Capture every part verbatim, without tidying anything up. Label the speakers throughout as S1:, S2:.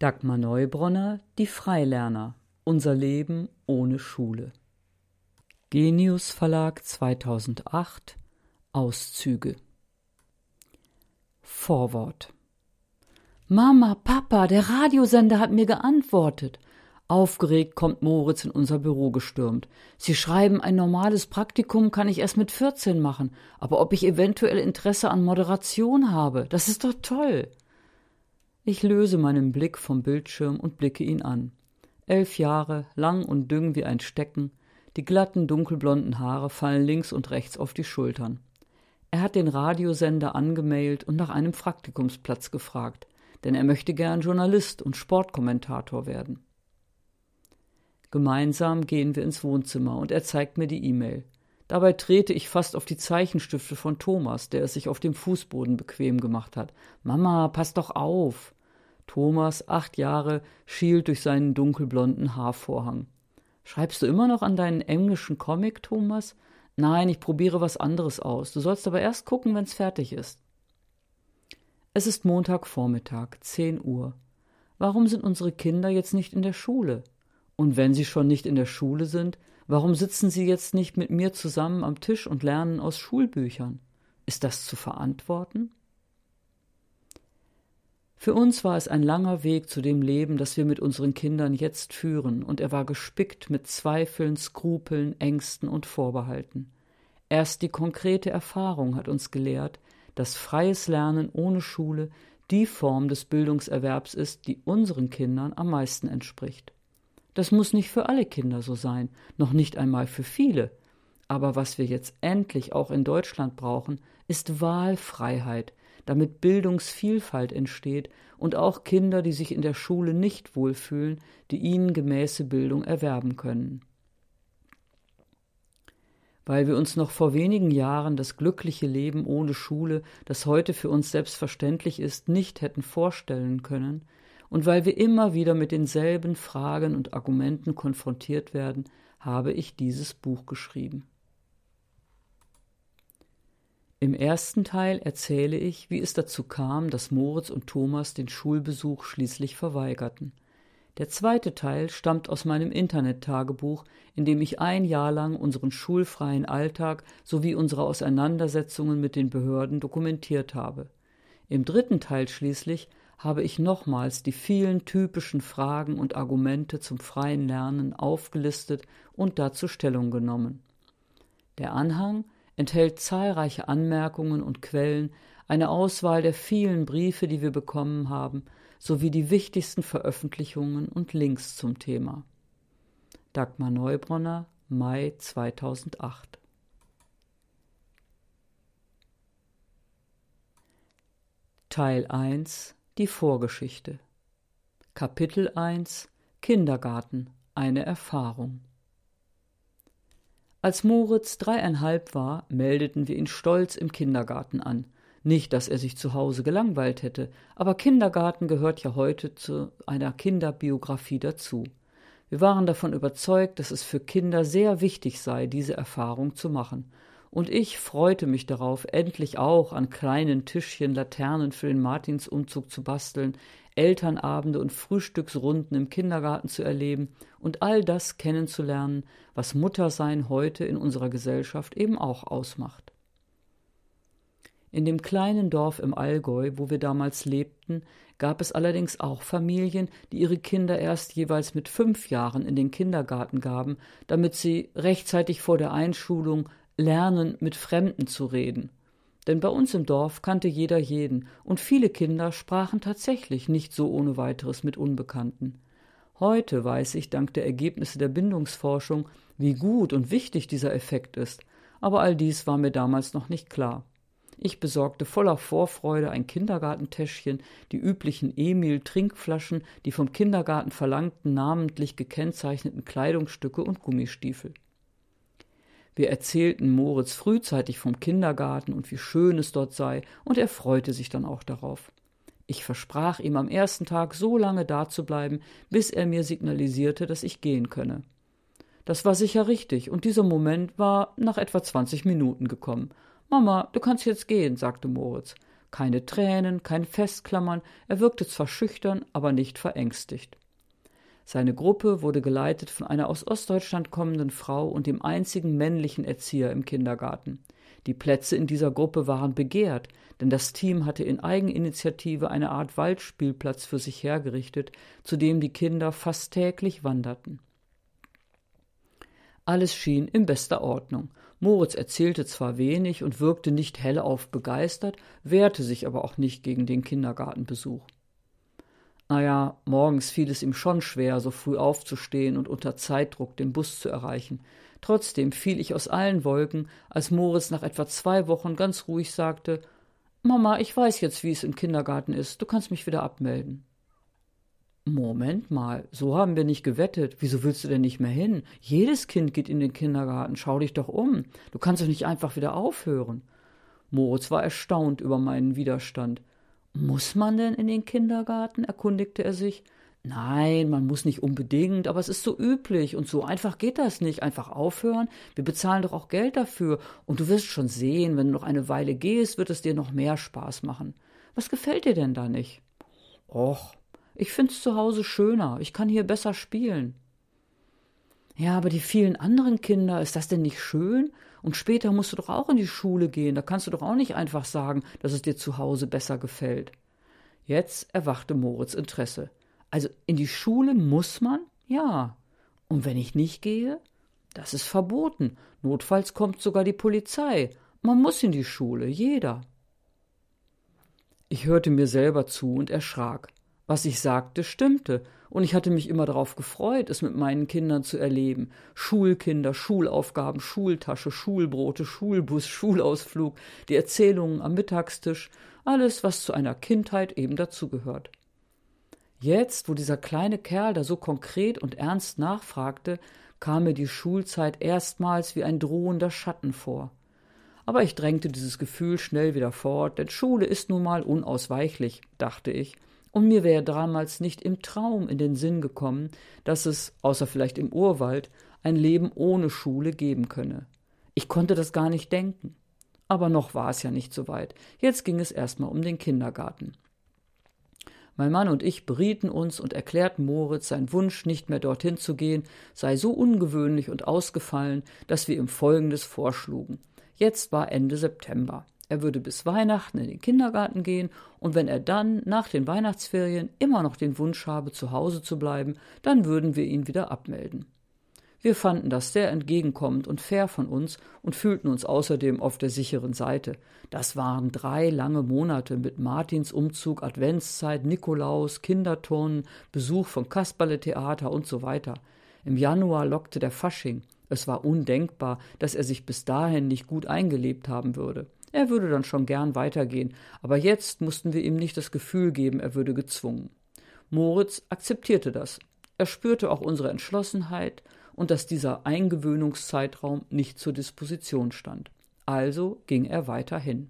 S1: Dagmar Neubronner, die Freilerner. Unser Leben ohne Schule. Genius Verlag zweitausendacht. Auszüge. Vorwort. Mama, Papa, der Radiosender hat mir geantwortet. Aufgeregt kommt Moritz in unser Büro gestürmt. Sie schreiben, ein normales Praktikum kann ich erst mit vierzehn machen, aber ob ich eventuell Interesse an Moderation habe, das ist doch toll. Ich löse meinen Blick vom Bildschirm und blicke ihn an. Elf Jahre, lang und dünn wie ein Stecken, die glatten, dunkelblonden Haare fallen links und rechts auf die Schultern. Er hat den Radiosender angemailt und nach einem Praktikumsplatz gefragt, denn er möchte gern Journalist und Sportkommentator werden. Gemeinsam gehen wir ins Wohnzimmer und er zeigt mir die E-Mail. Dabei trete ich fast auf die Zeichenstifte von Thomas, der es sich auf dem Fußboden bequem gemacht hat. »Mama, pass doch auf!« Thomas, acht Jahre, schielt durch seinen dunkelblonden Haarvorhang. »Schreibst du immer noch an deinen englischen Comic, Thomas?« »Nein, ich probiere was anderes aus. Du sollst aber erst gucken, wenn's fertig ist.« Es ist Montagvormittag, zehn Uhr. Warum sind unsere Kinder jetzt nicht in der Schule? Und wenn sie schon nicht in der Schule sind, warum sitzen sie jetzt nicht mit mir zusammen am Tisch und lernen aus Schulbüchern? Ist das zu verantworten? Für uns war es ein langer Weg zu dem Leben, das wir mit unseren Kindern jetzt führen, und er war gespickt mit Zweifeln, Skrupeln, Ängsten und Vorbehalten. Erst die konkrete Erfahrung hat uns gelehrt, dass freies Lernen ohne Schule die Form des Bildungserwerbs ist, die unseren Kindern am meisten entspricht. Das muss nicht für alle Kinder so sein, noch nicht einmal für viele. Aber was wir jetzt endlich auch in Deutschland brauchen, ist Wahlfreiheit, damit Bildungsvielfalt entsteht und auch Kinder, die sich in der Schule nicht wohlfühlen, die ihnen gemäße Bildung erwerben können. Weil wir uns noch vor wenigen Jahren das glückliche Leben ohne Schule, das heute für uns selbstverständlich ist, nicht hätten vorstellen können, und weil wir immer wieder mit denselben Fragen und Argumenten konfrontiert werden, habe ich dieses Buch geschrieben. Im ersten Teil erzähle ich, wie es dazu kam, dass Moritz und Thomas den Schulbesuch schließlich verweigerten. Der zweite Teil stammt aus meinem Internet-Tagebuch, in dem ich ein Jahr lang unseren schulfreien Alltag sowie unsere Auseinandersetzungen mit den Behörden dokumentiert habe. Im dritten Teil schließlich habe ich nochmals die vielen typischen Fragen und Argumente zum freien Lernen aufgelistet und dazu Stellung genommen. Der Anhang enthält zahlreiche Anmerkungen und Quellen, eine Auswahl der vielen Briefe, die wir bekommen haben, sowie die wichtigsten Veröffentlichungen und Links zum Thema. Dagmar Neubronner, Mai zweitausendacht. Teil eins. Die Vorgeschichte. Kapitel eins. Kindergarten. Eine Erfahrung. Als Moritz dreieinhalb war, meldeten wir ihn stolz im Kindergarten an. Nicht, dass er sich zu Hause gelangweilt hätte, aber Kindergarten gehört ja heute zu einer Kinderbiografie dazu. Wir waren davon überzeugt, dass es für Kinder sehr wichtig sei, diese Erfahrung zu machen. Und ich freute mich darauf, endlich auch an kleinen Tischchen Laternen für den Martinsumzug zu basteln, Elternabende und Frühstücksrunden im Kindergarten zu erleben und all das kennenzulernen, was Muttersein heute in unserer Gesellschaft eben auch ausmacht. In dem kleinen Dorf im Allgäu, wo wir damals lebten, gab es allerdings auch Familien, die ihre Kinder erst jeweils mit fünf Jahren in den Kindergarten gaben, damit sie rechtzeitig vor der Einschulung lernen, mit Fremden zu reden. Denn bei uns im Dorf kannte jeder jeden und viele Kinder sprachen tatsächlich nicht so ohne weiteres mit Unbekannten. Heute weiß ich dank der Ergebnisse der Bindungsforschung, wie gut und wichtig dieser Effekt ist, aber all dies war mir damals noch nicht klar. Ich besorgte voller Vorfreude ein Kindergartentäschchen, die üblichen Emil-Trinkflaschen, die vom Kindergarten verlangten namentlich gekennzeichneten Kleidungsstücke und Gummistiefel. Wir erzählten Moritz frühzeitig vom Kindergarten und wie schön es dort sei, und er freute sich dann auch darauf. Ich versprach ihm am ersten Tag so lange dazubleiben, bis er mir signalisierte, dass ich gehen könne. Das war sicher richtig, und dieser Moment war nach etwa zwanzig Minuten gekommen. »Mama, du kannst jetzt gehen«, sagte Moritz. Keine Tränen, kein Festklammern, er wirkte zwar schüchtern, aber nicht verängstigt. Seine Gruppe wurde geleitet von einer aus Ostdeutschland kommenden Frau und dem einzigen männlichen Erzieher im Kindergarten. Die Plätze in dieser Gruppe waren begehrt, denn das Team hatte in Eigeninitiative eine Art Waldspielplatz für sich hergerichtet, zu dem die Kinder fast täglich wanderten. Alles schien in bester Ordnung. Moritz erzählte zwar wenig und wirkte nicht hellauf begeistert, wehrte sich aber auch nicht gegen den Kindergartenbesuch. Naja, morgens fiel es ihm schon schwer, so früh aufzustehen und unter Zeitdruck den Bus zu erreichen. Trotzdem fiel ich aus allen Wolken, als Moritz nach etwa zwei Wochen ganz ruhig sagte: »Mama, ich weiß jetzt, wie es im Kindergarten ist. Du kannst mich wieder abmelden.« »Moment mal, so haben wir nicht gewettet. Wieso willst du denn nicht mehr hin? Jedes Kind geht in den Kindergarten. Schau dich doch um. Du kannst doch nicht einfach wieder aufhören.« Moritz war erstaunt über meinen Widerstand. »Muss man denn in den Kindergarten?« erkundigte er sich. »Nein, man muss nicht unbedingt, aber es ist so üblich und so einfach geht das nicht. Einfach aufhören? Wir bezahlen doch auch Geld dafür und du wirst schon sehen, wenn du noch eine Weile gehst, wird es dir noch mehr Spaß machen. Was gefällt dir denn da nicht?« »Och, ich find's zu Hause schöner. Ich kann hier besser spielen.« »Ja, aber die vielen anderen Kinder, ist das denn nicht schön? Und später musst du doch auch in die Schule gehen. Da kannst du doch auch nicht einfach sagen, dass es dir zu Hause besser gefällt.« Jetzt erwachte Moritz' Interesse. »Also in die Schule muss man? Ja. Und wenn ich nicht gehe? Das ist verboten. Notfalls kommt sogar die Polizei. Man muss in die Schule, jeder.« Ich hörte mir selber zu und erschrak. Was ich sagte, stimmte, und ich hatte mich immer darauf gefreut, es mit meinen Kindern zu erleben. Schulkinder, Schulaufgaben, Schultasche, Schulbrote, Schulbus, Schulausflug, die Erzählungen am Mittagstisch, alles, was zu einer Kindheit eben dazugehört. Jetzt, wo dieser kleine Kerl da so konkret und ernst nachfragte, kam mir die Schulzeit erstmals wie ein drohender Schatten vor. Aber ich drängte dieses Gefühl schnell wieder fort, denn Schule ist nun mal unausweichlich, dachte ich. Und mir wäre damals nicht im Traum in den Sinn gekommen, dass es, außer vielleicht im Urwald, ein Leben ohne Schule geben könne. Ich konnte das gar nicht denken. Aber noch war es ja nicht so weit. Jetzt ging es erstmal um den Kindergarten. Mein Mann und ich berieten uns und erklärten Moritz, sein Wunsch, nicht mehr dorthin zu gehen, sei so ungewöhnlich und ausgefallen, dass wir ihm Folgendes vorschlugen. Jetzt war Ende September. Er würde bis Weihnachten in den Kindergarten gehen und wenn er dann nach den Weihnachtsferien immer noch den Wunsch habe, zu Hause zu bleiben, dann würden wir ihn wieder abmelden. Wir fanden das sehr entgegenkommend und fair von uns und fühlten uns außerdem auf der sicheren Seite. Das waren drei lange Monate mit Martinsumzug, Adventszeit, Nikolaus, Kinderturnen, Besuch vom Kasperletheater und so weiter. Im Januar lockte der Fasching. Es war undenkbar, dass er sich bis dahin nicht gut eingelebt haben würde. Er würde dann schon gern weitergehen, aber jetzt mussten wir ihm nicht das Gefühl geben, er würde gezwungen. Moritz akzeptierte das. Er spürte auch unsere Entschlossenheit und dass dieser Eingewöhnungszeitraum nicht zur Disposition stand. Also ging er weiterhin.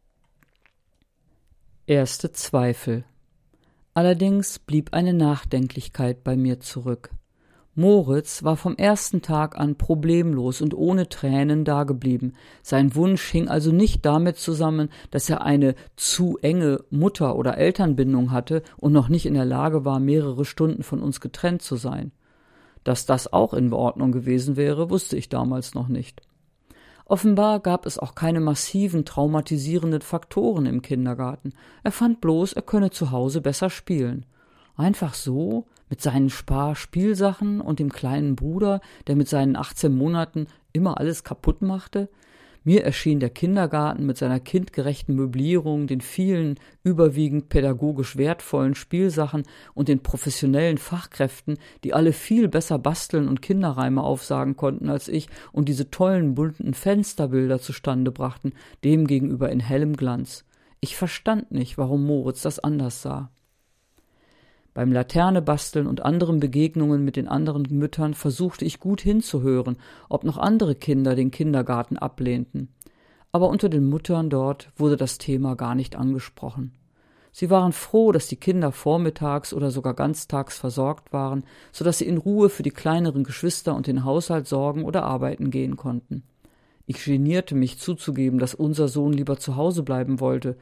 S1: Erste Zweifel. Allerdings blieb eine Nachdenklichkeit bei mir zurück. Moritz war vom ersten Tag an problemlos und ohne Tränen dageblieben. Sein Wunsch hing also nicht damit zusammen, dass er eine zu enge Mutter- oder Elternbindung hatte und noch nicht in der Lage war, mehrere Stunden von uns getrennt zu sein. Dass das auch in Ordnung gewesen wäre, wusste ich damals noch nicht. Offenbar gab es auch keine massiven, traumatisierenden Faktoren im Kindergarten. Er fand bloß, er könne zu Hause besser spielen. Einfach so, mit seinen Spar-Spielsachen und dem kleinen Bruder, der mit seinen achtzehn Monaten immer alles kaputt machte? Mir erschien der Kindergarten mit seiner kindgerechten Möblierung, den vielen, überwiegend pädagogisch wertvollen Spielsachen und den professionellen Fachkräften, die alle viel besser basteln und Kinderreime aufsagen konnten als ich und diese tollen bunten Fensterbilder zustande brachten, demgegenüber in hellem Glanz. Ich verstand nicht, warum Moritz das anders sah. Beim Laternebasteln und anderen Begegnungen mit den anderen Müttern versuchte ich gut hinzuhören, ob noch andere Kinder den Kindergarten ablehnten. Aber unter den Müttern dort wurde das Thema gar nicht angesprochen. Sie waren froh, dass die Kinder vormittags oder sogar ganztags versorgt waren, so dass sie in Ruhe für die kleineren Geschwister und den Haushalt sorgen oder arbeiten gehen konnten. Ich genierte mich zuzugeben, dass unser Sohn lieber zu Hause bleiben wollte,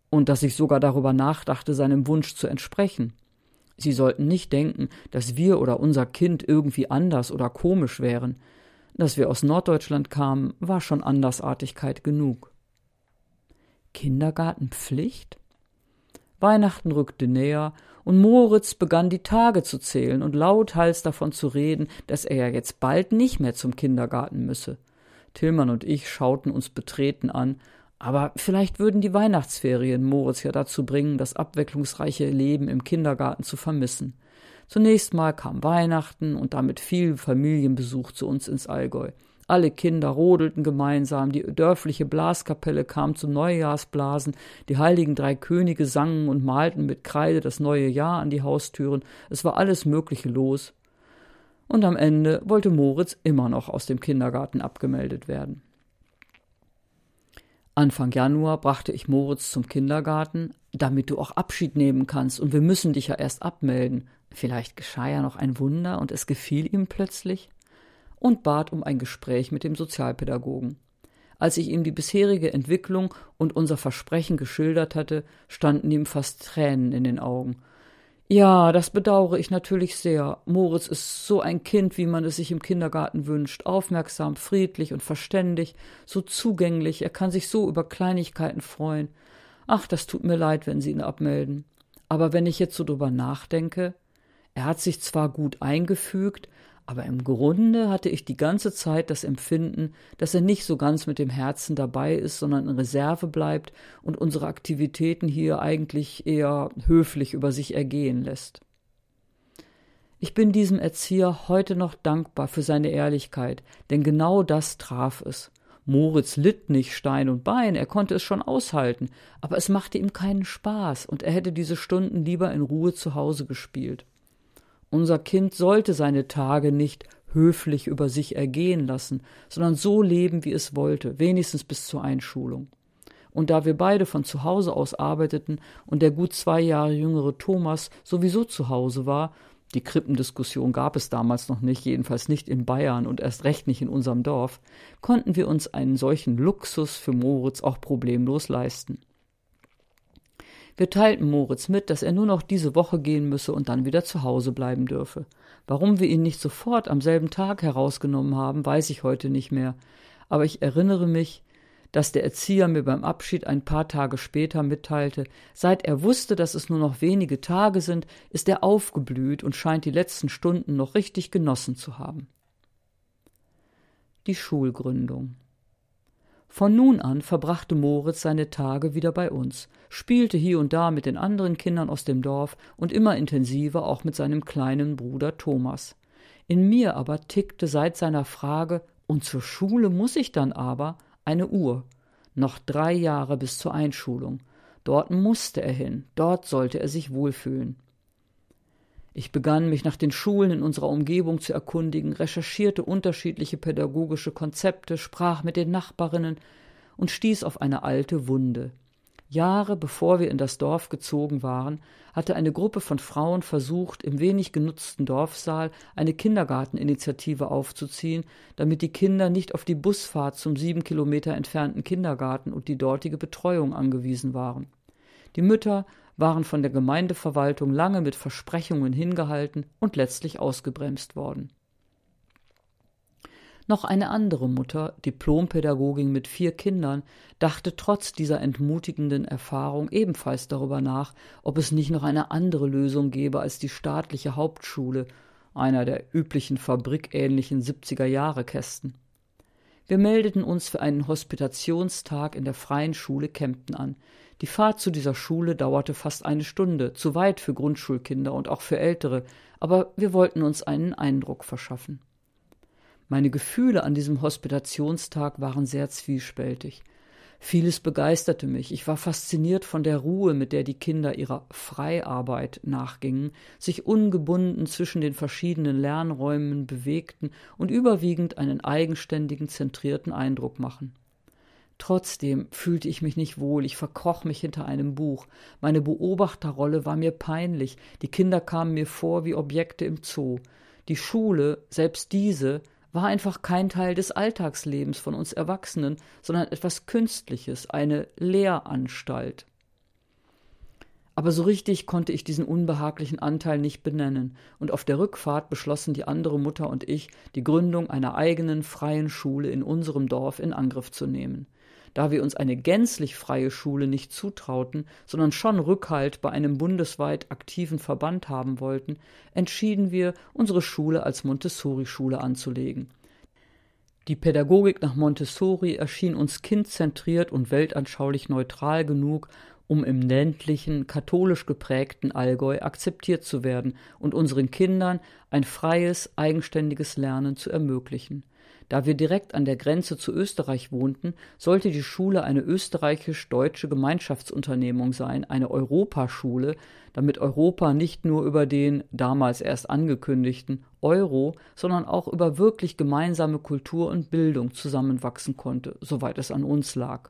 S1: und dass ich sogar darüber nachdachte, seinem Wunsch zu entsprechen. Sie sollten nicht denken, dass wir oder unser Kind irgendwie anders oder komisch wären. Dass wir aus Norddeutschland kamen, war schon Andersartigkeit genug. Kindergartenpflicht? Weihnachten rückte näher und Moritz begann die Tage zu zählen und lauthals davon zu reden, dass er ja jetzt bald nicht mehr zum Kindergarten müsse. Tillmann und ich schauten uns betreten an, aber vielleicht würden die Weihnachtsferien Moritz ja dazu bringen, das abwechslungsreiche Leben im Kindergarten zu vermissen. Zunächst mal kam Weihnachten und damit viel Familienbesuch zu uns ins Allgäu. Alle Kinder rodelten gemeinsam, die dörfliche Blaskapelle kam zum Neujahrsblasen, die heiligen drei Könige sangen und malten mit Kreide das neue Jahr an die Haustüren, es war alles Mögliche los. Und am Ende wollte Moritz immer noch aus dem Kindergarten abgemeldet werden. Anfang Januar brachte ich Moritz zum Kindergarten, damit du auch Abschied nehmen kannst, und wir müssen dich ja erst abmelden. Vielleicht geschah ja noch ein Wunder und es gefiel ihm plötzlich, und bat um ein Gespräch mit dem Sozialpädagogen. Als ich ihm die bisherige Entwicklung und unser Versprechen geschildert hatte, standen ihm fast Tränen in den Augen. Ja, das bedauere ich natürlich sehr. Moritz ist so ein Kind, wie man es sich im Kindergarten wünscht. Aufmerksam, friedlich und verständig, so zugänglich. Er kann sich so über Kleinigkeiten freuen. Ach, das tut mir leid, wenn Sie ihn abmelden. Aber wenn ich jetzt so drüber nachdenke, er hat sich zwar gut eingefügt, aber im Grunde hatte ich die ganze Zeit das Empfinden, dass er nicht so ganz mit dem Herzen dabei ist, sondern in Reserve bleibt und unsere Aktivitäten hier eigentlich eher höflich über sich ergehen lässt. Ich bin diesem Erzieher heute noch dankbar für seine Ehrlichkeit, denn genau das traf es. Moritz litt nicht Stein und Bein, er konnte es schon aushalten, aber es machte ihm keinen Spaß und er hätte diese Stunden lieber in Ruhe zu Hause gespielt. Unser Kind sollte seine Tage nicht höflich über sich ergehen lassen, sondern so leben, wie es wollte, wenigstens bis zur Einschulung. Und da wir beide von zu Hause aus arbeiteten und der gut zwei Jahre jüngere Thomas sowieso zu Hause war, die Krippendiskussion gab es damals noch nicht, jedenfalls nicht in Bayern und erst recht nicht in unserem Dorf, konnten wir uns einen solchen Luxus für Moritz auch problemlos leisten. Wir teilten Moritz mit, dass er nur noch diese Woche gehen müsse und dann wieder zu Hause bleiben dürfe. Warum wir ihn nicht sofort am selben Tag herausgenommen haben, weiß ich heute nicht mehr. Aber ich erinnere mich, dass der Erzieher mir beim Abschied ein paar Tage später mitteilte, seit er wusste, dass es nur noch wenige Tage sind, ist er aufgeblüht und scheint die letzten Stunden noch richtig genossen zu haben. Die Schulgründung. Von nun an verbrachte Moritz seine Tage wieder bei uns, spielte hier und da mit den anderen Kindern aus dem Dorf und immer intensiver auch mit seinem kleinen Bruder Thomas. In mir aber tickte seit seiner Frage, und zur Schule muss ich dann aber, eine Uhr. Noch drei Jahre bis zur Einschulung. Dort musste er hin, dort sollte er sich wohlfühlen. Ich begann, mich nach den Schulen in unserer Umgebung zu erkundigen, recherchierte unterschiedliche pädagogische Konzepte, sprach mit den Nachbarinnen und stieß auf eine alte Wunde. Jahre bevor wir in das Dorf gezogen waren, hatte eine Gruppe von Frauen versucht, im wenig genutzten Dorfsaal eine Kindergarteninitiative aufzuziehen, damit die Kinder nicht auf die Busfahrt zum sieben Kilometer entfernten Kindergarten und die dortige Betreuung angewiesen waren. Die Mütter waren von der Gemeindeverwaltung lange mit Versprechungen hingehalten und letztlich ausgebremst worden. Noch eine andere Mutter, Diplompädagogin mit vier Kindern, dachte trotz dieser entmutigenden Erfahrung ebenfalls darüber nach, ob es nicht noch eine andere Lösung gäbe als die staatliche Hauptschule, einer der üblichen fabrikähnlichen siebziger-Jahre-Kästen. Wir meldeten uns für einen Hospitationstag in der Freien Schule Kempten an. Die Fahrt zu dieser Schule dauerte fast eine Stunde, zu weit für Grundschulkinder und auch für Ältere, aber wir wollten uns einen Eindruck verschaffen. Meine Gefühle an diesem Hospitationstag waren sehr zwiespältig. Vieles begeisterte mich. Ich war fasziniert von der Ruhe, mit der die Kinder ihrer Freiarbeit nachgingen, sich ungebunden zwischen den verschiedenen Lernräumen bewegten und überwiegend einen eigenständigen, zentrierten Eindruck machen. Trotzdem fühlte ich mich nicht wohl, ich verkroch mich hinter einem Buch. Meine Beobachterrolle war mir peinlich, die Kinder kamen mir vor wie Objekte im Zoo. Die Schule, selbst diese, war einfach kein Teil des Alltagslebens von uns Erwachsenen, sondern etwas Künstliches, eine Lehranstalt. Aber so richtig konnte ich diesen unbehaglichen Anteil nicht benennen, und auf der Rückfahrt beschlossen die andere Mutter und ich, die Gründung einer eigenen freien Schule in unserem Dorf in Angriff zu nehmen. Da wir uns eine gänzlich freie Schule nicht zutrauten, sondern schon Rückhalt bei einem bundesweit aktiven Verband haben wollten, entschieden wir, unsere Schule als Montessori-Schule anzulegen. Die Pädagogik nach Montessori erschien uns kindzentriert und weltanschaulich neutral genug, um im ländlichen, katholisch geprägten Allgäu akzeptiert zu werden und unseren Kindern ein freies, eigenständiges Lernen zu ermöglichen. Da wir direkt an der Grenze zu Österreich wohnten, sollte die Schule eine österreichisch-deutsche Gemeinschaftsunternehmung sein, eine Europaschule, damit Europa nicht nur über den damals erst angekündigten Euro, sondern auch über wirklich gemeinsame Kultur und Bildung zusammenwachsen konnte, soweit es an uns lag.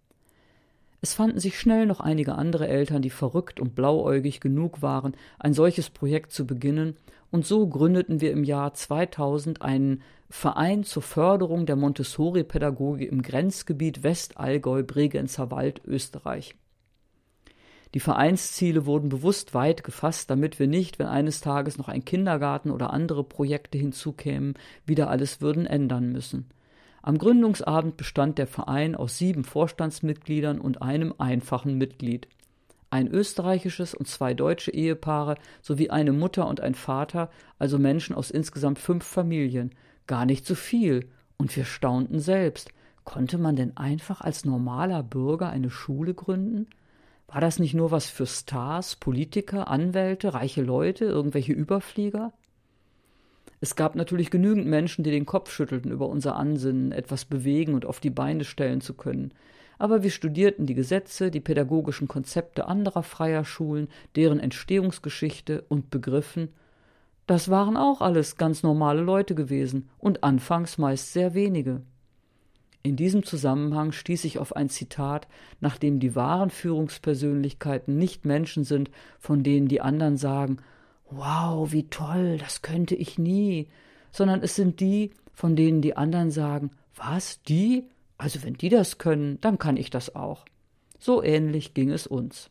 S1: Es fanden sich schnell noch einige andere Eltern, die verrückt und blauäugig genug waren, ein solches Projekt zu beginnen, und so gründeten wir im Jahr zweitausend einen Verein zur Förderung der Montessori-Pädagogik im Grenzgebiet Westallgäu-Bregenzer Wald, Österreich. Die Vereinsziele wurden bewusst weit gefasst, damit wir nicht, wenn eines Tages noch ein Kindergarten oder andere Projekte hinzukämen, wieder alles würden ändern müssen. Am Gründungsabend bestand der Verein aus sieben Vorstandsmitgliedern und einem einfachen Mitglied. Ein österreichisches und zwei deutsche Ehepaare sowie eine Mutter und ein Vater, also Menschen aus insgesamt fünf Familien. Gar nicht so viel. Und wir staunten selbst. Konnte man denn einfach als normaler Bürger eine Schule gründen? War das nicht nur was für Stars, Politiker, Anwälte, reiche Leute, irgendwelche Überflieger? Es gab natürlich genügend Menschen, die den Kopf schüttelten über unser Ansinnen, etwas bewegen und auf die Beine stellen zu können. Aber wir studierten die Gesetze, die pädagogischen Konzepte anderer freier Schulen, deren Entstehungsgeschichte und begriffen, das waren auch alles ganz normale Leute gewesen und anfangs meist sehr wenige. In diesem Zusammenhang stieß ich auf ein Zitat, nach dem die wahren Führungspersönlichkeiten nicht Menschen sind, von denen die anderen sagen, »Wow, wie toll, das könnte ich nie«, sondern es sind die, von denen die anderen sagen, »Was, die? Also wenn die das können, dann kann ich das auch.« So ähnlich ging es uns.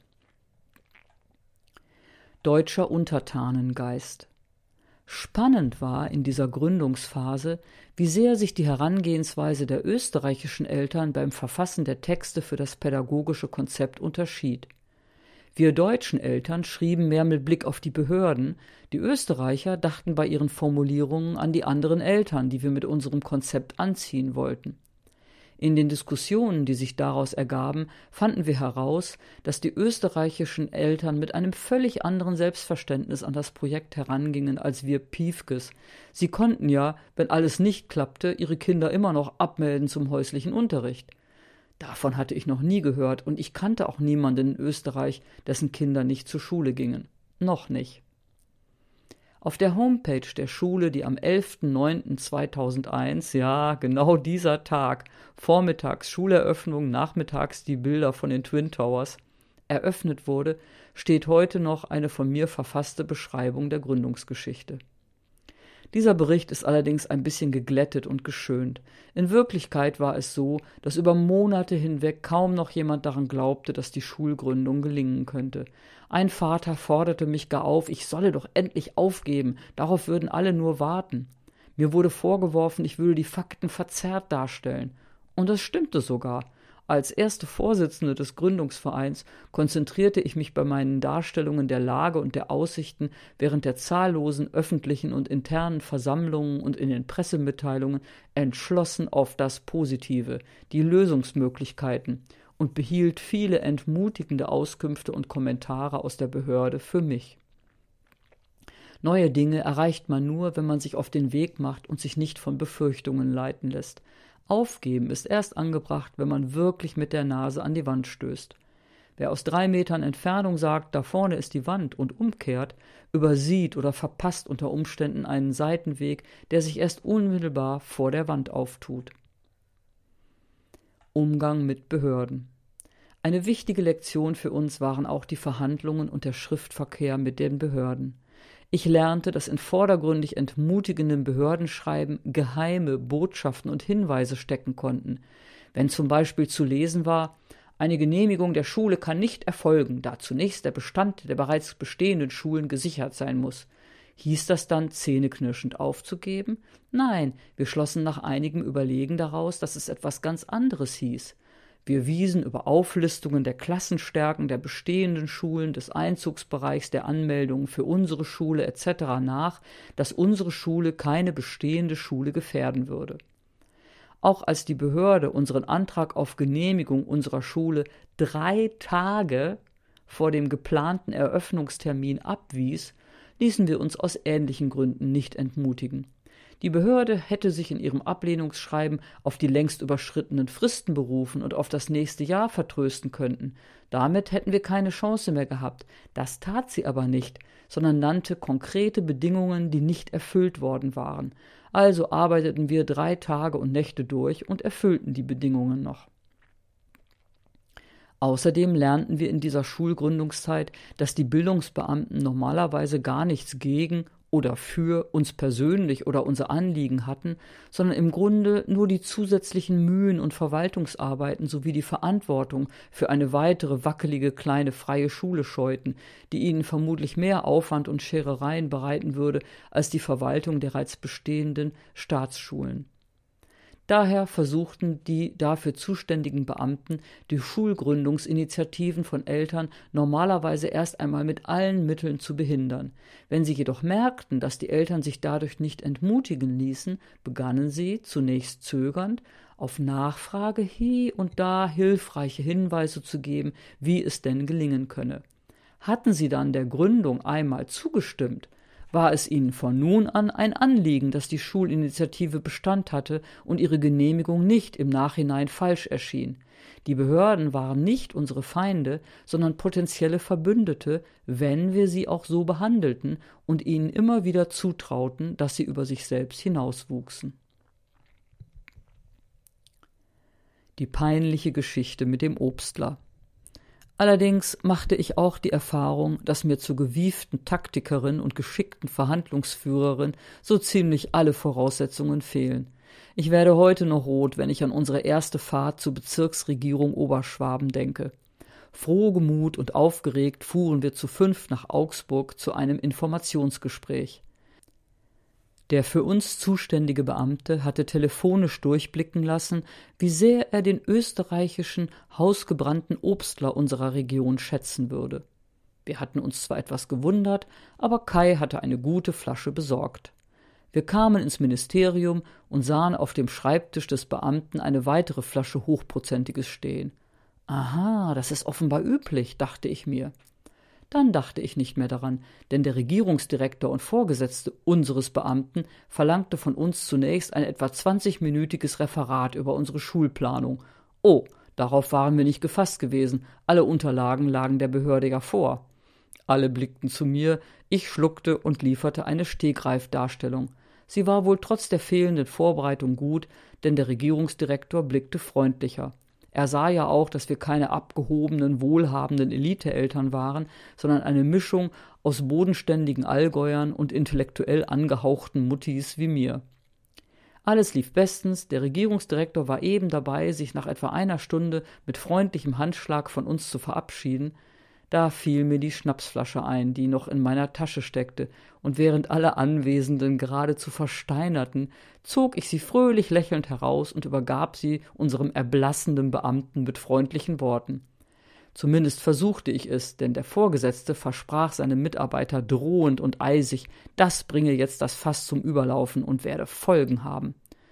S1: Deutscher Untertanengeist. Spannend war in dieser Gründungsphase, wie sehr sich die Herangehensweise der österreichischen Eltern beim Verfassen der Texte für das pädagogische Konzept unterschied. Wir deutschen Eltern schrieben mehr mit Blick auf die Behörden, die Österreicher dachten bei ihren Formulierungen an die anderen Eltern, die wir mit unserem Konzept anziehen wollten. In den Diskussionen, die sich daraus ergaben, fanden wir heraus, dass die österreichischen Eltern mit einem völlig anderen Selbstverständnis an das Projekt herangingen als wir Piefkes. Sie konnten ja, wenn alles nicht klappte, ihre Kinder immer noch abmelden zum häuslichen Unterricht. Davon hatte ich noch nie gehört, und ich kannte auch niemanden in Österreich, dessen Kinder nicht zur Schule gingen. Noch nicht. Auf der Homepage der Schule, die am elften neunten zweitausendeins, ja, genau dieser Tag, vormittags Schuleröffnung, nachmittags die Bilder von den Twin Towers, eröffnet wurde, steht heute noch eine von mir verfasste Beschreibung der Gründungsgeschichte. Dieser Bericht ist allerdings ein bisschen geglättet und geschönt. In Wirklichkeit war es so, dass über Monate hinweg kaum noch jemand daran glaubte, dass die Schulgründung gelingen könnte. Ein Vater forderte mich gar auf, ich solle doch endlich aufgeben, darauf würden alle nur warten. Mir wurde vorgeworfen, ich würde die Fakten verzerrt darstellen. Und das stimmte sogar. Als erste Vorsitzende des Gründungsvereins konzentrierte ich mich bei meinen Darstellungen der Lage und der Aussichten während der zahllosen öffentlichen und internen Versammlungen und in den Pressemitteilungen entschlossen auf das Positive, die Lösungsmöglichkeiten, und behielt viele entmutigende Auskünfte und Kommentare aus der Behörde für mich. Neue Dinge erreicht man nur, wenn man sich auf den Weg macht und sich nicht von Befürchtungen leiten lässt. Aufgeben ist erst angebracht, wenn man wirklich mit der Nase an die Wand stößt. Wer aus drei Metern Entfernung sagt, da vorne ist die Wand, und umkehrt, übersieht oder verpasst unter Umständen einen Seitenweg, der sich erst unmittelbar vor der Wand auftut. Umgang mit Behörden. Eine wichtige Lektion für uns waren auch die Verhandlungen und der Schriftverkehr mit den Behörden. Ich lernte, dass in vordergründig entmutigenden Behördenschreiben geheime Botschaften und Hinweise stecken konnten. Wenn zum Beispiel zu lesen war, Eine Genehmigung der Schule kann nicht erfolgen, da zunächst der Bestand der bereits bestehenden Schulen gesichert sein muss. Hieß das dann, zähneknirschend aufzugeben? Nein, wir schlossen nach einigem Überlegen daraus, dass es etwas ganz anderes hieß. Wir wiesen über Auflistungen der Klassenstärken der bestehenden Schulen, des Einzugsbereichs der Anmeldungen für unsere Schule et cetera nach, dass unsere Schule keine bestehende Schule gefährden würde. Auch als die Behörde unseren Antrag auf Genehmigung unserer Schule drei Tage vor dem geplanten Eröffnungstermin abwies, ließen wir uns aus ähnlichen Gründen nicht entmutigen. Die Behörde hätte sich in ihrem Ablehnungsschreiben auf die längst überschrittenen Fristen berufen und auf das nächste Jahr vertrösten können. Damit hätten wir keine Chance mehr gehabt. Das tat sie aber nicht, sondern nannte konkrete Bedingungen, die nicht erfüllt worden waren. Also arbeiteten wir drei Tage und Nächte durch und erfüllten die Bedingungen noch. Außerdem lernten wir in dieser Schulgründungszeit, dass die Bildungsbeamten normalerweise gar nichts gegen oder für uns persönlich oder unser Anliegen hatten, sondern im Grunde nur die zusätzlichen Mühen und Verwaltungsarbeiten sowie die Verantwortung für eine weitere wackelige kleine freie Schule scheuten, die ihnen vermutlich mehr Aufwand und Scherereien bereiten würde als die Verwaltung der bereits bestehenden Staatsschulen. Daher versuchten die dafür zuständigen Beamten, die Schulgründungsinitiativen von Eltern normalerweise erst einmal mit allen Mitteln zu behindern. Wenn sie jedoch merkten, dass die Eltern sich dadurch nicht entmutigen ließen, begannen sie, zunächst zögernd, auf Nachfrage hie und da hilfreiche Hinweise zu geben, wie es denn gelingen könne. Hatten sie dann der Gründung einmal zugestimmt, war es ihnen von nun an ein Anliegen, dass die Schulinitiative Bestand hatte und ihre Genehmigung nicht im Nachhinein falsch erschien. Die Behörden waren nicht unsere Feinde, sondern potenzielle Verbündete, wenn wir sie auch so behandelten und ihnen immer wieder zutrauten, dass sie über sich selbst hinauswuchsen. Die peinliche Geschichte mit dem Obstler. Allerdings machte ich auch die Erfahrung, dass mir zur gewieften Taktikerin und geschickten Verhandlungsführerin so ziemlich alle Voraussetzungen fehlen. Ich werde heute noch rot, wenn ich an unsere erste Fahrt zur Bezirksregierung Oberschwaben denke. Frohgemut und aufgeregt fuhren wir zu fünft nach Augsburg zu einem Informationsgespräch. Der für uns zuständige Beamte hatte telefonisch durchblicken lassen, wie sehr er den österreichischen, hausgebrannten Obstler unserer Region schätzen würde. Wir hatten uns zwar etwas gewundert, aber Kai hatte eine gute Flasche besorgt. Wir kamen ins Ministerium und sahen auf dem Schreibtisch des Beamten eine weitere Flasche Hochprozentiges stehen. Aha, das ist offenbar üblich, dachte ich mir. Dann dachte ich nicht mehr daran, denn der Regierungsdirektor und Vorgesetzte unseres Beamten verlangte von uns zunächst ein etwa zwanzigminütiges Referat über unsere Schulplanung. Oh, darauf waren wir nicht gefasst gewesen, alle Unterlagen lagen der Behörde ja vor. Alle blickten zu mir, ich schluckte und lieferte eine Stegreifdarstellung. Sie war wohl trotz der fehlenden Vorbereitung gut, denn der Regierungsdirektor blickte freundlicher. Er sah ja auch, dass wir keine abgehobenen, wohlhabenden Eliteeltern waren, sondern eine Mischung aus bodenständigen Allgäuern und intellektuell angehauchten Muttis wie mir. Alles lief bestens, der Regierungsdirektor war eben dabei, sich nach etwa einer Stunde mit freundlichem Handschlag von uns zu verabschieden. Da fiel mir die Schnapsflasche ein, die noch in meiner Tasche steckte, und während alle Anwesenden geradezu versteinerten, zog ich sie fröhlich lächelnd heraus und übergab sie unserem erblassenden Beamten mit freundlichen Worten. Zumindest versuchte ich es, denn der Vorgesetzte versprach seinem Mitarbeiter drohend und eisig, das bringe jetzt das Fass zum Überlaufen und werde Folgen haben.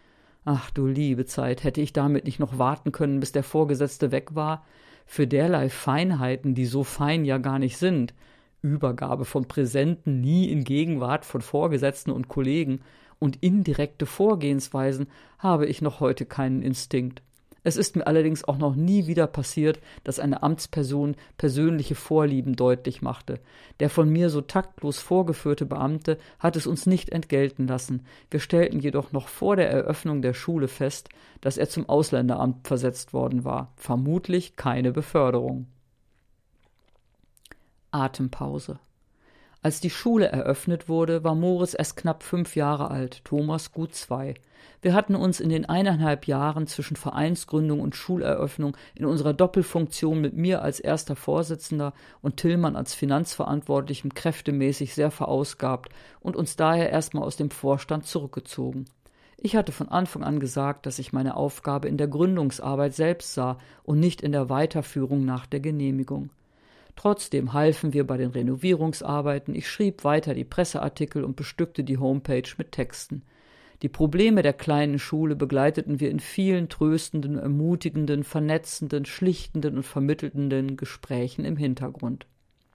S1: Ach du liebe Zeit, hätte ich damit nicht noch warten können, bis der Vorgesetzte weg war? Für derlei Feinheiten, die so fein ja gar nicht sind, Übergabe von Präsenten nie in Gegenwart von Vorgesetzten und Kollegen und indirekte Vorgehensweisen, habe ich noch heute keinen Instinkt. Es ist mir allerdings auch noch nie wieder passiert, dass eine Amtsperson persönliche Vorlieben deutlich machte. Der von mir so taktlos vorgeführte Beamte hat es uns nicht entgelten lassen. Wir stellten jedoch noch vor der Eröffnung der Schule fest, dass er zum Ausländeramt versetzt worden war. Vermutlich keine Beförderung. Atempause. Als die Schule eröffnet wurde, war Moritz erst knapp fünf Jahre alt, Thomas gut zwei. Wir hatten uns in den eineinhalb Jahren zwischen Vereinsgründung und Schuleröffnung in unserer Doppelfunktion mit mir als erster Vorsitzender und Tillmann als Finanzverantwortlichem kräftemäßig sehr verausgabt und uns daher erstmal aus dem Vorstand zurückgezogen. Ich hatte von Anfang an gesagt, dass ich meine Aufgabe in der Gründungsarbeit selbst sah und nicht in der Weiterführung nach der Genehmigung. Trotzdem halfen wir bei den Renovierungsarbeiten, ich schrieb weiter die Presseartikel und bestückte die Homepage mit Texten. Die Probleme der kleinen Schule begleiteten wir in vielen tröstenden, ermutigenden, vernetzenden, schlichtenden und vermittelnden Gesprächen im Hintergrund.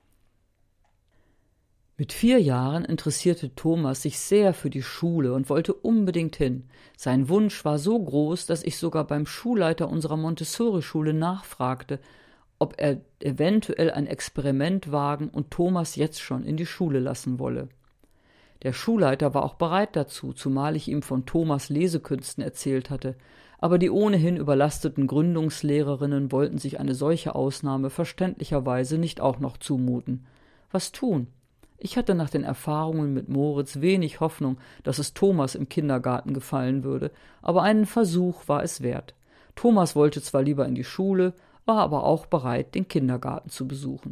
S1: Mit vier Jahren interessierte Thomas sich sehr für die Schule und wollte unbedingt hin. Sein Wunsch war so groß, dass ich sogar beim Schulleiter unserer Montessori-Schule nachfragte, ob er eventuell ein Experiment wagen und Thomas jetzt schon in die Schule lassen wolle. Der Schulleiter war auch bereit dazu, zumal ich ihm von Thomas' Lesekünsten erzählt hatte, aber die ohnehin überlasteten Gründungslehrerinnen wollten sich eine solche Ausnahme verständlicherweise nicht auch noch zumuten. Was tun? Ich hatte nach den Erfahrungen mit Moritz wenig Hoffnung, dass es Thomas im Kindergarten gefallen würde, aber einen Versuch war es wert. Thomas wollte zwar lieber in die Schule, war aber auch bereit, den Kindergarten zu besuchen.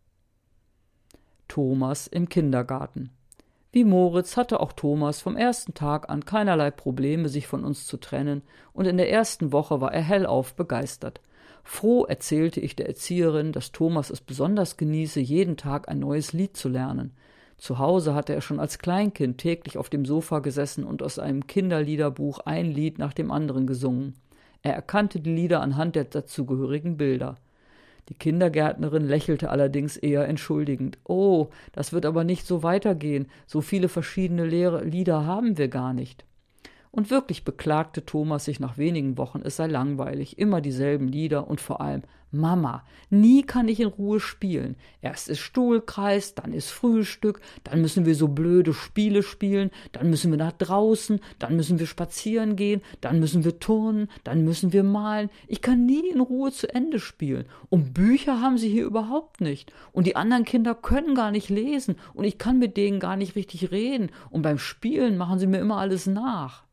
S1: Thomas im Kindergarten. Wie Moritz hatte auch Thomas vom ersten Tag an keinerlei Probleme, sich von uns zu trennen, und in der ersten Woche war er hellauf begeistert. Froh erzählte ich der Erzieherin, dass Thomas es besonders genieße, jeden Tag ein neues Lied zu lernen. Zu Hause hatte er schon als Kleinkind täglich auf dem Sofa gesessen und aus einem Kinderliederbuch ein Lied nach dem anderen gesungen. Er erkannte die Lieder anhand der dazugehörigen Bilder. Die Kindergärtnerin lächelte allerdings eher entschuldigend. »Oh, das wird aber nicht so weitergehen. So viele verschiedene Lehre- Lieder haben wir gar nicht.« Und wirklich beklagte Thomas sich nach wenigen Wochen, es sei langweilig, immer dieselben Lieder und vor allem »Mama, nie kann ich in Ruhe spielen. Erst ist Stuhlkreis, dann ist Frühstück, dann müssen wir so blöde Spiele spielen, dann müssen wir nach draußen, dann müssen wir spazieren gehen, dann müssen wir turnen, dann müssen wir malen. Ich kann nie in Ruhe zu Ende spielen. Und Bücher haben sie hier überhaupt nicht. Und die anderen Kinder können gar nicht lesen und ich kann mit denen gar nicht richtig reden. Und beim Spielen machen sie mir immer alles nach.«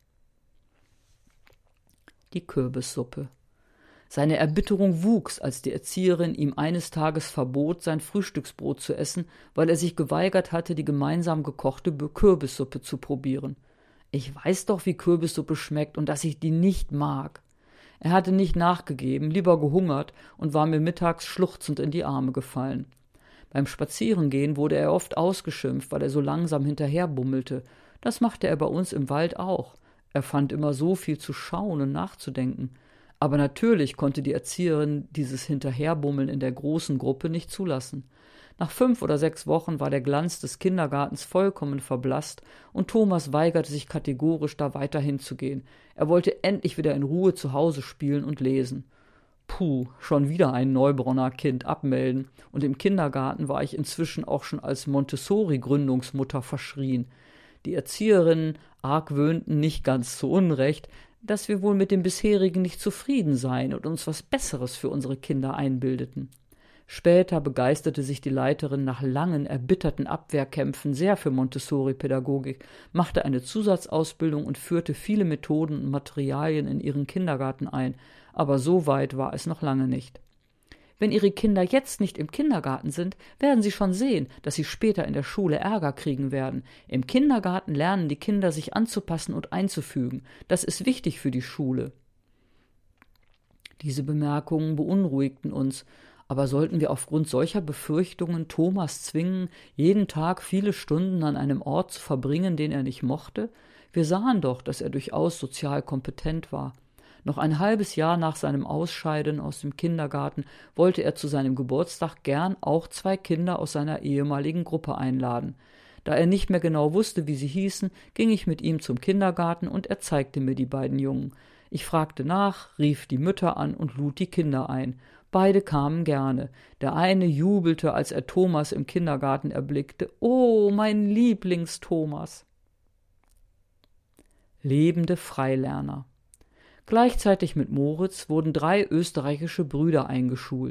S1: Die Kürbissuppe. Seine Erbitterung wuchs, als die Erzieherin ihm eines Tages verbot, sein Frühstücksbrot zu essen, weil er sich geweigert hatte, die gemeinsam gekochte Kürbissuppe zu probieren. »Ich weiß doch, wie Kürbissuppe schmeckt und dass ich die nicht mag.« Er hatte nicht nachgegeben, lieber gehungert und war mir mittags schluchzend in die Arme gefallen. Beim Spazierengehen wurde er oft ausgeschimpft, weil er so langsam hinterherbummelte. Das machte er bei uns im Wald auch. Er fand immer so viel zu schauen und nachzudenken. Aber natürlich konnte die Erzieherin dieses Hinterherbummeln in der großen Gruppe nicht zulassen. Nach fünf oder sechs Wochen war der Glanz des Kindergartens vollkommen verblasst und Thomas weigerte sich kategorisch, da weiter hinzugehen. Er wollte endlich wieder in Ruhe zu Hause spielen und lesen. Puh, schon wieder ein Neubronner Kind abmelden. Und im Kindergarten war ich inzwischen auch schon als Montessori-Gründungsmutter verschrien. Die Erzieherinnen argwöhnten nicht ganz zu Unrecht, dass wir wohl mit dem bisherigen nicht zufrieden seien und uns was Besseres für unsere Kinder einbildeten. Später begeisterte sich die Leiterin nach langen, erbitterten Abwehrkämpfen sehr für Montessori-Pädagogik, machte eine Zusatzausbildung und führte viele Methoden und Materialien in ihren Kindergarten ein, aber so weit war es noch lange nicht. Wenn Ihre Kinder jetzt nicht im Kindergarten sind, werden Sie schon sehen, dass Sie später in der Schule Ärger kriegen werden. Im Kindergarten lernen die Kinder, sich anzupassen und einzufügen. Das ist wichtig für die Schule. Diese Bemerkungen beunruhigten uns, aber sollten wir aufgrund solcher Befürchtungen Thomas zwingen, jeden Tag viele Stunden an einem Ort zu verbringen, den er nicht mochte? Wir sahen doch, dass er durchaus sozial kompetent war. Noch ein halbes Jahr nach seinem Ausscheiden aus dem Kindergarten wollte er zu seinem Geburtstag gern auch zwei Kinder aus seiner ehemaligen Gruppe einladen. Da er nicht mehr genau wusste, wie sie hießen, ging ich mit ihm zum Kindergarten und er zeigte mir die beiden Jungen. Ich fragte nach, rief die Mütter an und lud die Kinder ein. Beide kamen gerne. Der eine jubelte, als er Thomas im Kindergarten erblickte. »Oh, mein Lieblings-Thomas!« Lebende Freilerner. Gleichzeitig mit Moritz wurden drei österreichische Brüder eingeschult.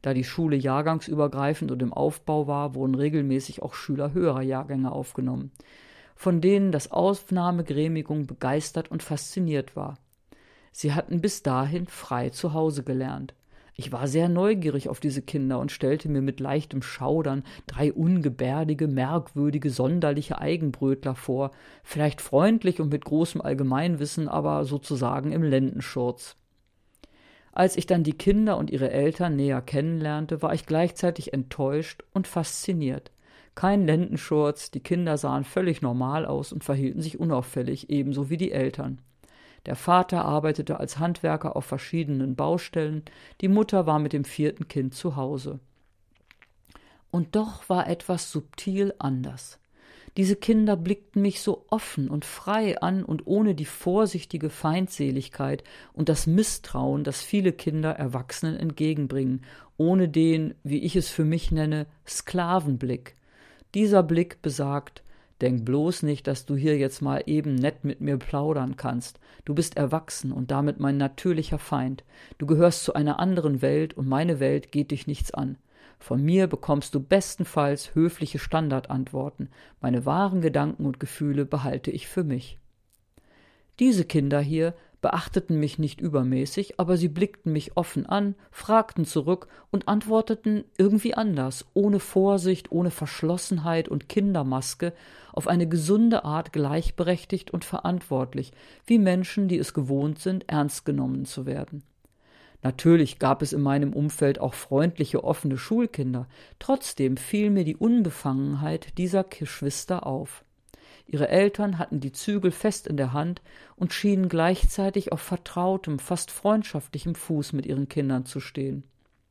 S1: Da die Schule jahrgangsübergreifend und im Aufbau war, wurden regelmäßig auch Schüler höherer Jahrgänge aufgenommen, von denen das Aufnahmegremium begeistert und fasziniert war. Sie hatten bis dahin frei zu Hause gelernt. Ich war sehr neugierig auf diese Kinder und stellte mir mit leichtem Schaudern drei ungebärdige, merkwürdige, sonderliche Eigenbrötler vor, vielleicht freundlich und mit großem Allgemeinwissen, aber sozusagen im Lendenschurz. Als ich dann die Kinder und ihre Eltern näher kennenlernte, war ich gleichzeitig enttäuscht und fasziniert. Kein Lendenschurz, die Kinder sahen völlig normal aus und verhielten sich unauffällig, ebenso wie die Eltern. Der Vater arbeitete als Handwerker auf verschiedenen Baustellen, die Mutter war mit dem vierten Kind zu Hause. Und doch war etwas subtil anders. Diese Kinder blickten mich so offen und frei an und ohne die vorsichtige Feindseligkeit und das Misstrauen, das viele Kinder Erwachsenen entgegenbringen, ohne den, wie ich es für mich nenne, Sklavenblick. Dieser Blick besagt: Denk bloß nicht, dass du hier jetzt mal eben nett mit mir plaudern kannst. Du bist erwachsen und damit mein natürlicher Feind. Du gehörst zu einer anderen Welt und meine Welt geht dich nichts an. Von mir bekommst du bestenfalls höfliche Standardantworten. Meine wahren Gedanken und Gefühle behalte ich für mich. Diese Kinder hier beachteten mich nicht übermäßig, aber sie blickten mich offen an, fragten zurück und antworteten irgendwie anders, ohne Vorsicht, ohne Verschlossenheit und Kindermaske, auf eine gesunde Art gleichberechtigt und verantwortlich, wie Menschen, die es gewohnt sind, ernst genommen zu werden. Natürlich gab es in meinem Umfeld auch freundliche, offene Schulkinder, trotzdem fiel mir die Unbefangenheit dieser Geschwister auf. Ihre Eltern hatten die Zügel fest in der Hand und schienen gleichzeitig auf vertrautem, fast freundschaftlichem Fuß mit ihren Kindern zu stehen.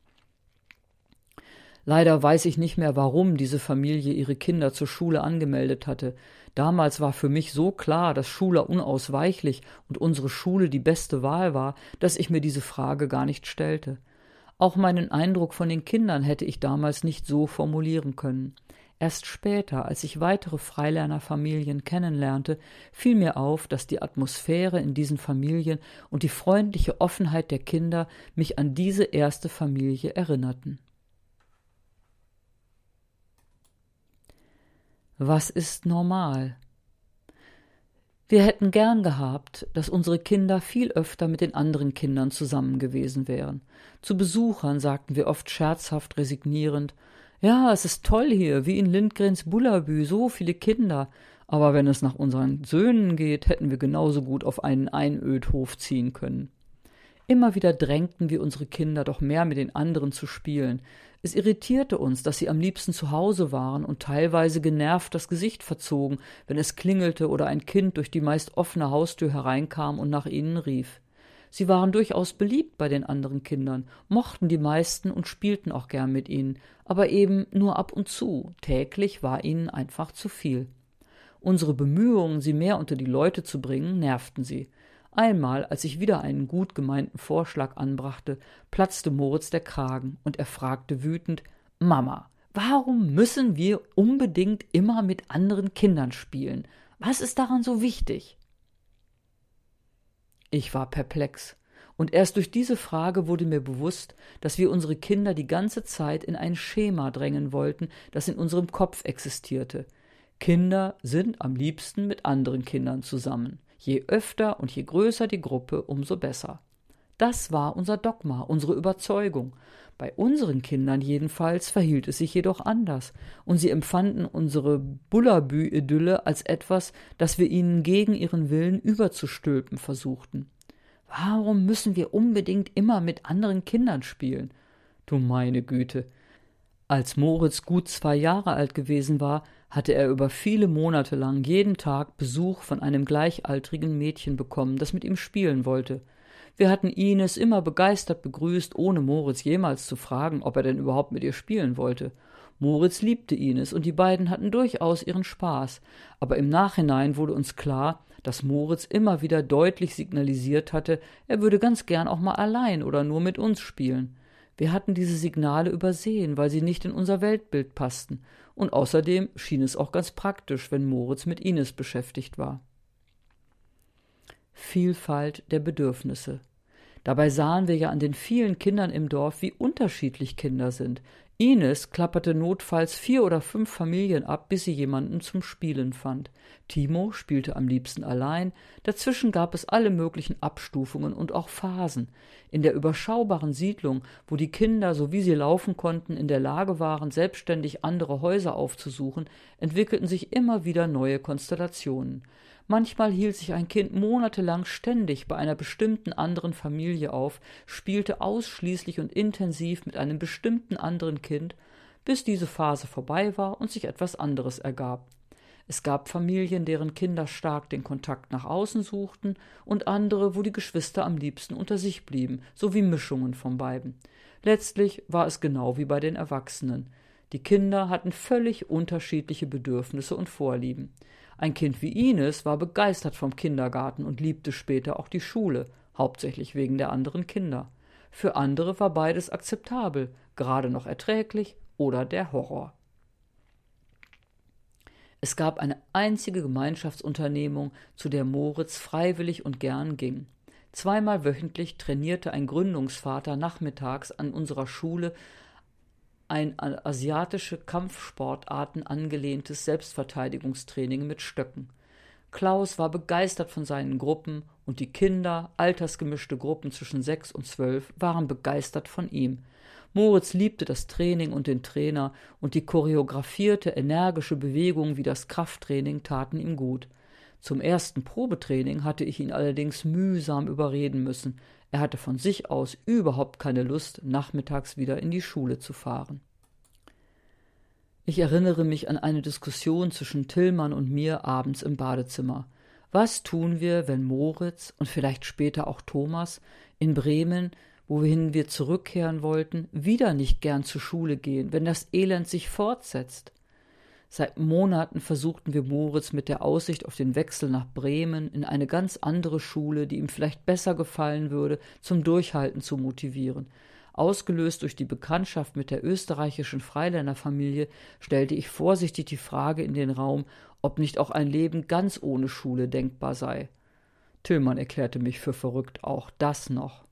S1: Leider weiß ich nicht mehr, warum diese Familie ihre Kinder zur Schule angemeldet hatte. Damals war für mich so klar, dass Schule unausweichlich und unsere Schule die beste Wahl war, dass ich mir diese Frage gar nicht stellte. Auch meinen Eindruck von den Kindern hätte ich damals nicht so formulieren können. Erst später, als ich weitere Freilernerfamilien kennenlernte, fiel mir auf, dass die Atmosphäre in diesen Familien und die freundliche Offenheit der Kinder mich an diese erste Familie erinnerten. Was ist normal? Wir hätten gern gehabt, dass unsere Kinder viel öfter mit den anderen Kindern zusammen gewesen wären. Zu Besuchern sagten wir oft scherzhaft resignierend: Ja, es ist toll hier, wie in Lindgrens Bullabü, so viele Kinder. Aber wenn es nach unseren Söhnen geht, hätten wir genauso gut auf einen Einödhof ziehen können. Immer wieder drängten wir unsere Kinder, doch mehr mit den anderen zu spielen. Es irritierte uns, dass sie am liebsten zu Hause waren und teilweise genervt das Gesicht verzogen, wenn es klingelte oder ein Kind durch die meist offene Haustür hereinkam und nach ihnen rief. Sie waren durchaus beliebt bei den anderen Kindern, mochten die meisten und spielten auch gern mit ihnen, aber eben nur ab und zu, täglich war ihnen einfach zu viel. Unsere Bemühungen, sie mehr unter die Leute zu bringen, nervten sie. Einmal, als ich wieder einen gut gemeinten Vorschlag anbrachte, platzte Moritz der Kragen und er fragte wütend: »Mama, warum müssen wir unbedingt immer mit anderen Kindern spielen? Was ist daran so wichtig?« Ich war perplex, und erst durch diese Frage wurde mir bewusst, dass wir unsere Kinder die ganze Zeit in ein Schema drängen wollten, das in unserem Kopf existierte. Kinder sind am liebsten mit anderen Kindern zusammen. Je öfter und je größer die Gruppe, umso besser. Das war unser Dogma, unsere Überzeugung. Bei unseren Kindern jedenfalls verhielt es sich jedoch anders, und sie empfanden unsere Bullabü-Idylle als etwas, das wir ihnen gegen ihren Willen überzustülpen versuchten. Warum müssen wir unbedingt immer mit anderen Kindern spielen? Du meine Güte! Als Moritz gut zwei Jahre alt gewesen war, hatte er über viele Monate lang jeden Tag Besuch von einem gleichaltrigen Mädchen bekommen, das mit ihm spielen wollte. Wir hatten Ines immer begeistert begrüßt, ohne Moritz jemals zu fragen, ob er denn überhaupt mit ihr spielen wollte. Moritz liebte Ines und die beiden hatten durchaus ihren Spaß, aber im Nachhinein wurde uns klar, dass Moritz immer wieder deutlich signalisiert hatte, er würde ganz gern auch mal allein oder nur mit uns spielen. Wir hatten diese Signale übersehen, weil sie nicht in unser Weltbild passten, und außerdem schien es auch ganz praktisch, wenn Moritz mit Ines beschäftigt war. Vielfalt der Bedürfnisse. Dabei sahen wir ja an den vielen Kindern im Dorf, wie unterschiedlich Kinder sind. Ines klapperte notfalls vier oder fünf Familien ab, bis sie jemanden zum Spielen fand. Timo spielte am liebsten allein, dazwischen gab es alle möglichen Abstufungen und auch Phasen. In der überschaubaren Siedlung, wo die Kinder, so wie sie laufen konnten, in der Lage waren, selbstständig andere Häuser aufzusuchen, entwickelten sich immer wieder neue Konstellationen. Manchmal hielt sich ein Kind monatelang ständig bei einer bestimmten anderen Familie auf, spielte ausschließlich und intensiv mit einem bestimmten anderen Kind, bis diese Phase vorbei war und sich etwas anderes ergab. Es gab Familien, deren Kinder stark den Kontakt nach außen suchten, und andere, wo die Geschwister am liebsten unter sich blieben, sowie Mischungen von beiden. Letztlich war es genau wie bei den Erwachsenen. Die Kinder hatten völlig unterschiedliche Bedürfnisse und Vorlieben. Ein Kind wie Ines war begeistert vom Kindergarten und liebte später auch die Schule, hauptsächlich wegen der anderen Kinder. Für andere war beides akzeptabel, gerade noch erträglich oder der Horror. Es gab eine einzige Gemeinschaftsunternehmung, zu der Moritz freiwillig und gern ging. Zweimal wöchentlich trainierte ein Gründungsvater nachmittags an unserer Schule ein an asiatische Kampfsportarten angelehntes Selbstverteidigungstraining mit Stöcken. Klaus war begeistert von seinen Gruppen, und die Kinder, altersgemischte Gruppen zwischen sechs und zwölf, waren begeistert von ihm. Moritz liebte das Training und den Trainer, und die choreografierte, energische Bewegung wie das Krafttraining taten ihm gut. Zum ersten Probetraining hatte ich ihn allerdings mühsam überreden müssen. Er hatte von sich aus überhaupt keine Lust, nachmittags wieder in die Schule zu fahren. Ich erinnere mich an eine Diskussion zwischen Tillmann und mir abends im Badezimmer. Was tun wir, wenn Moritz und vielleicht später auch Thomas in Bremen, wohin wir zurückkehren wollten, wieder nicht gern zur Schule gehen, wenn das Elend sich fortsetzt? Seit Monaten versuchten wir Moritz mit der Aussicht auf den Wechsel nach Bremen in eine ganz andere Schule, die ihm vielleicht besser gefallen würde, zum Durchhalten zu motivieren. Ausgelöst durch die Bekanntschaft mit der österreichischen Freiländerfamilie stellte ich vorsichtig die Frage in den Raum, ob nicht auch ein Leben ganz ohne Schule denkbar sei. Tillmann erklärte mich für verrückt, auch das noch.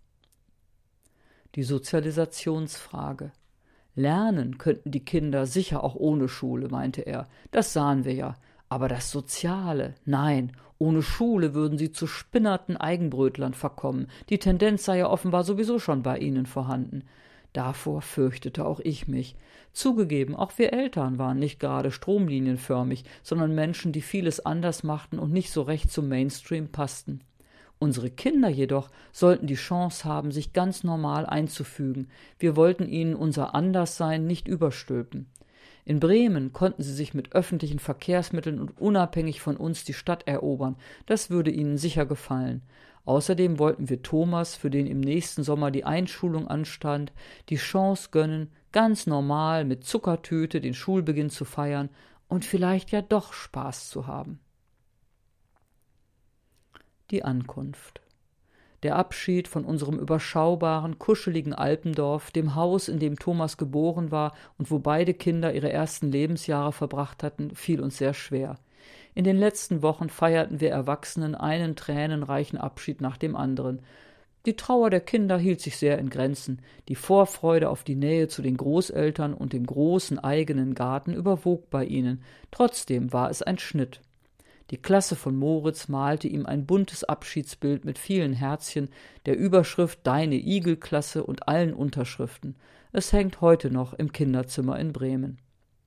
S1: Die Sozialisationsfrage. Lernen könnten die Kinder sicher auch ohne Schule, meinte er. Das sahen wir ja. Aber das Soziale, nein, ohne Schule würden sie zu spinnerten Eigenbrötlern verkommen. Die Tendenz sei ja offenbar sowieso schon bei ihnen vorhanden. Davor fürchtete auch ich mich. Zugegeben, auch wir Eltern waren nicht gerade stromlinienförmig, sondern Menschen, die vieles anders machten und nicht so recht zum Mainstream passten. Unsere Kinder jedoch sollten die Chance haben, sich ganz normal einzufügen. Wir wollten ihnen unser Anderssein nicht überstülpen. In Bremen konnten sie sich mit öffentlichen Verkehrsmitteln und unabhängig von uns die Stadt erobern. Das würde ihnen sicher gefallen. Außerdem wollten wir Thomas, für den im nächsten Sommer die Einschulung anstand, die Chance gönnen, ganz normal mit Zuckertüte den Schulbeginn zu feiern und vielleicht ja doch Spaß zu haben. Die Ankunft. Der Abschied von unserem überschaubaren, kuscheligen Alpendorf, dem Haus, in dem Thomas geboren war und wo beide Kinder ihre ersten Lebensjahre verbracht hatten, fiel uns sehr schwer. In den letzten Wochen feierten wir Erwachsenen einen tränenreichen Abschied nach dem anderen. Die Trauer der Kinder hielt sich sehr in Grenzen. Die Vorfreude auf die Nähe zu den Großeltern und dem großen eigenen Garten überwog bei ihnen. Trotzdem war es ein Schnitt. Die Klasse von Moritz malte ihm ein buntes Abschiedsbild mit vielen Herzchen, der Überschrift »Deine Igelklasse« und allen Unterschriften. Es hängt heute noch im Kinderzimmer in Bremen.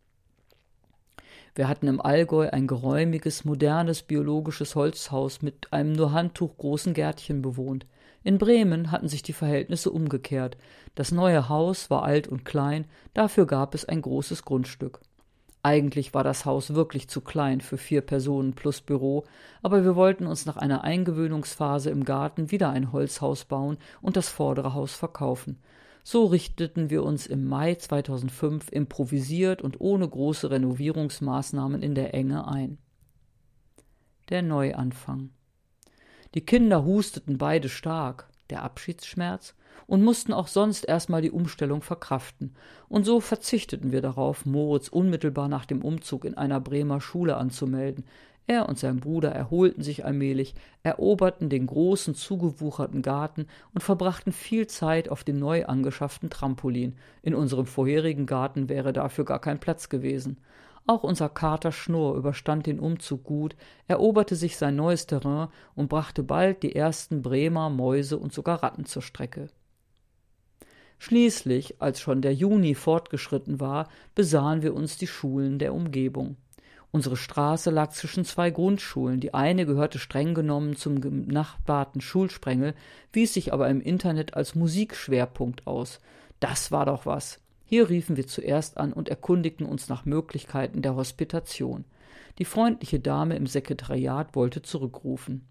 S1: Wir hatten im Allgäu ein geräumiges, modernes, biologisches Holzhaus mit einem nur handtuchgroßen Gärtchen bewohnt. In Bremen hatten sich die Verhältnisse umgekehrt. Das neue Haus war alt und klein, dafür gab es ein großes Grundstück. Eigentlich war das Haus wirklich zu klein für vier Personen plus Büro, aber wir wollten uns nach einer Eingewöhnungsphase im Garten wieder ein Holzhaus bauen und das vordere Haus verkaufen. So richteten wir uns im Mai zweitausendfünf improvisiert und ohne große Renovierungsmaßnahmen in der Enge ein. Der Neuanfang. Die Kinder husteten beide stark, der Abschiedsschmerz, und mussten auch sonst erstmal die Umstellung verkraften. Und so verzichteten wir darauf, Moritz unmittelbar nach dem Umzug in einer Bremer Schule anzumelden. Er und sein Bruder erholten sich allmählich, eroberten den großen, zugewucherten Garten und verbrachten viel Zeit auf dem neu angeschafften Trampolin. In unserem vorherigen Garten wäre dafür gar kein Platz gewesen. Auch unser Kater Schnurr überstand den Umzug gut, eroberte sich sein neues Terrain und brachte bald die ersten Bremer, Mäuse und sogar Ratten zur Strecke. Schließlich, als schon der Juni fortgeschritten war, besahen wir uns die Schulen der Umgebung. Unsere Straße lag zwischen zwei Grundschulen, die eine gehörte streng genommen zum benachbarten Schulsprengel, wies sich aber im Internet als Musikschwerpunkt aus. Das war doch was. Hier riefen wir zuerst an und erkundigten uns nach Möglichkeiten der Hospitation. Die freundliche Dame im Sekretariat wollte zurückrufen.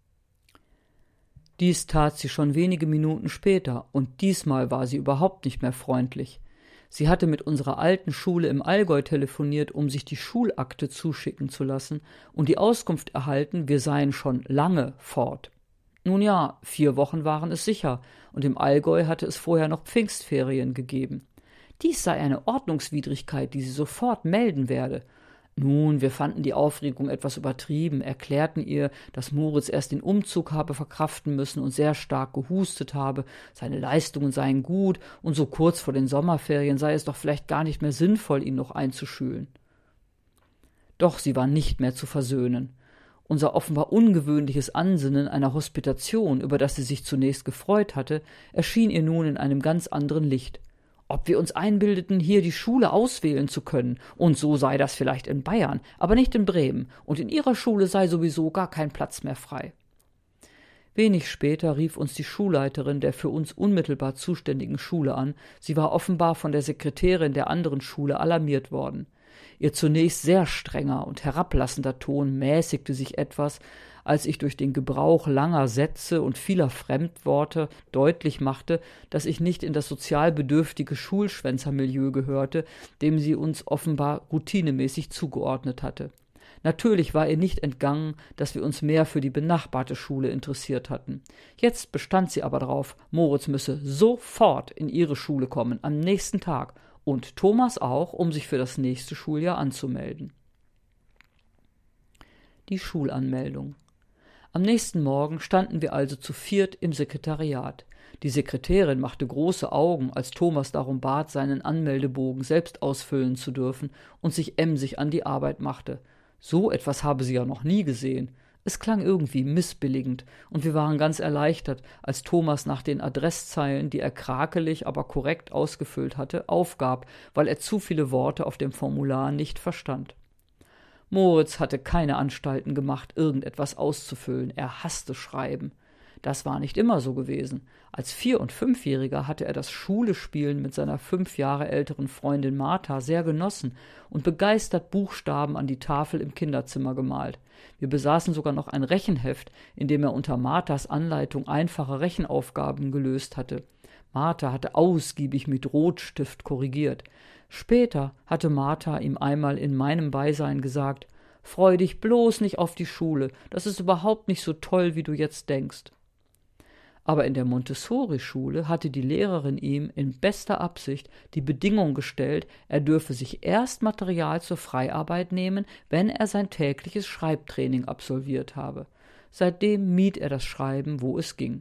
S1: Dies tat sie schon wenige Minuten später, und diesmal war sie überhaupt nicht mehr freundlich. Sie hatte mit unserer alten Schule im Allgäu telefoniert, um sich die Schulakte zuschicken zu lassen und die Auskunft erhalten, wir seien schon lange fort. Nun ja, vier Wochen waren es sicher, und im Allgäu hatte es vorher noch Pfingstferien gegeben. Dies sei eine Ordnungswidrigkeit, die sie sofort melden werde. Nun, wir fanden die Aufregung etwas übertrieben, erklärten ihr, dass Moritz erst den Umzug habe verkraften müssen und sehr stark gehustet habe, seine Leistungen seien gut und so kurz vor den Sommerferien sei es doch vielleicht gar nicht mehr sinnvoll, ihn noch einzuschülen. Doch sie war nicht mehr zu versöhnen. Unser offenbar ungewöhnliches Ansinnen einer Hospitation, über das sie sich zunächst gefreut hatte, erschien ihr nun in einem ganz anderen Licht. Ob wir uns einbildeten, hier die Schule auswählen zu können, und so sei das vielleicht in Bayern, aber nicht in Bremen, und in ihrer Schule sei sowieso gar kein Platz mehr frei. Wenig später rief uns die Schulleiterin der für uns unmittelbar zuständigen Schule an. Sie war offenbar von der Sekretärin der anderen Schule alarmiert worden. Ihr zunächst sehr strenger und herablassender Ton mäßigte sich etwas, als ich durch den Gebrauch langer Sätze und vieler Fremdworte deutlich machte, dass ich nicht in das sozial bedürftige Schulschwänzermilieu gehörte, dem sie uns offenbar routinemäßig zugeordnet hatte. Natürlich war ihr nicht entgangen, dass wir uns mehr für die benachbarte Schule interessiert hatten. Jetzt bestand sie aber darauf, Moritz müsse sofort in ihre Schule kommen, am nächsten Tag, und Thomas auch, um sich für das nächste Schuljahr anzumelden. Die Schulanmeldung. Am nächsten Morgen standen wir also zu viert im Sekretariat. Die Sekretärin machte große Augen, als Thomas darum bat, seinen Anmeldebogen selbst ausfüllen zu dürfen und sich emsig an die Arbeit machte. So etwas habe sie ja noch nie gesehen. Es klang irgendwie missbilligend, und wir waren ganz erleichtert, als Thomas nach den Adresszeilen, die er krakelig, aber korrekt ausgefüllt hatte, aufgab, weil er zu viele Worte auf dem Formular nicht verstand. Moritz hatte keine Anstalten gemacht, irgendetwas auszufüllen. Er hasste Schreiben. Das war nicht immer so gewesen. Als Vier- und Fünfjähriger hatte er das Schulespielen mit seiner fünf Jahre älteren Freundin Martha sehr genossen und begeistert Buchstaben an die Tafel im Kinderzimmer gemalt. Wir besaßen sogar noch ein Rechenheft, in dem er unter Marthas Anleitung einfache Rechenaufgaben gelöst hatte. Martha hatte ausgiebig mit Rotstift korrigiert. Später hatte Martha ihm einmal in meinem Beisein gesagt: »Freu dich bloß nicht auf die Schule, das ist überhaupt nicht so toll, wie du jetzt denkst.« Aber in der Montessori-Schule hatte die Lehrerin ihm in bester Absicht die Bedingung gestellt, er dürfe sich erst Material zur Freiarbeit nehmen, wenn er sein tägliches Schreibtraining absolviert habe. Seitdem mied er das Schreiben, wo es ging.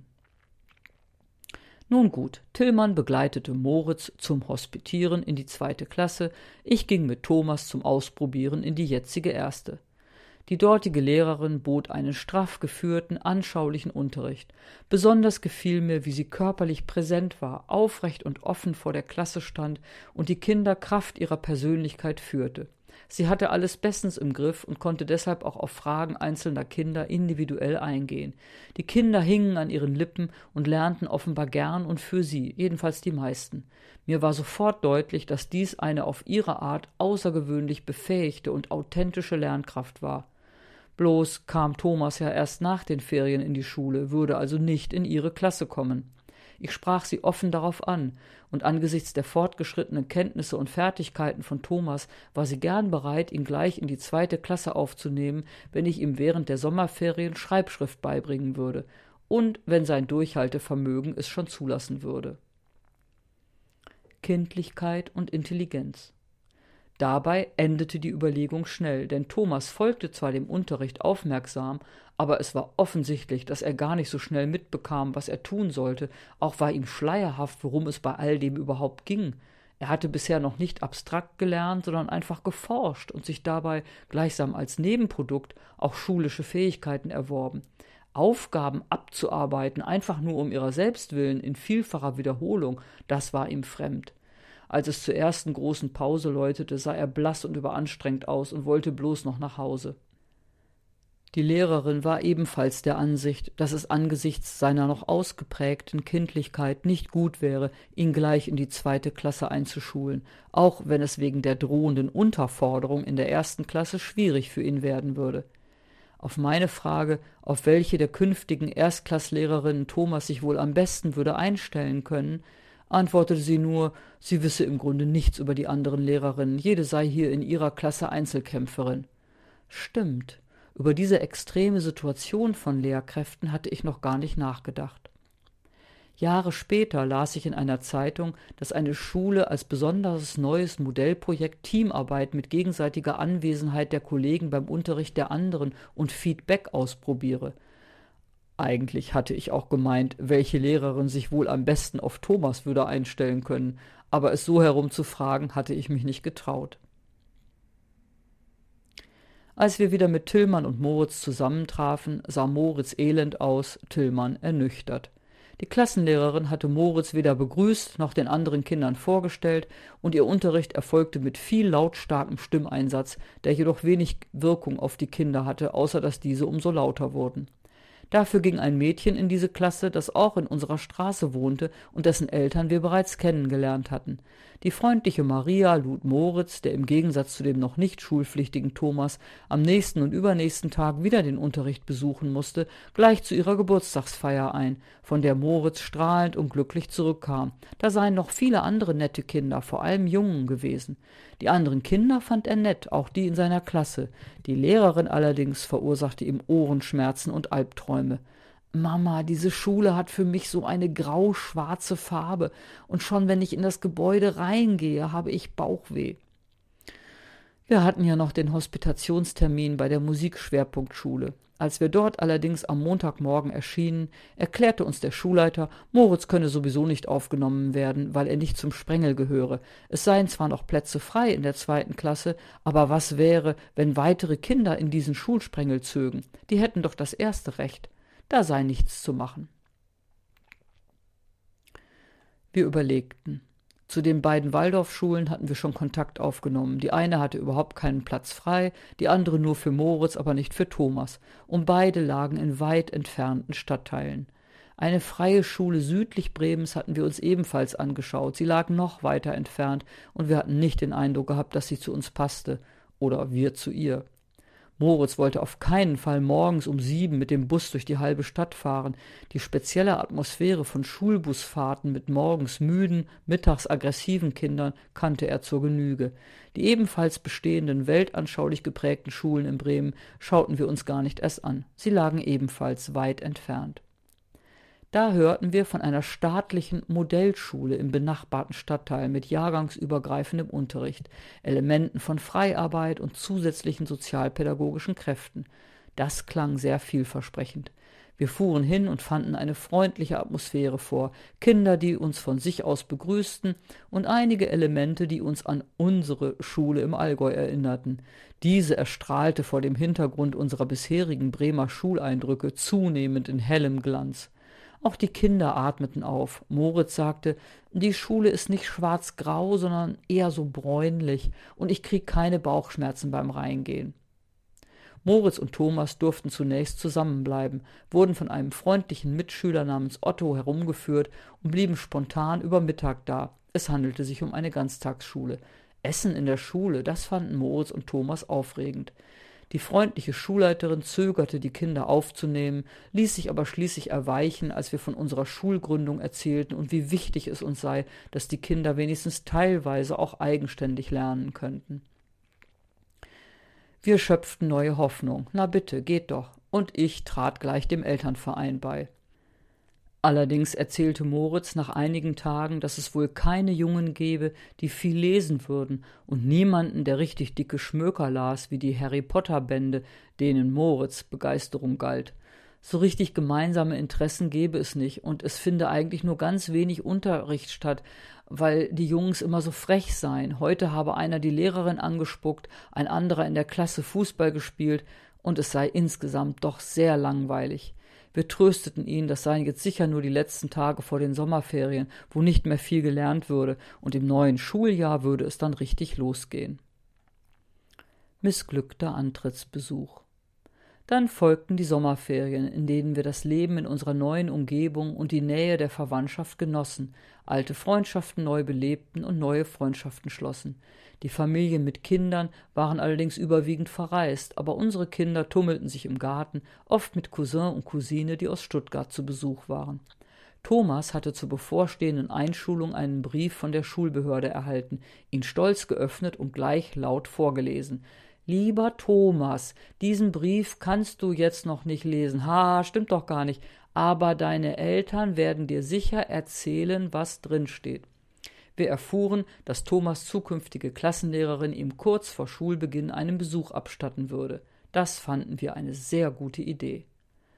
S1: Nun gut, Tillmann begleitete Moritz zum Hospitieren in die zweite Klasse, ich ging mit Thomas zum Ausprobieren in die jetzige erste. Die dortige Lehrerin bot einen straff geführten, anschaulichen Unterricht. Besonders gefiel mir, wie sie körperlich präsent war, aufrecht und offen vor der Klasse stand und die Kinder Kraft ihrer Persönlichkeit führte. Sie hatte alles bestens im Griff und konnte deshalb auch auf Fragen einzelner Kinder individuell eingehen. Die Kinder hingen an ihren Lippen und lernten offenbar gern und für sie, jedenfalls die meisten. Mir war sofort deutlich, dass dies eine auf ihre Art außergewöhnlich befähigte und authentische Lernkraft war. Bloß kam Thomas ja erst nach den Ferien in die Schule, würde also nicht in ihre Klasse kommen. Ich sprach sie offen darauf an, und angesichts der fortgeschrittenen Kenntnisse und Fertigkeiten von Thomas war sie gern bereit, ihn gleich in die zweite Klasse aufzunehmen, wenn ich ihm während der Sommerferien Schreibschrift beibringen würde und wenn sein Durchhaltevermögen es schon zulassen würde. Kindlichkeit und Intelligenz. Dabei endete die Überlegung schnell, denn Thomas folgte zwar dem Unterricht aufmerksam, aber es war offensichtlich, dass er gar nicht so schnell mitbekam, was er tun sollte, auch war ihm schleierhaft, worum es bei all dem überhaupt ging. Er hatte bisher noch nicht abstrakt gelernt, sondern einfach geforscht und sich dabei gleichsam als Nebenprodukt auch schulische Fähigkeiten erworben. Aufgaben abzuarbeiten, einfach nur um ihrer selbst willen, in vielfacher Wiederholung, das war ihm fremd. Als es zur ersten großen Pause läutete, sah er blass und überanstrengt aus und wollte bloß noch nach Hause. Die Lehrerin war ebenfalls der Ansicht, dass es angesichts seiner noch ausgeprägten Kindlichkeit nicht gut wäre, ihn gleich in die zweite Klasse einzuschulen, auch wenn es wegen der drohenden Unterforderung in der ersten Klasse schwierig für ihn werden würde. Auf meine Frage, auf welche der künftigen Erstklasslehrerinnen Thomas sich wohl am besten würde einstellen können, antwortete sie nur, sie wisse im Grunde nichts über die anderen Lehrerinnen, jede sei hier in ihrer Klasse Einzelkämpferin. Stimmt, über diese extreme Situation von Lehrkräften hatte ich noch gar nicht nachgedacht. Jahre später las ich in einer Zeitung, dass eine Schule als besonderes neues Modellprojekt Teamarbeit mit gegenseitiger Anwesenheit der Kollegen beim Unterricht der anderen und Feedback ausprobiere. Eigentlich hatte ich auch gemeint, welche Lehrerin sich wohl am besten auf Thomas würde einstellen können, aber es so herum zu fragen, hatte ich mich nicht getraut. Als wir wieder mit Tillmann und Moritz zusammentrafen, sah Moritz elend aus, Tillmann ernüchtert. Die Klassenlehrerin hatte Moritz weder begrüßt noch den anderen Kindern vorgestellt und ihr Unterricht erfolgte mit viel lautstarkem Stimmeinsatz, der jedoch wenig Wirkung auf die Kinder hatte, außer dass diese umso lauter wurden. Dafür ging ein Mädchen in diese Klasse, das auch in unserer Straße wohnte und dessen Eltern wir bereits kennengelernt hatten. Die freundliche Maria lud Moritz, der im Gegensatz zu dem noch nicht schulpflichtigen Thomas am nächsten und übernächsten Tag wieder den Unterricht besuchen musste, gleich zu ihrer Geburtstagsfeier ein, von der Moritz strahlend und glücklich zurückkam. Da seien noch viele andere nette Kinder, vor allem Jungen gewesen. Die anderen Kinder fand er nett, auch die in seiner Klasse. Die Lehrerin allerdings verursachte ihm Ohrenschmerzen und Albträume. »Mama, diese Schule hat für mich so eine grau-schwarze Farbe, und schon wenn ich in das Gebäude reingehe, habe ich Bauchweh.« Wir hatten ja noch den Hospitationstermin bei der Musikschwerpunktschule. Als wir dort allerdings am Montagmorgen erschienen, erklärte uns der Schulleiter, Moritz könne sowieso nicht aufgenommen werden, weil er nicht zum Sprengel gehöre. Es seien zwar noch Plätze frei in der zweiten Klasse, aber was wäre, wenn weitere Kinder in diesen Schulsprengel zögen? Die hätten doch das erste Recht. Da sei nichts zu machen. Wir überlegten. Zu den beiden Waldorfschulen hatten wir schon Kontakt aufgenommen. Die eine hatte überhaupt keinen Platz frei, die andere nur für Moritz, aber nicht für Thomas. Und beide lagen in weit entfernten Stadtteilen. Eine freie Schule südlich Bremens hatten wir uns ebenfalls angeschaut. Sie lag noch weiter entfernt und wir hatten nicht den Eindruck gehabt, dass sie zu uns passte. Oder wir zu ihr. Moritz wollte auf keinen Fall morgens um sieben mit dem Bus durch die halbe Stadt fahren. Die spezielle Atmosphäre von Schulbusfahrten mit morgens müden, mittags aggressiven Kindern kannte er zur Genüge. Die ebenfalls bestehenden weltanschaulich geprägten Schulen in Bremen schauten wir uns gar nicht erst an. Sie lagen ebenfalls weit entfernt. Da hörten wir von einer staatlichen Modellschule im benachbarten Stadtteil mit jahrgangsübergreifendem Unterricht, Elementen von Freiarbeit und zusätzlichen sozialpädagogischen Kräften. Das klang sehr vielversprechend. Wir fuhren hin und fanden eine freundliche Atmosphäre vor, Kinder, die uns von sich aus begrüßten und einige Elemente, die uns an unsere Schule im Allgäu erinnerten. Diese erstrahlte vor dem Hintergrund unserer bisherigen Bremer Schuleindrücke zunehmend in hellem Glanz. Auch die Kinder atmeten auf. Moritz sagte, die Schule ist nicht schwarz-grau, sondern eher so bräunlich und ich krieg keine Bauchschmerzen beim Reingehen. Moritz und Thomas durften zunächst zusammenbleiben, wurden von einem freundlichen Mitschüler namens Otto herumgeführt und blieben spontan über Mittag da. Es handelte sich um eine Ganztagsschule. Essen in der Schule, das fanden Moritz und Thomas aufregend. Die freundliche Schulleiterin zögerte, die Kinder aufzunehmen, ließ sich aber schließlich erweichen, als wir von unserer Schulgründung erzählten und wie wichtig es uns sei, dass die Kinder wenigstens teilweise auch eigenständig lernen könnten. Wir schöpften neue Hoffnung. Na bitte, geht doch. Und ich trat gleich dem Elternverein bei. Allerdings erzählte Moritz nach einigen Tagen, dass es wohl keine Jungen gäbe, die viel lesen würden und niemanden, der richtig dicke Schmöker las, wie die Harry-Potter-Bände, denen Moritz' Begeisterung galt. So richtig gemeinsame Interessen gäbe es nicht und es finde eigentlich nur ganz wenig Unterricht statt, weil die Jungs immer so frech seien. Heute habe einer die Lehrerin angespuckt, ein anderer in der Klasse Fußball gespielt und es sei insgesamt doch sehr langweilig. Wir trösteten ihn, das seien jetzt sicher nur die letzten Tage vor den Sommerferien, wo nicht mehr viel gelernt würde, und im neuen Schuljahr würde es dann richtig losgehen. Missglückter Antrittsbesuch. Dann folgten die Sommerferien, in denen wir das Leben in unserer neuen Umgebung und die Nähe der Verwandtschaft genossen, alte Freundschaften neu belebten und neue Freundschaften schlossen. Die Familien mit Kindern waren allerdings überwiegend verreist, aber unsere Kinder tummelten sich im Garten, oft mit Cousin und Cousine, die aus Stuttgart zu Besuch waren. Thomas hatte zur bevorstehenden Einschulung einen Brief von der Schulbehörde erhalten, ihn stolz geöffnet und gleich laut vorgelesen. »Lieber Thomas, diesen Brief kannst du jetzt noch nicht lesen. Ha, stimmt doch gar nicht. Aber deine Eltern werden dir sicher erzählen, was drinsteht.« Wir erfuhren, dass Thomas' zukünftige Klassenlehrerin ihm kurz vor Schulbeginn einen Besuch abstatten würde. Das fanden wir eine sehr gute Idee.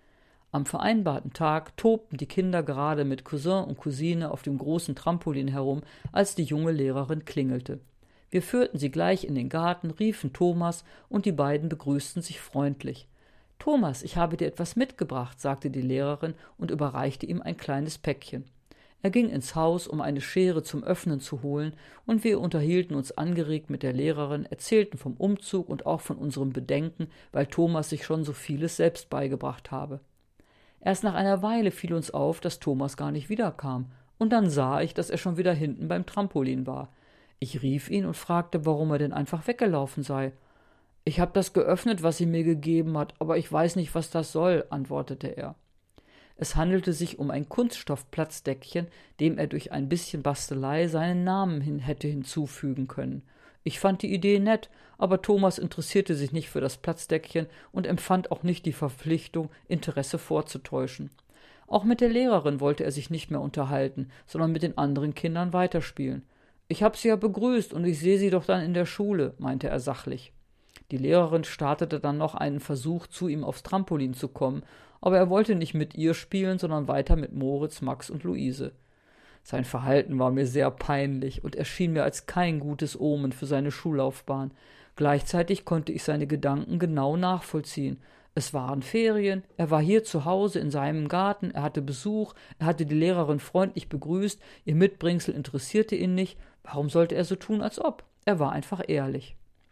S1: Am vereinbarten Tag tobten die Kinder gerade mit Cousin und Cousine auf dem großen Trampolin herum, als die junge Lehrerin klingelte. Wir führten sie gleich in den Garten, riefen Thomas, und die beiden begrüßten sich freundlich. »Thomas, ich habe dir etwas mitgebracht«, sagte die Lehrerin und überreichte ihm ein kleines Päckchen. Er ging ins Haus, um eine Schere zum Öffnen zu holen, und wir unterhielten uns angeregt mit der Lehrerin, erzählten vom Umzug und auch von unserem Bedenken, weil Thomas sich schon so vieles selbst beigebracht habe. Erst nach einer Weile fiel uns auf, dass Thomas gar nicht wiederkam, und dann sah ich, dass er schon wieder hinten beim Trampolin war. Ich rief ihn und fragte, warum er denn einfach weggelaufen sei. »Ich habe das geöffnet, was sie mir gegeben hat, aber ich weiß nicht, was das soll«, antwortete er. Es handelte sich um ein Kunststoffplatzdeckchen, dem er durch ein bisschen Bastelei seinen Namen hin hätte hinzufügen können. Ich fand die Idee nett, aber Thomas interessierte sich nicht für das Platzdeckchen und empfand auch nicht die Verpflichtung, Interesse vorzutäuschen. Auch mit der Lehrerin wollte er sich nicht mehr unterhalten, sondern mit den anderen Kindern weiterspielen. »Ich habe sie ja begrüßt und ich sehe sie doch dann in der Schule«, meinte er sachlich. Die Lehrerin startete dann noch einen Versuch, zu ihm aufs Trampolin zu kommen, aber er wollte nicht mit ihr spielen, sondern weiter mit Moritz, Max und Luise. Sein Verhalten war mir sehr peinlich und erschien mir als kein gutes Omen für seine Schullaufbahn. Gleichzeitig konnte ich seine Gedanken genau nachvollziehen. Es waren Ferien, er war hier zu Hause in seinem Garten, er hatte Besuch, er hatte die Lehrerin freundlich begrüßt, ihr Mitbringsel interessierte ihn nicht. Warum sollte er so tun, als ob? Er war einfach ehrlich.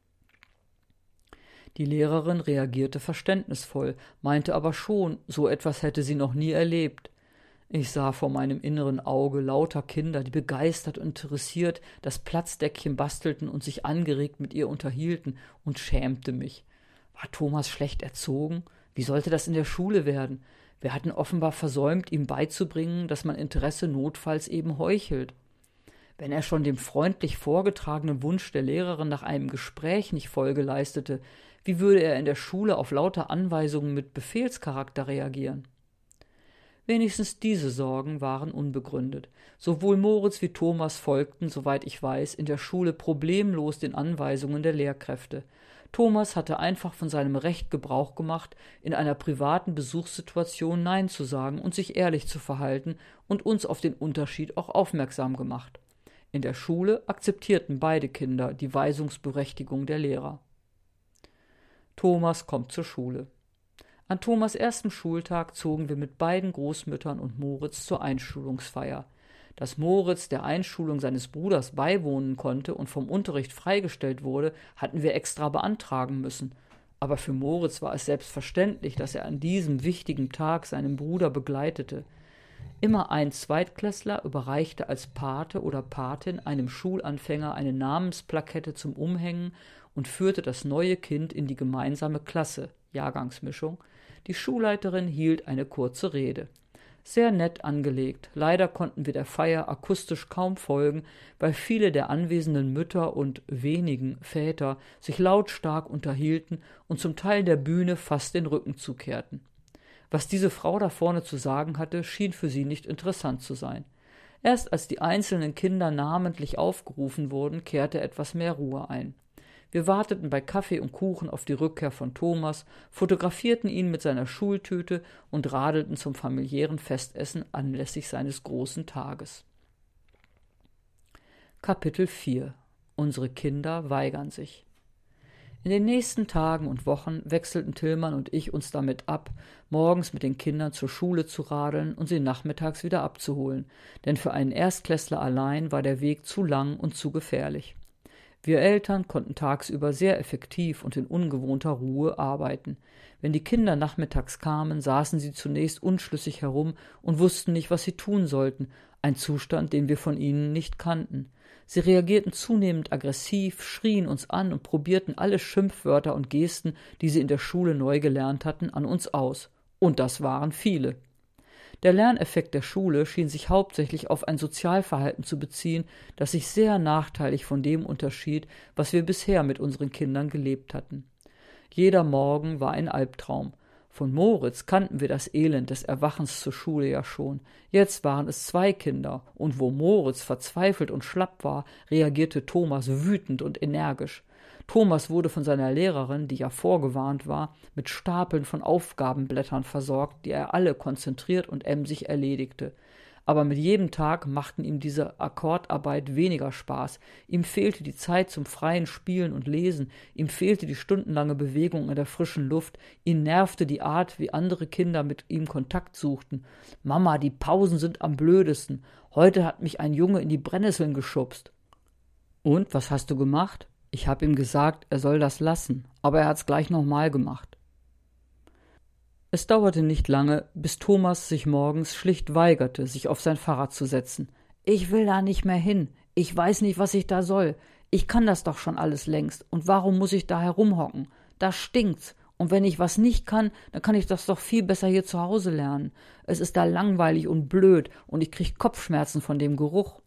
S1: Die Lehrerin reagierte verständnisvoll, meinte aber schon, so etwas hätte sie noch nie erlebt. Ich sah vor meinem inneren Auge lauter Kinder, die begeistert und interessiert das Platzdeckchen bastelten und sich angeregt mit ihr unterhielten, und schämte mich. War Thomas schlecht erzogen? Wie sollte das in der Schule werden? Wir hatten offenbar versäumt, ihm beizubringen, dass man Interesse notfalls eben heuchelt. Wenn er schon dem freundlich vorgetragenen Wunsch der Lehrerin nach einem Gespräch nicht Folge leistete, wie würde er in der Schule auf lauter Anweisungen mit Befehlscharakter reagieren? Wenigstens diese Sorgen waren unbegründet. Sowohl Moritz wie Thomas folgten, soweit ich weiß, in der Schule problemlos den Anweisungen der Lehrkräfte. Thomas hatte einfach von seinem Recht Gebrauch gemacht, in einer privaten Besuchssituation Nein zu sagen und sich ehrlich zu verhalten, und uns auf den Unterschied auch aufmerksam gemacht. In der Schule akzeptierten beide Kinder die Weisungsberechtigung der Lehrer. Thomas kommt zur Schule. An Thomas' erstem Schultag zogen wir mit beiden Großmüttern und Moritz zur Einschulungsfeier. Dass Moritz der Einschulung seines Bruders beiwohnen konnte und vom Unterricht freigestellt wurde, hatten wir extra beantragen müssen. Aber für Moritz war es selbstverständlich, dass er an diesem wichtigen Tag seinen Bruder begleitete. Immer ein Zweitklässler überreichte als Pate oder Patin einem Schulanfänger eine Namensplakette zum Umhängen und führte das neue Kind in die gemeinsame Klasse, Jahrgangsmischung. Die Schulleiterin hielt eine kurze Rede. Sehr nett angelegt. Leider konnten wir der Feier akustisch kaum folgen, weil viele der anwesenden Mütter und wenigen Väter sich lautstark unterhielten und zum Teil der Bühne fast den Rücken zukehrten. Was diese Frau da vorne zu sagen hatte, schien für sie nicht interessant zu sein. Erst als die einzelnen Kinder namentlich aufgerufen wurden, kehrte etwas mehr Ruhe ein. Wir warteten bei Kaffee und Kuchen auf die Rückkehr von Thomas, fotografierten ihn mit seiner Schultüte und radelten zum familiären Festessen anlässlich seines großen Tages. Kapitel vier. Unsere Kinder weigern sich. In den nächsten Tagen und Wochen wechselten Tillmann und ich uns damit ab, morgens mit den Kindern zur Schule zu radeln und sie nachmittags wieder abzuholen, denn für einen Erstklässler allein war der Weg zu lang und zu gefährlich. Wir Eltern konnten tagsüber sehr effektiv und in ungewohnter Ruhe arbeiten. Wenn die Kinder nachmittags kamen, saßen sie zunächst unschlüssig herum und wussten nicht, was sie tun sollten, ein Zustand, den wir von ihnen nicht kannten. Sie reagierten zunehmend aggressiv, schrien uns an und probierten alle Schimpfwörter und Gesten, die sie in der Schule neu gelernt hatten, an uns aus. Und das waren viele. Der Lerneffekt der Schule schien sich hauptsächlich auf ein Sozialverhalten zu beziehen, das sich sehr nachteilig von dem unterschied, was wir bisher mit unseren Kindern gelebt hatten. Jeder Morgen war ein Albtraum. Von Moritz kannten wir das Elend des Erwachens zur Schule ja schon. Jetzt waren es zwei Kinder, und wo Moritz verzweifelt und schlapp war, reagierte Thomas wütend und energisch. Thomas wurde von seiner Lehrerin, die ja vorgewarnt war, mit Stapeln von Aufgabenblättern versorgt, die er alle konzentriert und emsig erledigte. Aber mit jedem Tag machten ihm diese Akkordarbeit weniger Spaß. Ihm fehlte die Zeit zum freien Spielen und Lesen, ihm fehlte die stundenlange Bewegung in der frischen Luft, ihn nervte die Art, wie andere Kinder mit ihm Kontakt suchten. »Mama, die Pausen sind am blödesten. Heute hat mich ein Junge in die Brennnesseln geschubst.« »Und, was hast du gemacht?« Ich habe ihm gesagt, er soll das lassen, aber er hat's gleich nochmal gemacht. Es dauerte nicht lange, bis Thomas sich morgens schlicht weigerte, sich auf sein Fahrrad zu setzen. »Ich will da nicht mehr hin. Ich weiß nicht, was ich da soll. Ich kann das doch schon alles längst. Und warum muss ich da herumhocken? Da stinkt's. Und wenn ich was nicht kann, dann kann ich das doch viel besser hier zu Hause lernen. Es ist da langweilig und blöd und ich krieg Kopfschmerzen von dem Geruch.«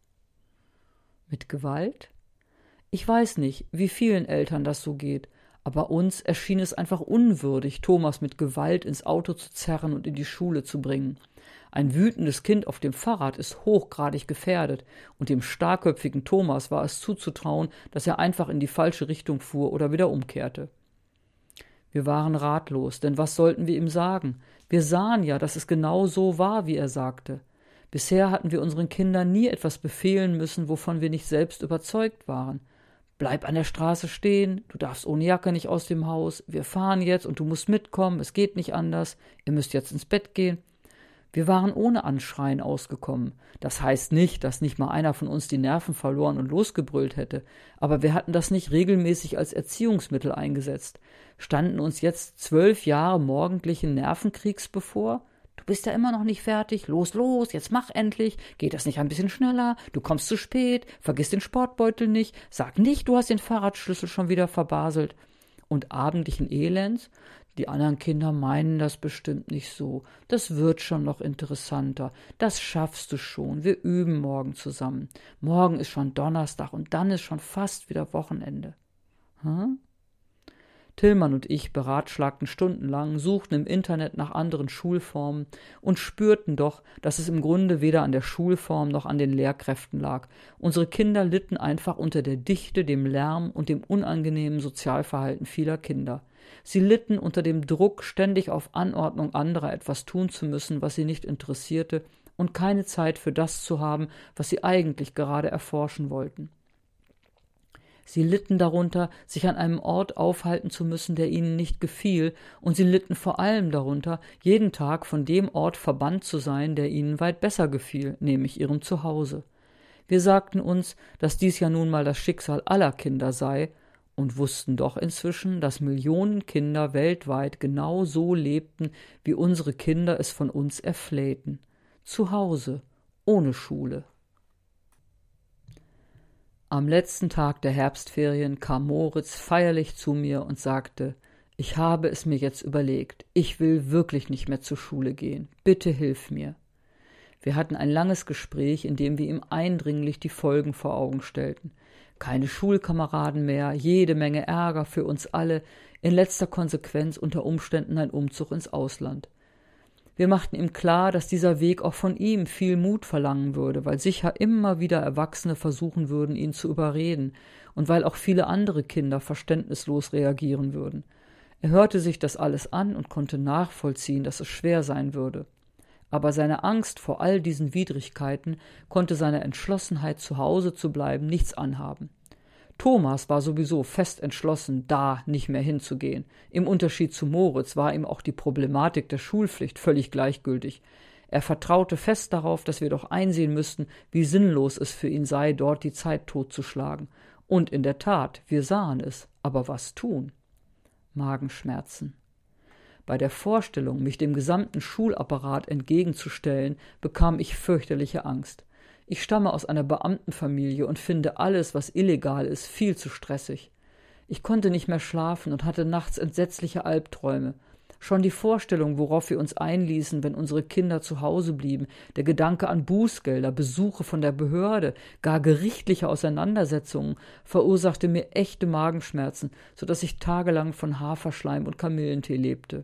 S1: Mit Gewalt? Ich weiß nicht, wie vielen Eltern das so geht, aber uns erschien es einfach unwürdig, Thomas mit Gewalt ins Auto zu zerren und in die Schule zu bringen. Ein wütendes Kind auf dem Fahrrad ist hochgradig gefährdet, und dem starkköpfigen Thomas war es zuzutrauen, dass er einfach in die falsche Richtung fuhr oder wieder umkehrte. Wir waren ratlos, denn was sollten wir ihm sagen? Wir sahen ja, dass es genau so war, wie er sagte. Bisher hatten wir unseren Kindern nie etwas befehlen müssen, wovon wir nicht selbst überzeugt waren. »Bleib an der Straße stehen, du darfst ohne Jacke nicht aus dem Haus, wir fahren jetzt und du musst mitkommen, es geht nicht anders, ihr müsst jetzt ins Bett gehen.« Wir waren ohne Anschreien ausgekommen. Das heißt nicht, dass nicht mal einer von uns die Nerven verloren und losgebrüllt hätte, aber wir hatten das nicht regelmäßig als Erziehungsmittel eingesetzt. Standen uns jetzt zwölf Jahre morgendlichen Nervenkriegs bevor? »Du bist ja immer noch nicht fertig. Los, los, jetzt mach endlich. Geht das nicht ein bisschen schneller? Du kommst zu spät. Vergiss den Sportbeutel nicht. Sag nicht, du hast den Fahrradschlüssel schon wieder verbaselt.« Und abendlichen Elends? Die anderen Kinder meinen das bestimmt nicht so. Das wird schon noch interessanter. Das schaffst du schon. Wir üben morgen zusammen. Morgen ist schon Donnerstag und dann ist schon fast wieder Wochenende. Hm? Tillmann und ich beratschlagten stundenlang, suchten im Internet nach anderen Schulformen und spürten doch, dass es im Grunde weder an der Schulform noch an den Lehrkräften lag. Unsere Kinder litten einfach unter der Dichte, dem Lärm und dem unangenehmen Sozialverhalten vieler Kinder. Sie litten unter dem Druck, ständig auf Anordnung anderer etwas tun zu müssen, was sie nicht interessierte, und keine Zeit für das zu haben, was sie eigentlich gerade erforschen wollten. Sie litten darunter, sich an einem Ort aufhalten zu müssen, der ihnen nicht gefiel, und sie litten vor allem darunter, jeden Tag von dem Ort verbannt zu sein, der ihnen weit besser gefiel, nämlich ihrem Zuhause. Wir sagten uns, dass dies ja nun mal das Schicksal aller Kinder sei, und wussten doch inzwischen, dass Millionen Kinder weltweit genau so lebten, wie unsere Kinder es von uns erflehten. Zu Hause, ohne Schule. Am letzten Tag der Herbstferien kam Moritz feierlich zu mir und sagte: »Ich habe es mir jetzt überlegt. Ich will wirklich nicht mehr zur Schule gehen. Bitte hilf mir.« Wir hatten ein langes Gespräch, in dem wir ihm eindringlich die Folgen vor Augen stellten. Keine Schulkameraden mehr, jede Menge Ärger für uns alle, in letzter Konsequenz unter Umständen ein Umzug ins Ausland. Wir machten ihm klar, dass dieser Weg auch von ihm viel Mut verlangen würde, weil sicher immer wieder Erwachsene versuchen würden, ihn zu überreden und weil auch viele andere Kinder verständnislos reagieren würden. Er hörte sich das alles an und konnte nachvollziehen, dass es schwer sein würde. Aber seine Angst vor all diesen Widrigkeiten konnte seiner Entschlossenheit, zu Hause zu bleiben, nichts anhaben. Thomas war sowieso fest entschlossen, da nicht mehr hinzugehen. Im Unterschied zu Moritz war ihm auch die Problematik der Schulpflicht völlig gleichgültig. Er vertraute fest darauf, dass wir doch einsehen müssten, wie sinnlos es für ihn sei, dort die Zeit totzuschlagen. Und in der Tat, wir sahen es. Aber was tun? Magenschmerzen. Bei der Vorstellung, mich dem gesamten Schulapparat entgegenzustellen, bekam ich fürchterliche Angst. Ich stamme aus einer Beamtenfamilie und finde alles, was illegal ist, viel zu stressig. Ich konnte nicht mehr schlafen und hatte nachts entsetzliche Albträume. Schon die Vorstellung, worauf wir uns einließen, wenn unsere Kinder zu Hause blieben, der Gedanke an Bußgelder, Besuche von der Behörde, gar gerichtliche Auseinandersetzungen, verursachte mir echte Magenschmerzen, so dass ich tagelang von Haferschleim und Kamillentee lebte.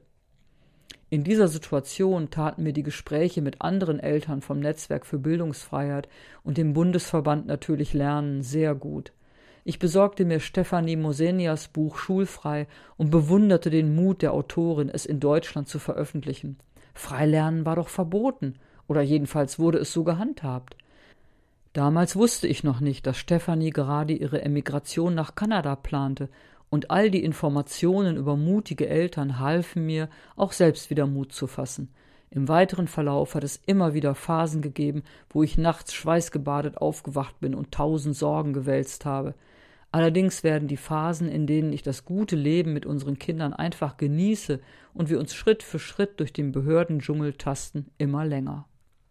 S1: In dieser Situation taten mir die Gespräche mit anderen Eltern vom Netzwerk für Bildungsfreiheit und dem Bundesverband Natürlich Lernen sehr gut. Ich besorgte mir Stefanie Mosenias Buch Schulfrei und bewunderte den Mut der Autorin, es in Deutschland zu veröffentlichen. Freilernen war doch verboten, oder jedenfalls wurde es so gehandhabt. Damals wusste ich noch nicht, dass Stefanie gerade ihre Emigration nach Kanada plante, und all die Informationen über mutige Eltern halfen mir, auch selbst wieder Mut zu fassen. Im weiteren Verlauf hat es immer wieder Phasen gegeben, wo ich nachts schweißgebadet aufgewacht bin und tausend Sorgen gewälzt habe. Allerdings werden die Phasen, in denen ich das gute Leben mit unseren Kindern einfach genieße und wir uns Schritt für Schritt durch den Behördendschungel tasten, immer länger.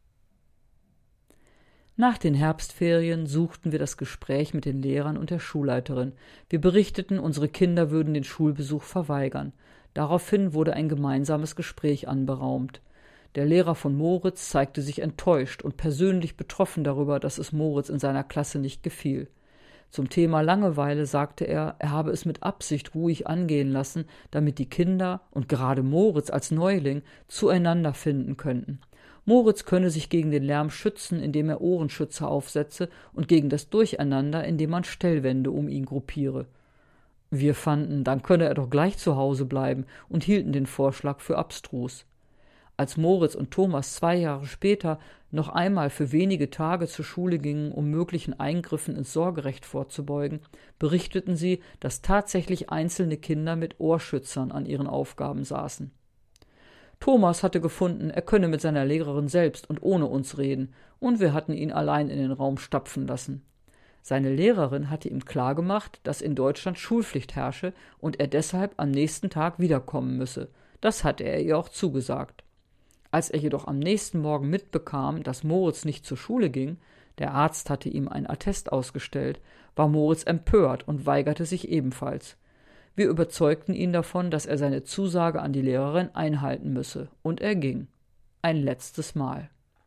S1: Nach den Herbstferien suchten wir das Gespräch mit den Lehrern und der Schulleiterin. Wir berichteten, unsere Kinder würden den Schulbesuch verweigern. Daraufhin wurde ein gemeinsames Gespräch anberaumt. Der Lehrer von Moritz zeigte sich enttäuscht und persönlich betroffen darüber, dass es Moritz in seiner Klasse nicht gefiel. Zum Thema Langeweile sagte er, er habe es mit Absicht ruhig angehen lassen, damit die Kinder und gerade Moritz als Neuling zueinander finden könnten. Moritz könne sich gegen den Lärm schützen, indem er Ohrenschützer aufsetze, und gegen das Durcheinander, indem man Stellwände um ihn gruppiere. Wir fanden, dann könne er doch gleich zu Hause bleiben und hielten den Vorschlag für abstrus. Als Moritz und Thomas zwei Jahre später noch einmal für wenige Tage zur Schule gingen, um möglichen Eingriffen ins Sorgerecht vorzubeugen, berichteten sie, dass tatsächlich einzelne Kinder mit Ohrschützern an ihren Aufgaben saßen. Thomas hatte gefunden, er könne mit seiner Lehrerin selbst und ohne uns reden, und wir hatten ihn allein in den Raum stapfen lassen. Seine Lehrerin hatte ihm klargemacht, dass in Deutschland Schulpflicht herrsche und er deshalb am nächsten Tag wiederkommen müsse. Das hatte er ihr auch zugesagt. Als er jedoch am nächsten Morgen mitbekam, dass Moritz nicht zur Schule ging, der Arzt hatte ihm ein Attest ausgestellt, war Moritz empört und weigerte sich ebenfalls. Wir überzeugten ihn davon, dass er seine Zusage an die Lehrerin einhalten müsse, und er ging. Ein letztes Mal.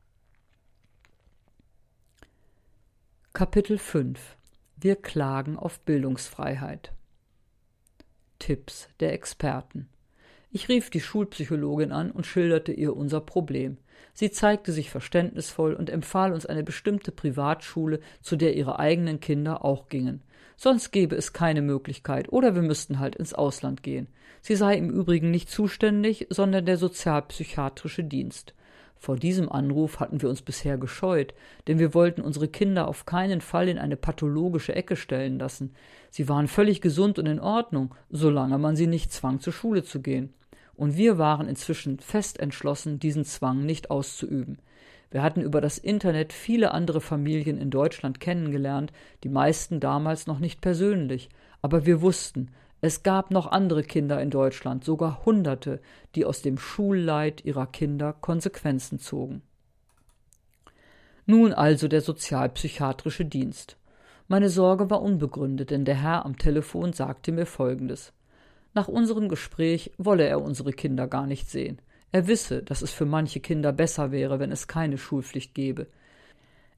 S1: Kapitel fünf. Wir klagen auf Bildungsfreiheit. Tipps der Experten. Ich rief die Schulpsychologin an und schilderte ihr unser Problem. Sie zeigte sich verständnisvoll und empfahl uns eine bestimmte Privatschule, zu der ihre eigenen Kinder auch gingen. Sonst gäbe es keine Möglichkeit, oder wir müssten halt ins Ausland gehen. Sie sei im Übrigen nicht zuständig, sondern der sozialpsychiatrische Dienst. Vor diesem Anruf hatten wir uns bisher gescheut, denn wir wollten unsere Kinder auf keinen Fall in eine pathologische Ecke stellen lassen. Sie waren völlig gesund und in Ordnung, solange man sie nicht zwang, zur Schule zu gehen. Und wir waren inzwischen fest entschlossen, diesen Zwang nicht auszuüben. Wir hatten über das Internet viele andere Familien in Deutschland kennengelernt, die meisten damals noch nicht persönlich, aber wir wussten, es gab noch andere Kinder in Deutschland, sogar Hunderte, die aus dem Schulleid ihrer Kinder Konsequenzen zogen. Nun also der sozialpsychiatrische Dienst. Meine Sorge war unbegründet, denn der Herr am Telefon sagte mir Folgendes: Nach unserem Gespräch wolle er unsere Kinder gar nicht sehen. Er wisse, dass es für manche Kinder besser wäre, wenn es keine Schulpflicht gäbe.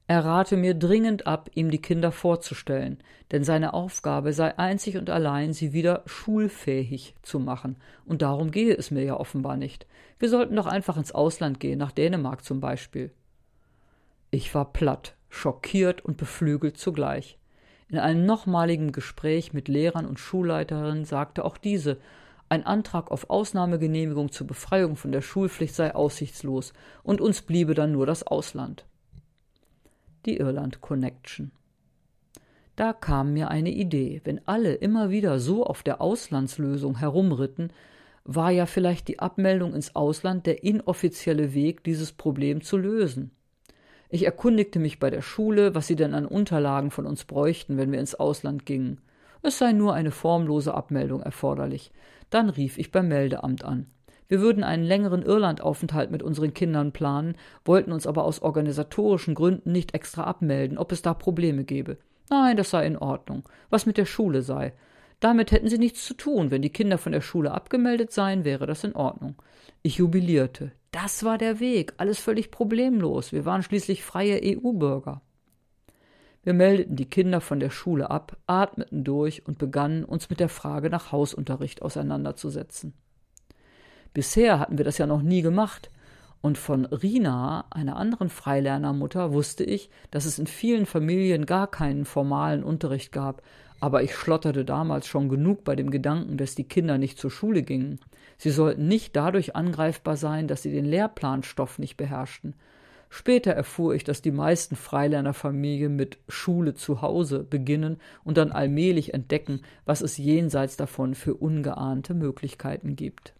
S1: Er rate mir dringend ab, ihm die Kinder vorzustellen, denn seine Aufgabe sei einzig und allein, sie wieder schulfähig zu machen, und darum gehe es mir ja offenbar nicht. Wir sollten doch einfach ins Ausland gehen, nach Dänemark zum Beispiel. Ich war platt, schockiert und beflügelt zugleich. In einem nochmaligen Gespräch mit Lehrern und Schulleiterinnen sagte auch diese, ein Antrag auf Ausnahmegenehmigung zur Befreiung von der Schulpflicht sei aussichtslos und uns bliebe dann nur das Ausland. Die Irland Connection. Da kam mir eine Idee. Wenn alle immer wieder so auf der Auslandslösung herumritten, war ja vielleicht die Abmeldung ins Ausland der inoffizielle Weg, dieses Problem zu lösen. Ich erkundigte mich bei der Schule, was sie denn an Unterlagen von uns bräuchten, wenn wir ins Ausland gingen. Es sei nur eine formlose Abmeldung erforderlich. Dann rief ich beim Meldeamt an. Wir würden einen längeren Irlandaufenthalt mit unseren Kindern planen, wollten uns aber aus organisatorischen Gründen nicht extra abmelden, ob es da Probleme gäbe. Nein, das sei in Ordnung. Was mit der Schule sei. Damit hätten sie nichts zu tun. Wenn die Kinder von der Schule abgemeldet seien, wäre das in Ordnung. Ich jubilierte. Das war der Weg. Alles völlig problemlos. Wir waren schließlich freie E U-Bürger. Wir meldeten die Kinder von der Schule ab, atmeten durch und begannen, uns mit der Frage nach Hausunterricht auseinanderzusetzen. Bisher hatten wir das ja noch nie gemacht. Und von Rina, einer anderen Freilernermutter, wusste ich, dass es in vielen Familien gar keinen formalen Unterricht gab. Aber ich schlotterte damals schon genug bei dem Gedanken, dass die Kinder nicht zur Schule gingen. Sie sollten nicht dadurch angreifbar sein, dass sie den Lehrplanstoff nicht beherrschten. Später erfuhr ich, dass die meisten Freilernerfamilien mit Schule zu Hause beginnen und dann allmählich entdecken, was es jenseits davon für ungeahnte Möglichkeiten gibt.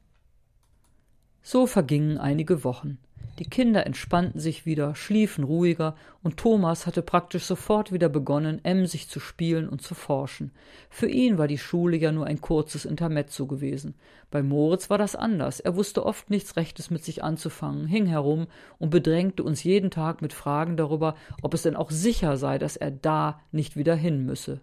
S1: So vergingen einige Wochen. Die Kinder entspannten sich wieder, schliefen ruhiger, und Thomas hatte praktisch sofort wieder begonnen, emsig zu spielen und zu forschen. Für ihn war die Schule ja nur ein kurzes Intermezzo gewesen. Bei Moritz war das anders. Er wusste oft nichts Rechtes mit sich anzufangen, hing herum und bedrängte uns jeden Tag mit Fragen darüber, ob es denn auch sicher sei, dass er da nicht wieder hin müsse.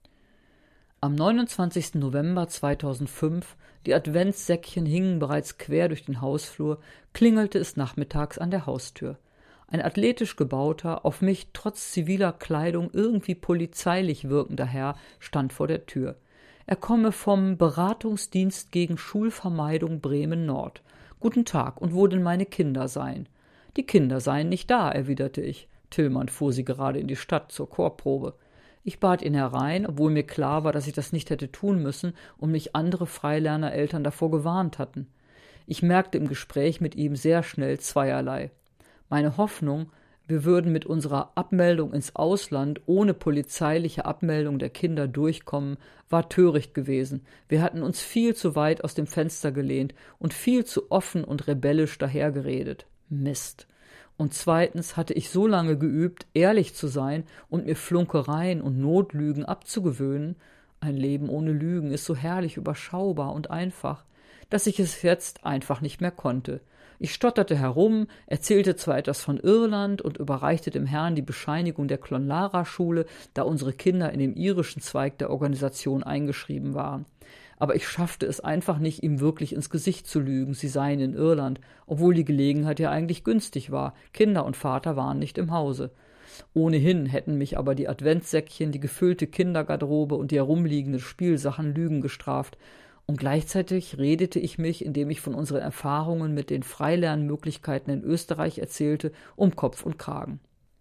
S1: Am neunundzwanzigsten November zweitausendfünf, die Adventssäckchen hingen bereits quer durch den Hausflur, klingelte es nachmittags an der Haustür. Ein athletisch gebauter, auf mich trotz ziviler Kleidung irgendwie polizeilich wirkender Herr stand vor der Tür. Er komme vom Beratungsdienst gegen Schulvermeidung Bremen-Nord. »Guten Tag, und wo denn meine Kinder seien?« »Die Kinder seien nicht da«, erwiderte ich. Tillmann fuhr sie gerade in die Stadt zur Chorprobe. Ich bat ihn herein, obwohl mir klar war, dass ich das nicht hätte tun müssen und mich andere Freilernereltern davor gewarnt hatten. Ich merkte im Gespräch mit ihm sehr schnell zweierlei. Meine Hoffnung, wir würden mit unserer Abmeldung ins Ausland ohne polizeiliche Abmeldung der Kinder durchkommen, war töricht gewesen. Wir hatten uns viel zu weit aus dem Fenster gelehnt und viel zu offen und rebellisch dahergeredet. Mist. Und zweitens hatte ich so lange geübt, ehrlich zu sein und mir Flunkereien und Notlügen abzugewöhnen, ein Leben ohne Lügen ist so herrlich überschaubar und einfach, dass ich es jetzt einfach nicht mehr konnte. Ich stotterte herum, erzählte zwar etwas von Irland und überreichte dem Herrn die Bescheinigung der Clonlara-Schule, da unsere Kinder in dem irischen Zweig der Organisation eingeschrieben waren. Aber ich schaffte es einfach nicht, ihm wirklich ins Gesicht zu lügen, sie seien in Irland, obwohl die Gelegenheit ja eigentlich günstig war. Kinder und Vater waren nicht im Hause. Ohnehin hätten mich aber die Adventssäckchen, die gefüllte Kindergarderobe und die herumliegenden Spielsachen Lügen gestraft. Und gleichzeitig redete ich mich, indem ich von unseren Erfahrungen mit den Freilernmöglichkeiten in Österreich erzählte, um Kopf und Kragen.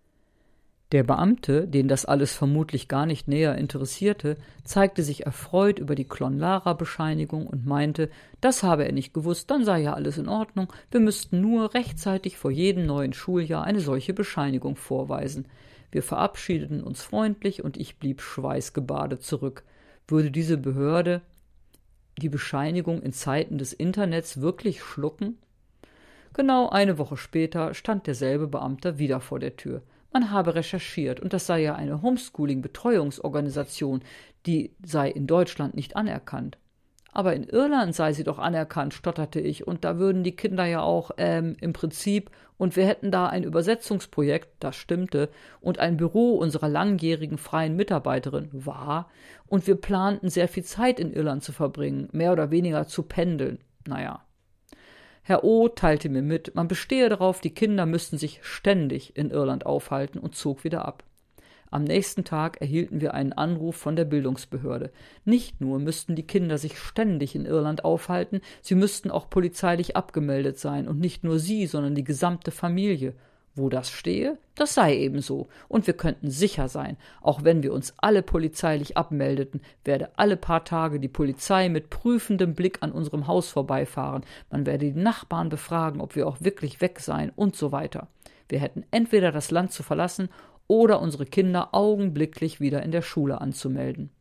S1: Der Beamte, den das alles vermutlich gar nicht näher interessierte, zeigte sich erfreut über die Clonlara-Bescheinigung und meinte, das habe er nicht gewusst, dann sei ja alles in Ordnung, wir müssten nur rechtzeitig vor jedem neuen Schuljahr eine solche Bescheinigung vorweisen. Wir verabschiedeten uns freundlich und ich blieb schweißgebadet zurück. Würde diese Behörde die Bescheinigung in Zeiten des Internets wirklich schlucken? Genau eine Woche später stand derselbe Beamte wieder vor der Tür. Man habe recherchiert, und das sei ja eine Homeschooling-Betreuungsorganisation, die sei in Deutschland nicht anerkannt. Aber in Irland sei sie doch anerkannt, stotterte ich, und da würden die Kinder ja auch, ähm, im Prinzip, und wir hätten da ein Übersetzungsprojekt, das stimmte, und ein Büro unserer langjährigen freien Mitarbeiterin, war, und wir planten sehr viel Zeit in Irland zu verbringen, mehr oder weniger zu pendeln. Naja. Herr O. teilte mir mit, man bestehe darauf, die Kinder müssten sich ständig in Irland aufhalten und zog wieder ab. Am nächsten Tag erhielten wir einen Anruf von der Bildungsbehörde. Nicht nur müssten die Kinder sich ständig in Irland aufhalten, sie müssten auch polizeilich abgemeldet sein, und nicht nur sie, sondern die gesamte Familie. Wo das stehe, das sei eben so, und wir könnten sicher sein, auch wenn wir uns alle polizeilich abmeldeten, werde alle paar Tage die Polizei mit prüfendem Blick an unserem Haus vorbeifahren, man werde die Nachbarn befragen, ob wir auch wirklich weg seien und so weiter. Wir hätten entweder das Land zu verlassen oder unsere Kinder augenblicklich wieder in der Schule anzumelden.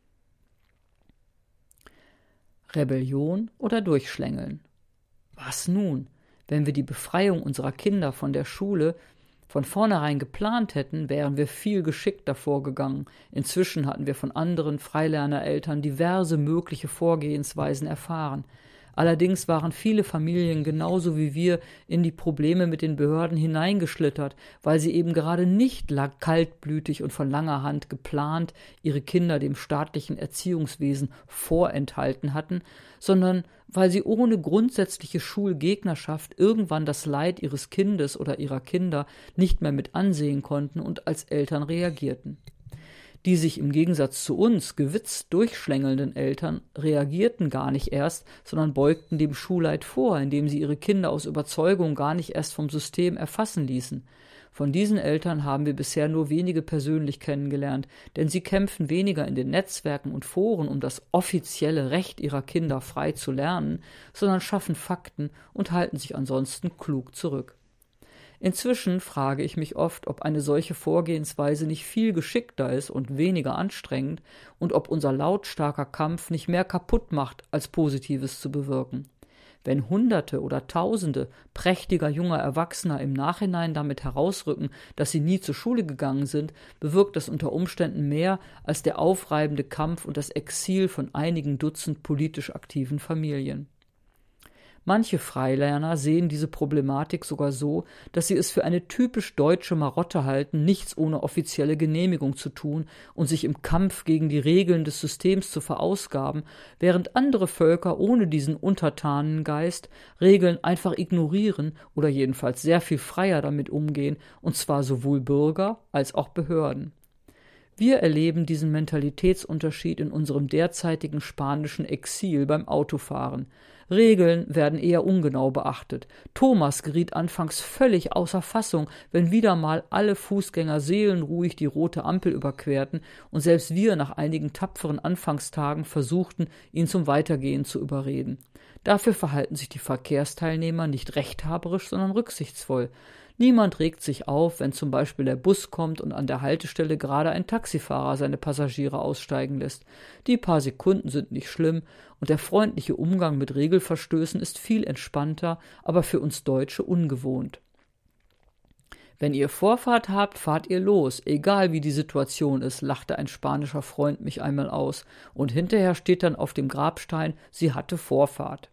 S1: Rebellion oder Durchschlängeln? Was nun? Wenn wir die Befreiung unserer Kinder von der Schule von vornherein geplant hätten, wären wir viel geschickter vorgegangen. Inzwischen hatten wir von anderen Freilernereltern diverse mögliche Vorgehensweisen erfahren. Allerdings waren viele Familien genauso wie wir in die Probleme mit den Behörden hineingeschlittert, weil sie eben gerade nicht kaltblütig und von langer Hand geplant ihre Kinder dem staatlichen Erziehungswesen vorenthalten hatten, sondern weil sie ohne grundsätzliche Schulgegnerschaft irgendwann das Leid ihres Kindes oder ihrer Kinder nicht mehr mit ansehen konnten und als Eltern reagierten. Die sich im Gegensatz zu uns gewitzt durchschlängelnden Eltern reagierten gar nicht erst, sondern beugten dem Schulleid vor, indem sie ihre Kinder aus Überzeugung gar nicht erst vom System erfassen ließen. Von diesen Eltern haben wir bisher nur wenige persönlich kennengelernt, denn sie kämpfen weniger in den Netzwerken und Foren um das offizielle Recht ihrer Kinder frei zu lernen, sondern schaffen Fakten und halten sich ansonsten klug zurück. Inzwischen frage ich mich oft, ob eine solche Vorgehensweise nicht viel geschickter ist und weniger anstrengend und ob unser lautstarker Kampf nicht mehr kaputt macht, als Positives zu bewirken. Wenn Hunderte oder Tausende prächtiger junger Erwachsener im Nachhinein damit herausrücken, dass sie nie zur Schule gegangen sind, bewirkt das unter Umständen mehr als der aufreibende Kampf und das Exil von einigen Dutzend politisch aktiven Familien. Manche Freilerner sehen diese Problematik sogar so, dass sie es für eine typisch deutsche Marotte halten, nichts ohne offizielle Genehmigung zu tun und sich im Kampf gegen die Regeln des Systems zu verausgaben, während andere Völker ohne diesen Untertanengeist Regeln einfach ignorieren oder jedenfalls sehr viel freier damit umgehen, und zwar sowohl Bürger als auch Behörden. Wir erleben diesen Mentalitätsunterschied in unserem derzeitigen spanischen Exil beim Autofahren. Regeln werden eher ungenau beachtet. Thomas geriet anfangs völlig außer Fassung, wenn wieder mal alle Fußgänger seelenruhig die rote Ampel überquerten und selbst wir nach einigen tapferen Anfangstagen versuchten, ihn zum Weitergehen zu überreden. Dafür verhalten sich die Verkehrsteilnehmer nicht rechthaberisch, sondern rücksichtsvoll. Niemand regt sich auf, wenn zum Beispiel der Bus kommt und an der Haltestelle gerade ein Taxifahrer seine Passagiere aussteigen lässt. Die paar Sekunden sind nicht schlimm und der freundliche Umgang mit Regelverstößen ist viel entspannter, aber für uns Deutsche ungewohnt. »Wenn ihr Vorfahrt habt, fahrt ihr los, egal wie die Situation ist«, lachte ein spanischer Freund mich einmal aus, und hinterher steht dann auf dem Grabstein, sie hatte Vorfahrt.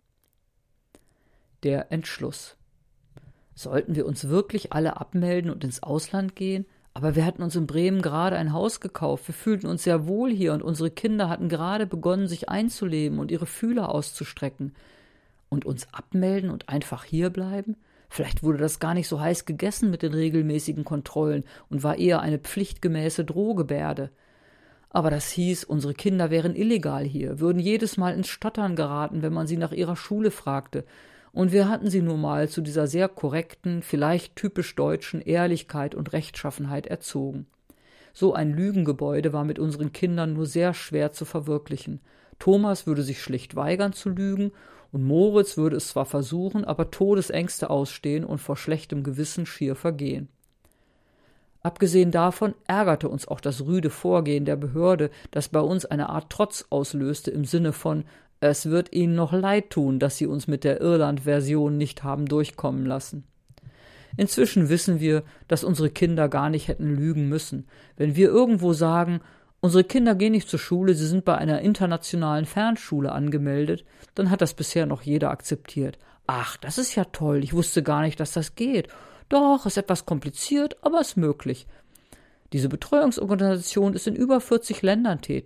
S1: Der Entschluss. Sollten wir uns wirklich alle abmelden und ins Ausland gehen? Aber wir hatten uns in Bremen gerade ein Haus gekauft, wir fühlten uns sehr wohl hier und unsere Kinder hatten gerade begonnen, sich einzuleben und ihre Fühler auszustrecken. Und uns abmelden und einfach hierbleiben? Vielleicht wurde das gar nicht so heiß gegessen mit den regelmäßigen Kontrollen und war eher eine pflichtgemäße Drohgebärde. Aber das hieß, unsere Kinder wären illegal hier, würden jedes Mal ins Stottern geraten, wenn man sie nach ihrer Schule fragte. Und wir hatten sie nun mal zu dieser sehr korrekten, vielleicht typisch deutschen Ehrlichkeit und Rechtschaffenheit erzogen. So ein Lügengebäude war mit unseren Kindern nur sehr schwer zu verwirklichen. Thomas würde sich schlicht weigern zu lügen, und Moritz würde es zwar versuchen, aber Todesängste ausstehen und vor schlechtem Gewissen schier vergehen. Abgesehen davon ärgerte uns auch das rüde Vorgehen der Behörde, das bei uns eine Art Trotz auslöste im Sinne von »Es wird Ihnen noch leid tun, dass Sie uns mit der Irland-Version nicht haben durchkommen lassen.« Inzwischen wissen wir, dass unsere Kinder gar nicht hätten lügen müssen. Wenn wir irgendwo sagen, unsere Kinder gehen nicht zur Schule, sie sind bei einer internationalen Fernschule angemeldet, dann hat das bisher noch jeder akzeptiert. »Ach, das ist ja toll, ich wusste gar nicht, dass das geht. Doch, ist etwas kompliziert, aber ist möglich.« Diese Betreuungsorganisation ist in über vierzig Ländern tätig.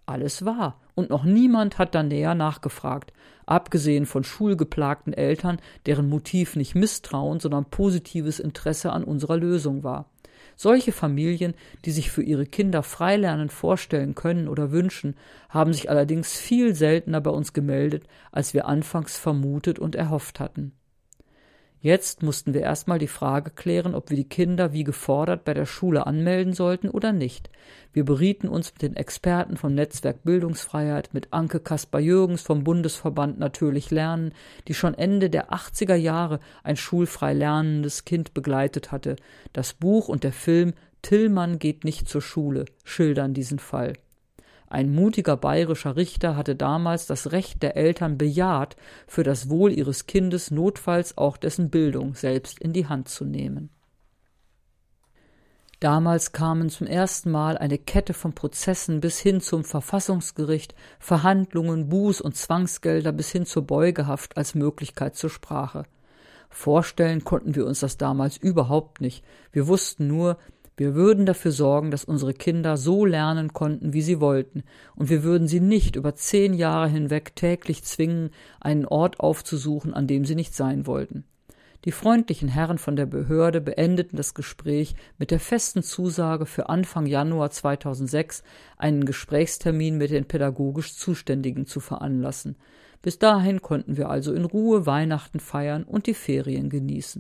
S1: Alles wahr, und noch niemand hat da näher nachgefragt, abgesehen von schulgeplagten Eltern, deren Motiv nicht Misstrauen, sondern positives Interesse an unserer Lösung war. Solche Familien, die sich für ihre Kinder Freilernen vorstellen können oder wünschen, haben sich allerdings viel seltener bei uns gemeldet, als wir anfangs vermutet und erhofft hatten. Jetzt mussten wir erstmal die Frage klären, ob wir die Kinder wie gefordert bei der Schule anmelden sollten oder nicht. Wir berieten uns mit den Experten vom Netzwerk Bildungsfreiheit, mit Anke Kaspar-Jürgens vom Bundesverband Natürlich Lernen, die schon Ende der achtziger Jahre ein schulfrei lernendes Kind begleitet hatte. Das Buch und der Film Tillmann geht nicht zur Schule schildern diesen Fall. Ein mutiger bayerischer Richter hatte damals das Recht der Eltern bejaht, für das Wohl ihres Kindes notfalls auch dessen Bildung selbst in die Hand zu nehmen. Damals kamen zum ersten Mal eine Kette von Prozessen bis hin zum Verfassungsgericht, Verhandlungen, Buß- und Zwangsgelder bis hin zur Beugehaft als Möglichkeit zur Sprache. Vorstellen konnten wir uns das damals überhaupt nicht. Wir wussten nur, wir würden dafür sorgen, dass unsere Kinder so lernen konnten, wie sie wollten, und wir würden sie nicht über zehn Jahre hinweg täglich zwingen, einen Ort aufzusuchen, an dem sie nicht sein wollten. Die freundlichen Herren von der Behörde beendeten das Gespräch mit der festen Zusage, für Anfang Januar zweitausendsechs einen Gesprächstermin mit den pädagogisch Zuständigen zu veranlassen. Bis dahin konnten wir also in Ruhe Weihnachten feiern und die Ferien genießen.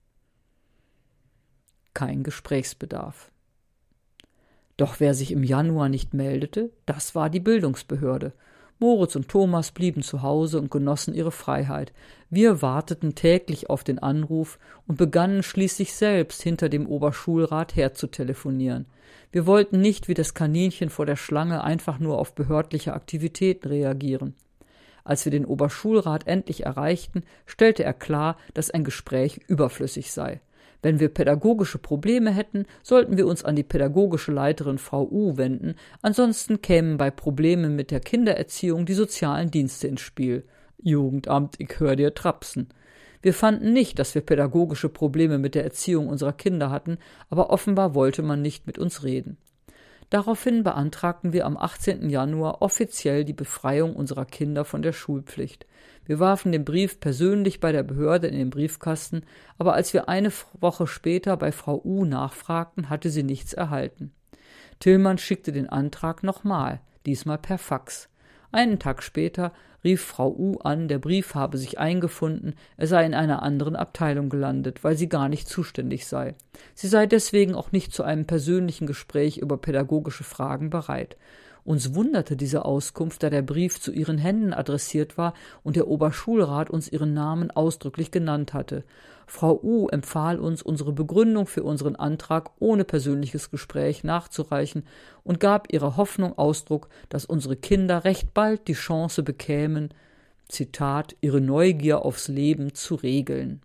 S1: Kein Gesprächsbedarf. Doch wer sich im Januar nicht meldete, das war die Bildungsbehörde. Moritz und Thomas blieben zu Hause und genossen ihre Freiheit. Wir warteten täglich auf den Anruf und begannen schließlich selbst hinter dem Oberschulrat herzutelefonieren. Wir wollten nicht wie das Kaninchen vor der Schlange einfach nur auf behördliche Aktivitäten reagieren. Als wir den Oberschulrat endlich erreichten, stellte er klar, dass ein Gespräch überflüssig sei. Wenn wir pädagogische Probleme hätten, sollten wir uns an die pädagogische Leiterin Frau U wenden, ansonsten kämen bei Problemen mit der Kindererziehung die sozialen Dienste ins Spiel. Jugendamt, ich hör dir trapsen. Wir fanden nicht, dass wir pädagogische Probleme mit der Erziehung unserer Kinder hatten, aber offenbar wollte man nicht mit uns reden. Daraufhin beantragten wir am achtzehnten Januar offiziell die Befreiung unserer Kinder von der Schulpflicht. Wir warfen den Brief persönlich bei der Behörde in den Briefkasten, aber als wir eine Woche später bei Frau U nachfragten, hatte sie nichts erhalten. Tillmann schickte den Antrag nochmal, diesmal per Fax. Einen Tag später rief Frau U an, der Brief habe sich eingefunden, er sei in einer anderen Abteilung gelandet, weil sie gar nicht zuständig sei. Sie sei deswegen auch nicht zu einem persönlichen Gespräch über pädagogische Fragen bereit. Uns wunderte diese Auskunft, da der Brief zu ihren Händen adressiert war und der Oberschulrat uns ihren Namen ausdrücklich genannt hatte. Frau U empfahl uns, unsere Begründung für unseren Antrag ohne persönliches Gespräch nachzureichen und gab ihrer Hoffnung Ausdruck, dass unsere Kinder recht bald die Chance bekämen, Zitat, ihre Neugier aufs Leben zu regeln.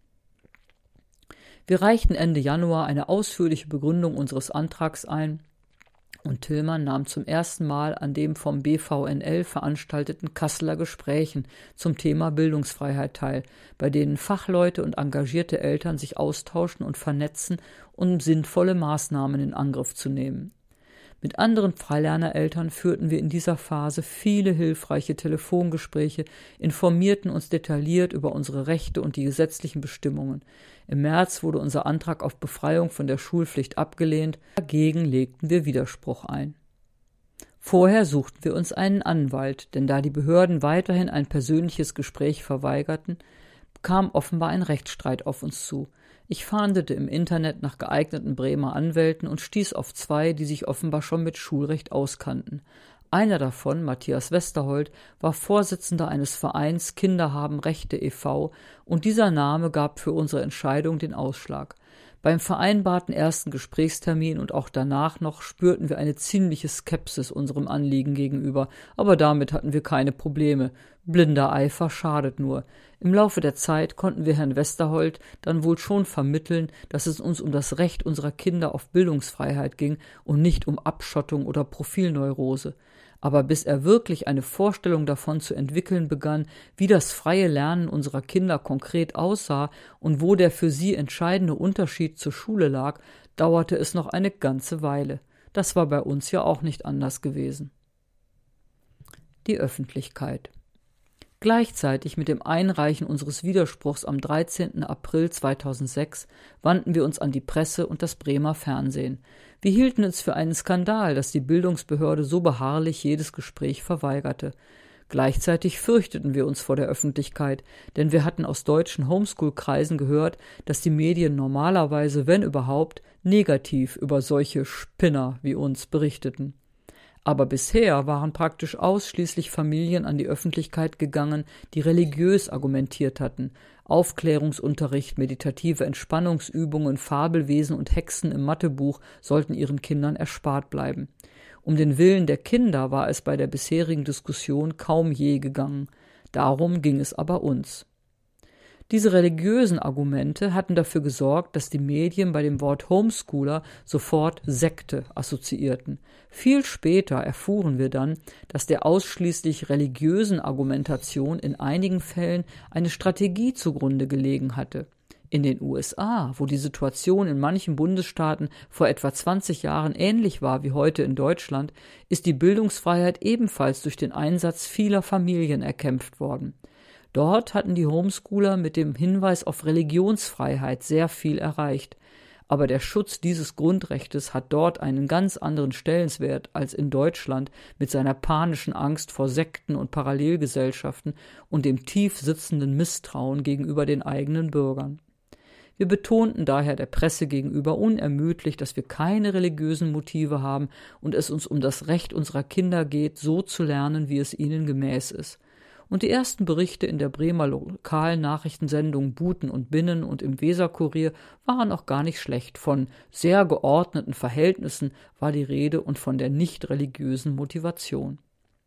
S1: Wir reichten Ende Januar eine ausführliche Begründung unseres Antrags ein, und Tillmann nahm zum ersten Mal an dem vom B V N L veranstalteten Kasseler Gesprächen zum Thema Bildungsfreiheit teil, bei denen Fachleute und engagierte Eltern sich austauschen und vernetzen, um sinnvolle Maßnahmen in Angriff zu nehmen. Mit anderen Freilernereltern führten wir in dieser Phase viele hilfreiche Telefongespräche, informierten uns detailliert über unsere Rechte und die gesetzlichen Bestimmungen. Im März wurde unser Antrag auf Befreiung von der Schulpflicht abgelehnt, dagegen legten wir Widerspruch ein. Vorher suchten wir uns einen Anwalt, denn da die Behörden weiterhin ein persönliches Gespräch verweigerten, kam offenbar ein Rechtsstreit auf uns zu. Ich fahndete im Internet nach geeigneten Bremer Anwälten und stieß auf zwei, die sich offenbar schon mit Schulrecht auskannten. Einer davon, Matthias Westerholt, war Vorsitzender eines Vereins Kinder haben Rechte e V und dieser Name gab für unsere Entscheidung den Ausschlag. Beim vereinbarten ersten Gesprächstermin und auch danach noch spürten wir eine ziemliche Skepsis unserem Anliegen gegenüber, aber damit hatten wir keine Probleme. Blinder Eifer schadet nur. Im Laufe der Zeit konnten wir Herrn Westerholt dann wohl schon vermitteln, dass es uns um das Recht unserer Kinder auf Bildungsfreiheit ging und nicht um Abschottung oder Profilneurose. Aber bis er wirklich eine Vorstellung davon zu entwickeln begann, wie das freie Lernen unserer Kinder konkret aussah und wo der für sie entscheidende Unterschied zur Schule lag, dauerte es noch eine ganze Weile. Das war bei uns ja auch nicht anders gewesen. die Öffentlichkeit. Gleichzeitig mit dem Einreichen unseres Widerspruchs am dreizehnten April zweitausendsechs wandten wir uns an die Presse und das Bremer Fernsehen. Wir hielten es für einen Skandal, dass die Bildungsbehörde so beharrlich jedes Gespräch verweigerte. Gleichzeitig fürchteten wir uns vor der Öffentlichkeit, denn wir hatten aus deutschen Homeschool-Kreisen gehört, dass die Medien normalerweise, wenn überhaupt, negativ über solche Spinner wie uns berichteten. Aber bisher waren praktisch ausschließlich Familien an die Öffentlichkeit gegangen, die religiös argumentiert hatten. Aufklärungsunterricht, meditative Entspannungsübungen, Fabelwesen und Hexen im Mathebuch sollten ihren Kindern erspart bleiben. Um den Willen der Kinder war es bei der bisherigen Diskussion kaum je gegangen. Darum ging es aber uns. Diese religiösen Argumente hatten dafür gesorgt, dass die Medien bei dem Wort Homeschooler sofort Sekte assoziierten. Viel später erfuhren wir dann, dass der ausschließlich religiösen Argumentation in einigen Fällen eine Strategie zugrunde gelegen hatte. In den U S A, wo die Situation in manchen Bundesstaaten vor etwa zwanzig Jahren ähnlich war wie heute in Deutschland, ist die Bildungsfreiheit ebenfalls durch den Einsatz vieler Familien erkämpft worden. Dort hatten die Homeschooler mit dem Hinweis auf Religionsfreiheit sehr viel erreicht. Aber der Schutz dieses Grundrechtes hat dort einen ganz anderen Stellenwert als in Deutschland mit seiner panischen Angst vor Sekten und Parallelgesellschaften und dem tief sitzenden Misstrauen gegenüber den eigenen Bürgern. Wir betonten daher der Presse gegenüber unermüdlich, dass wir keine religiösen Motive haben und es uns um das Recht unserer Kinder geht, so zu lernen, wie es ihnen gemäß ist. Und die ersten Berichte in der Bremer lokalen Nachrichtensendung Buten und Binnen und im Weserkurier waren auch gar nicht schlecht. Von sehr geordneten Verhältnissen war die Rede und von der nicht religiösen Motivation.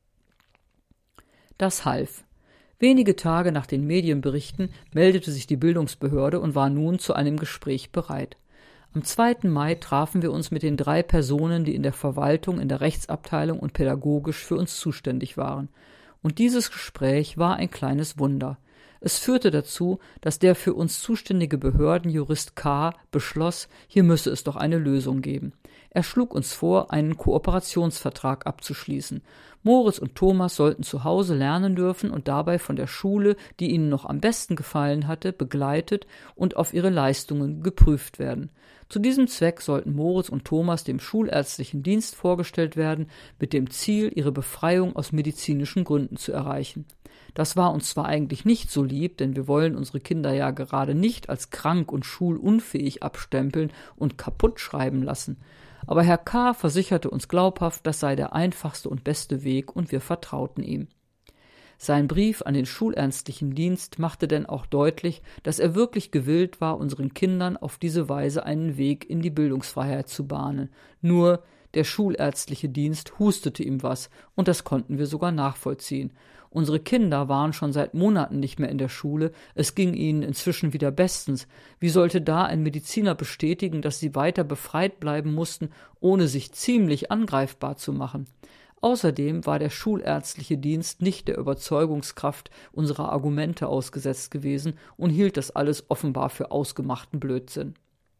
S1: Das half. Wenige Tage nach den Medienberichten meldete sich die Bildungsbehörde und war nun zu einem Gespräch bereit. Am zweiten Mai trafen wir uns mit den drei Personen, die in der Verwaltung, in der Rechtsabteilung und pädagogisch für uns zuständig waren. Und dieses Gespräch war ein kleines Wunder. Es führte dazu, dass der für uns zuständige Behördenjurist K. beschloss, hier müsse es doch eine Lösung geben. Er schlug uns vor, einen Kooperationsvertrag abzuschließen. Moritz und Thomas sollten zu Hause lernen dürfen und dabei von der Schule, die ihnen noch am besten gefallen hatte, begleitet und auf ihre Leistungen geprüft werden. Zu diesem Zweck sollten Moritz und Thomas dem schulärztlichen Dienst vorgestellt werden, mit dem Ziel, ihre Befreiung aus medizinischen Gründen zu erreichen. Das war uns zwar eigentlich nicht so lieb, denn wir wollen unsere Kinder ja gerade nicht als krank und schulunfähig abstempeln und kaputt schreiben lassen. Aber Herr K. versicherte uns glaubhaft, das sei der einfachste und beste Weg, und wir vertrauten ihm. Sein Brief an den schulärztlichen Dienst machte denn auch deutlich, dass er wirklich gewillt war, unseren Kindern auf diese Weise einen Weg in die Bildungsfreiheit zu bahnen. Nur der schulärztliche Dienst hustete ihm was, und das konnten wir sogar nachvollziehen. Unsere Kinder waren schon seit Monaten nicht mehr in der Schule, es ging ihnen inzwischen wieder bestens. Wie sollte da ein Mediziner bestätigen, dass sie weiter befreit bleiben mussten, ohne sich ziemlich angreifbar zu machen? Außerdem war der schulärztliche Dienst nicht der Überzeugungskraft unserer Argumente ausgesetzt gewesen und hielt das alles offenbar für ausgemachten Blödsinn.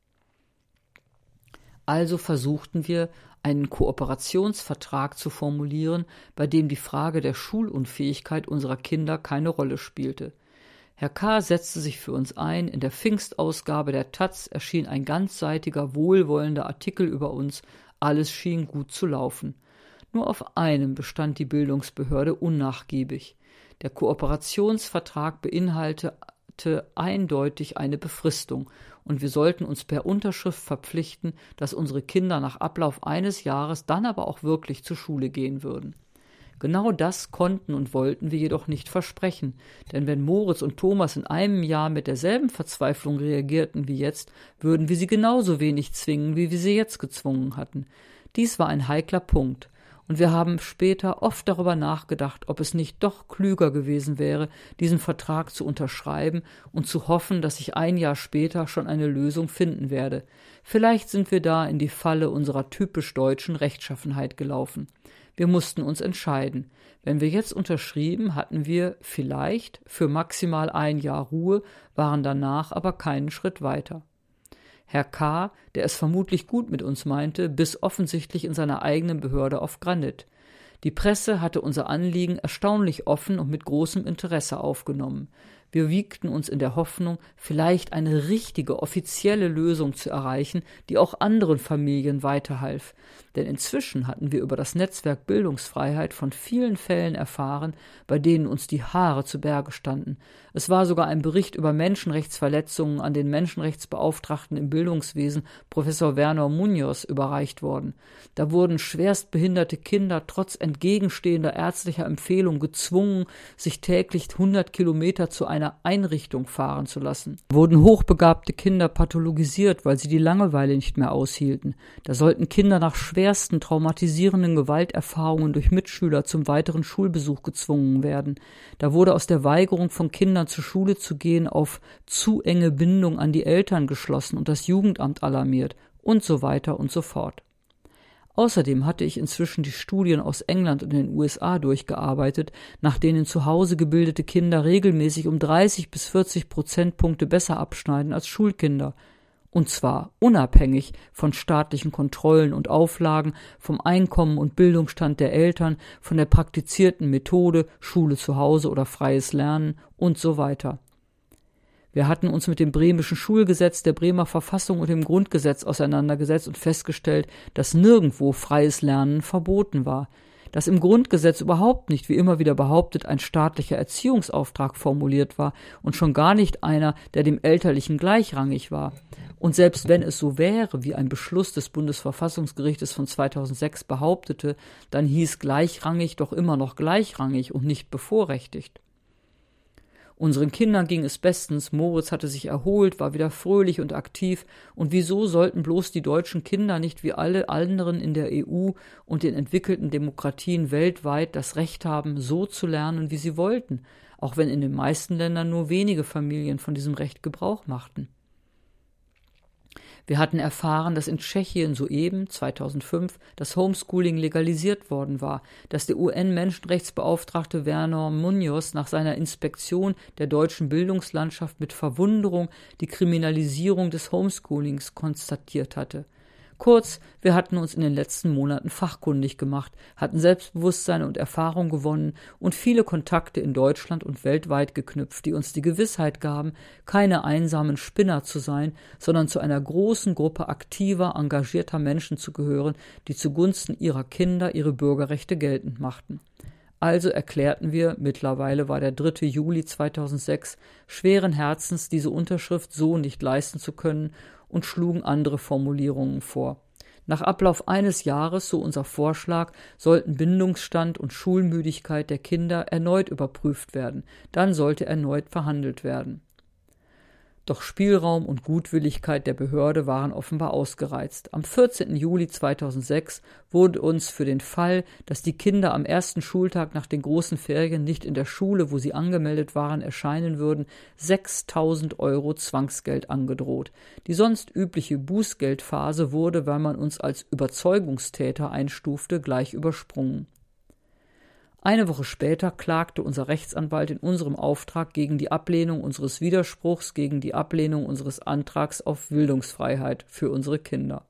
S1: Also versuchten wir, einen Kooperationsvertrag zu formulieren, bei dem die Frage der Schulunfähigkeit unserer Kinder keine Rolle spielte. Herr K. setzte sich für uns ein, in der Pfingstausgabe der Taz erschien ein ganzseitiger, wohlwollender Artikel über uns, alles schien gut zu laufen. Nur auf einem bestand die Bildungsbehörde unnachgiebig. Der Kooperationsvertrag beinhaltete eindeutig eine Befristung, und wir sollten uns per Unterschrift verpflichten, dass unsere Kinder nach Ablauf eines Jahres dann aber auch wirklich zur Schule gehen würden. Genau das konnten und wollten wir jedoch nicht versprechen, denn wenn Moritz und Thomas in einem Jahr mit derselben Verzweiflung reagierten wie jetzt, würden wir sie genauso wenig zwingen, wie wir sie jetzt gezwungen hatten. Dies war ein heikler Punkt. Und wir haben später oft darüber nachgedacht, ob es nicht doch klüger gewesen wäre, diesen Vertrag zu unterschreiben und zu hoffen, dass ich ein Jahr später schon eine Lösung finden werde. Vielleicht sind wir da in die Falle unserer typisch deutschen Rechtschaffenheit gelaufen. Wir mussten uns entscheiden. Wenn wir jetzt unterschrieben, hatten wir vielleicht für maximal ein Jahr Ruhe, waren danach aber keinen Schritt weiter. Herr K., der es vermutlich gut mit uns meinte, biss offensichtlich in seiner eigenen Behörde auf Granit. Die Presse hatte unser Anliegen erstaunlich offen und mit großem Interesse aufgenommen. Wir wiegten uns in der Hoffnung, vielleicht eine richtige, offizielle Lösung zu erreichen, die auch anderen Familien weiterhalf. Denn inzwischen hatten wir über das Netzwerk Bildungsfreiheit von vielen Fällen erfahren, bei denen uns die Haare zu Berge standen. Es war sogar ein Bericht über Menschenrechtsverletzungen an den Menschenrechtsbeauftragten im Bildungswesen, Professor Werner Muñoz, überreicht worden. Da wurden schwerstbehinderte Kinder trotz entgegenstehender ärztlicher Empfehlung gezwungen, sich täglich hundert Kilometer zu einer Einrichtung fahren zu lassen. Wurden hochbegabte Kinder pathologisiert, weil sie die Langeweile nicht mehr aushielten. Da sollten Kinder nach schwersten traumatisierenden Gewalterfahrungen durch Mitschüler zum weiteren Schulbesuch gezwungen werden. Da wurde aus der Weigerung von Kindern zur Schule zu gehen auf zu enge Bindung an die Eltern geschlossen und das Jugendamt alarmiert und so weiter und so fort. Außerdem hatte ich inzwischen die Studien aus England und den U S A durchgearbeitet, nach denen zu Hause gebildete Kinder regelmäßig um dreißig bis vierzig Prozentpunkte besser abschneiden als Schulkinder. Und zwar unabhängig von staatlichen Kontrollen und Auflagen, vom Einkommen und Bildungsstand der Eltern, von der praktizierten Methode, Schule zu Hause oder freies Lernen und so weiter. Wir hatten uns mit dem bremischen Schulgesetz, der Bremer Verfassung und dem Grundgesetz auseinandergesetzt und festgestellt, dass nirgendwo freies Lernen verboten war. Dass im Grundgesetz überhaupt nicht, wie immer wieder behauptet, ein staatlicher Erziehungsauftrag formuliert war und schon gar nicht einer, der dem Elterlichen gleichrangig war. Und selbst wenn es so wäre, wie ein Beschluss des Bundesverfassungsgerichtes von zweitausendsechs behauptete, dann hieß gleichrangig doch immer noch gleichrangig und nicht bevorrechtigt. Unseren Kindern ging es bestens, Moritz hatte sich erholt, war wieder fröhlich und aktiv, und wieso sollten bloß die deutschen Kinder nicht wie alle anderen in der E U und den entwickelten Demokratien weltweit das Recht haben, so zu lernen, wie sie wollten, auch wenn in den meisten Ländern nur wenige Familien von diesem Recht Gebrauch machten? Wir hatten erfahren, dass in Tschechien soeben, zweitausendfünf, das Homeschooling legalisiert worden war, dass der U N-Menschenrechtsbeauftragte Werner Muñoz nach seiner Inspektion der deutschen Bildungslandschaft mit Verwunderung die Kriminalisierung des Homeschoolings konstatiert hatte. Kurz, wir hatten uns in den letzten Monaten fachkundig gemacht, hatten Selbstbewusstsein und Erfahrung gewonnen und viele Kontakte in Deutschland und weltweit geknüpft, die uns die Gewissheit gaben, keine einsamen Spinner zu sein, sondern zu einer großen Gruppe aktiver, engagierter Menschen zu gehören, die zugunsten ihrer Kinder ihre Bürgerrechte geltend machten. Also erklärten wir, mittlerweile war der dritte Juli zweitausendsechs, schweren Herzens diese Unterschrift so nicht leisten zu können und schlugen andere Formulierungen vor. Nach Ablauf eines Jahres, so unser Vorschlag, sollten Bindungsstand und Schulmüdigkeit der Kinder erneut überprüft werden. Dann sollte erneut verhandelt werden. Doch Spielraum und Gutwilligkeit der Behörde waren offenbar ausgereizt. Am vierzehnten Juli zweitausendsechs wurde uns für den Fall, dass die Kinder am ersten Schultag nach den großen Ferien nicht in der Schule, wo sie angemeldet waren, erscheinen würden, sechstausend Euro Zwangsgeld angedroht. Die sonst übliche Bußgeldphase wurde, weil man uns als Überzeugungstäter einstufte, gleich übersprungen. Eine Woche später klagte unser Rechtsanwalt in unserem Auftrag gegen die Ablehnung unseres Widerspruchs, gegen die Ablehnung unseres Antrags auf Bildungsfreiheit für unsere Kinder.